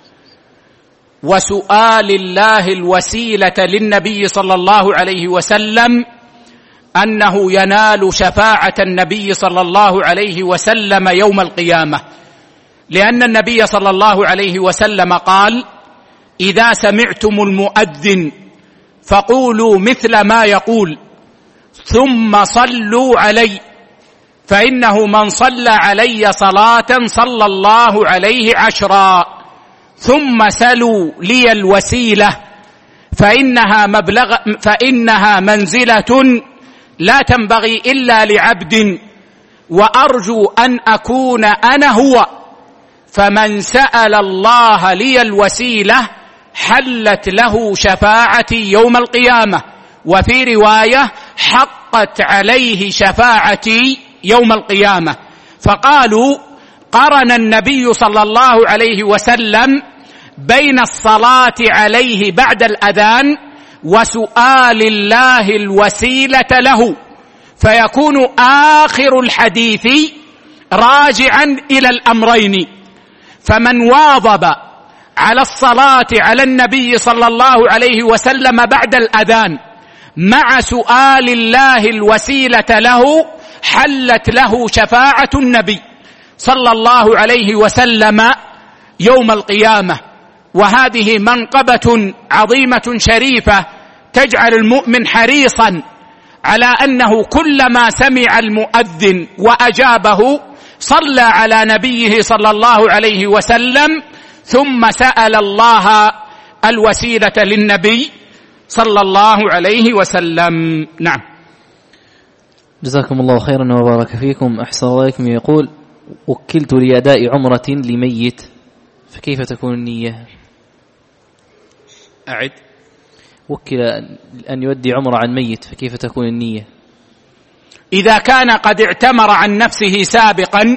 وسؤال الله الوسيلة للنبي صلى الله عليه وسلم أنه ينال شفاعة النبي صلى الله عليه وسلم يوم القيامة، لأن النبي صلى الله عليه وسلم قال: إذا سمعتم المؤذن فقولوا مثل ما يقول ثم صلوا علي، فإنه من صلى علي صلاة صلى الله عليه 10، ثم سلوا لي الوسيلة فإنها منزلة لا تنبغي إلا لعبد، وأرجو أن أكون أنا هو، فمن سأل الله لي الوسيلة حلت له شفاعتي يوم القيامة. وفي رواية: حق حقت عليه شفاعتي يوم القيامة. فقالوا قرن النبي صلى الله عليه وسلم بين الصلاة عليه بعد الأذان وسؤال الله الوسيلة له، فيكون آخر الحديث راجعا إلى الأمرين. فمن واظب على الصلاة على النبي صلى الله عليه وسلم بعد الأذان مع سؤال الله الوسيلة له حلت له شفاعة النبي صلى الله عليه وسلم يوم القيامة. وهذه منقبة عظيمة شريفة تجعل المؤمن حريصا على أنه كلما سمع المؤذن وأجابه صلى على نبيه صلى الله عليه وسلم ثم سأل الله الوسيلة للنبي صلى الله عليه وسلم. نعم. جزاكم الله خيرا وبارك فيكم. أحسن الله إليكم. يقول: وكلت لأداء عمرة لميت، فكيف تكون النية؟ أعد. وكل أن يؤدي عمرة عن ميت، فكيف تكون النية؟ إذا كان قد اعتمر عن نفسه سابقا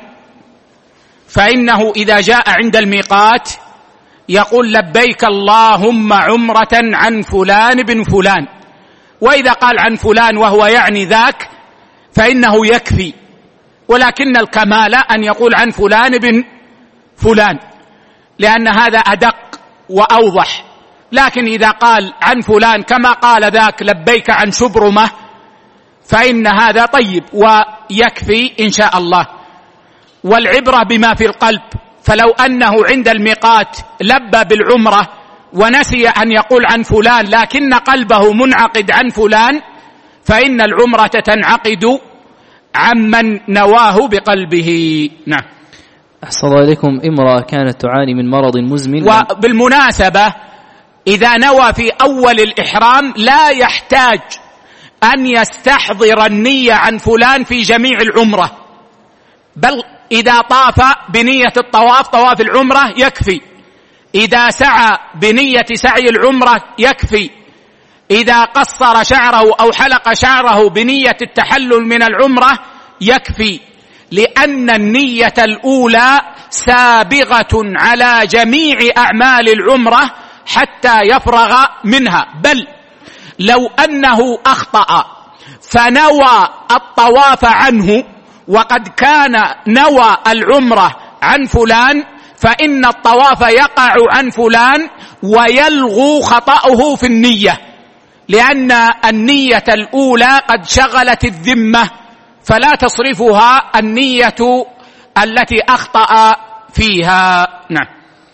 فإنه إذا جاء عند الميقات يقول لبيك اللهم عمرة عن فلان بن فلان، وإذا قال عن فلان وهو يعني ذاك فإنه يكفي، ولكن الكمال أن يقول عن فلان بن فلان لأن هذا أدق وأوضح. لكن إذا قال عن فلان كما قال ذاك لبيك عن شبرمة فإن هذا طيب ويكفي إن شاء الله. والعبرة بما في القلب، فلو أنه عند الميقات لبى بالعمرة ونسي أن يقول عن فلان لكن قلبه منعقد عن فلان فإن العمرة تنعقد عمن نواه بقلبه. نعم. أحسن الله إليكم. امرأة كانت تعاني من مرض مزمن. وبالمناسبة إذا نوى في أول الإحرام لا يحتاج أن يستحضر النية عن فلان في جميع العمرة، بل إذا طاف بنية الطواف طواف العمرة يكفي، إذا سعى بنية سعي العمرة يكفي، إذا قصر شعره أو حلق شعره بنية التحلل من العمرة يكفي، لأن النية الأولى سابغة على جميع أعمال العمرة حتى يفرغ منها. بل لو أنه أخطأ فنوى الطواف عنه وقد كان نوى العمرة عن فلان فإن الطواف يقع عن فلان ويلغو خطأه في النية، لأن النية الأولى قد شغلت الذمة فلا تصرفها النية التي أخطأ فيها. نعم.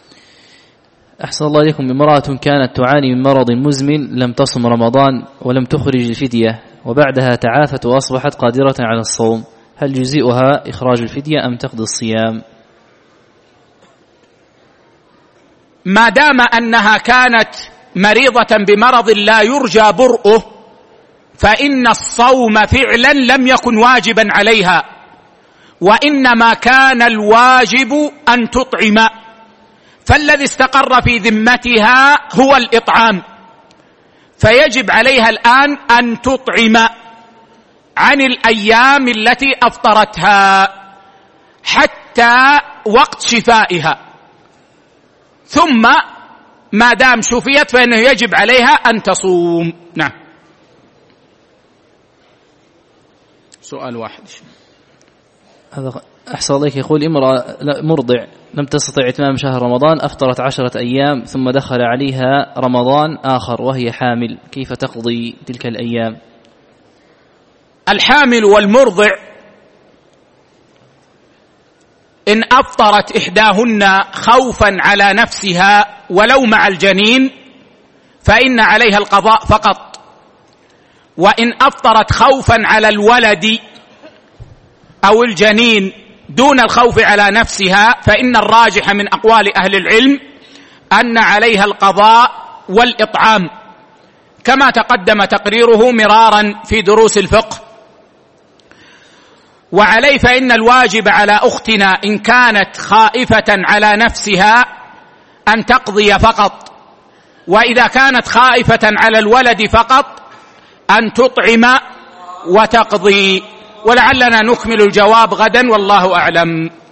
أحسن الله إليكم. امرأة كانت تعاني من مرض مزمن لم تصم رمضان ولم تخرج الفدية وبعدها تعافت وأصبحت قادرة على الصوم، هل يجزئها إخراج الفدية أم تقضي الصيام؟ ما دام أنها كانت مريضة بمرض لا يرجى برؤه فإن الصوم فعلا لم يكن واجبا عليها، وإنما كان الواجب أن تطعم، فالذي استقر في ذمتها هو الإطعام، فيجب عليها الآن أن تطعم عن الأيام التي أفطرتها حتى وقت شفائها، ثم ما دام شفيت فإنه يجب عليها أن تصوم. نعم. سؤال واحد. هذا أحسن الله. يقول: امرأة مرضع لم تستطع إتمام شهر رمضان، أفطرت 10 أيام ثم دخل عليها رمضان آخر وهي حامل، كيف تقضي تلك الأيام؟ الحامل والمرضع إن أفطرت إحداهن خوفا على نفسها ولو مع الجنين فإن عليها القضاء فقط، وإن أفطرت خوفا على الولد أو الجنين دون الخوف على نفسها فإن الراجح من أقوال أهل العلم أن عليها القضاء والإطعام، كما تقدم تقريره مرارا في دروس الفقه. وعليه فإن الواجب على أختنا إن كانت خائفة على نفسها أن تقضي فقط، وإذا كانت خائفة على الولد فقط أن تطعم وتقضي، ولعلنا نكمل الجواب غدا والله أعلم.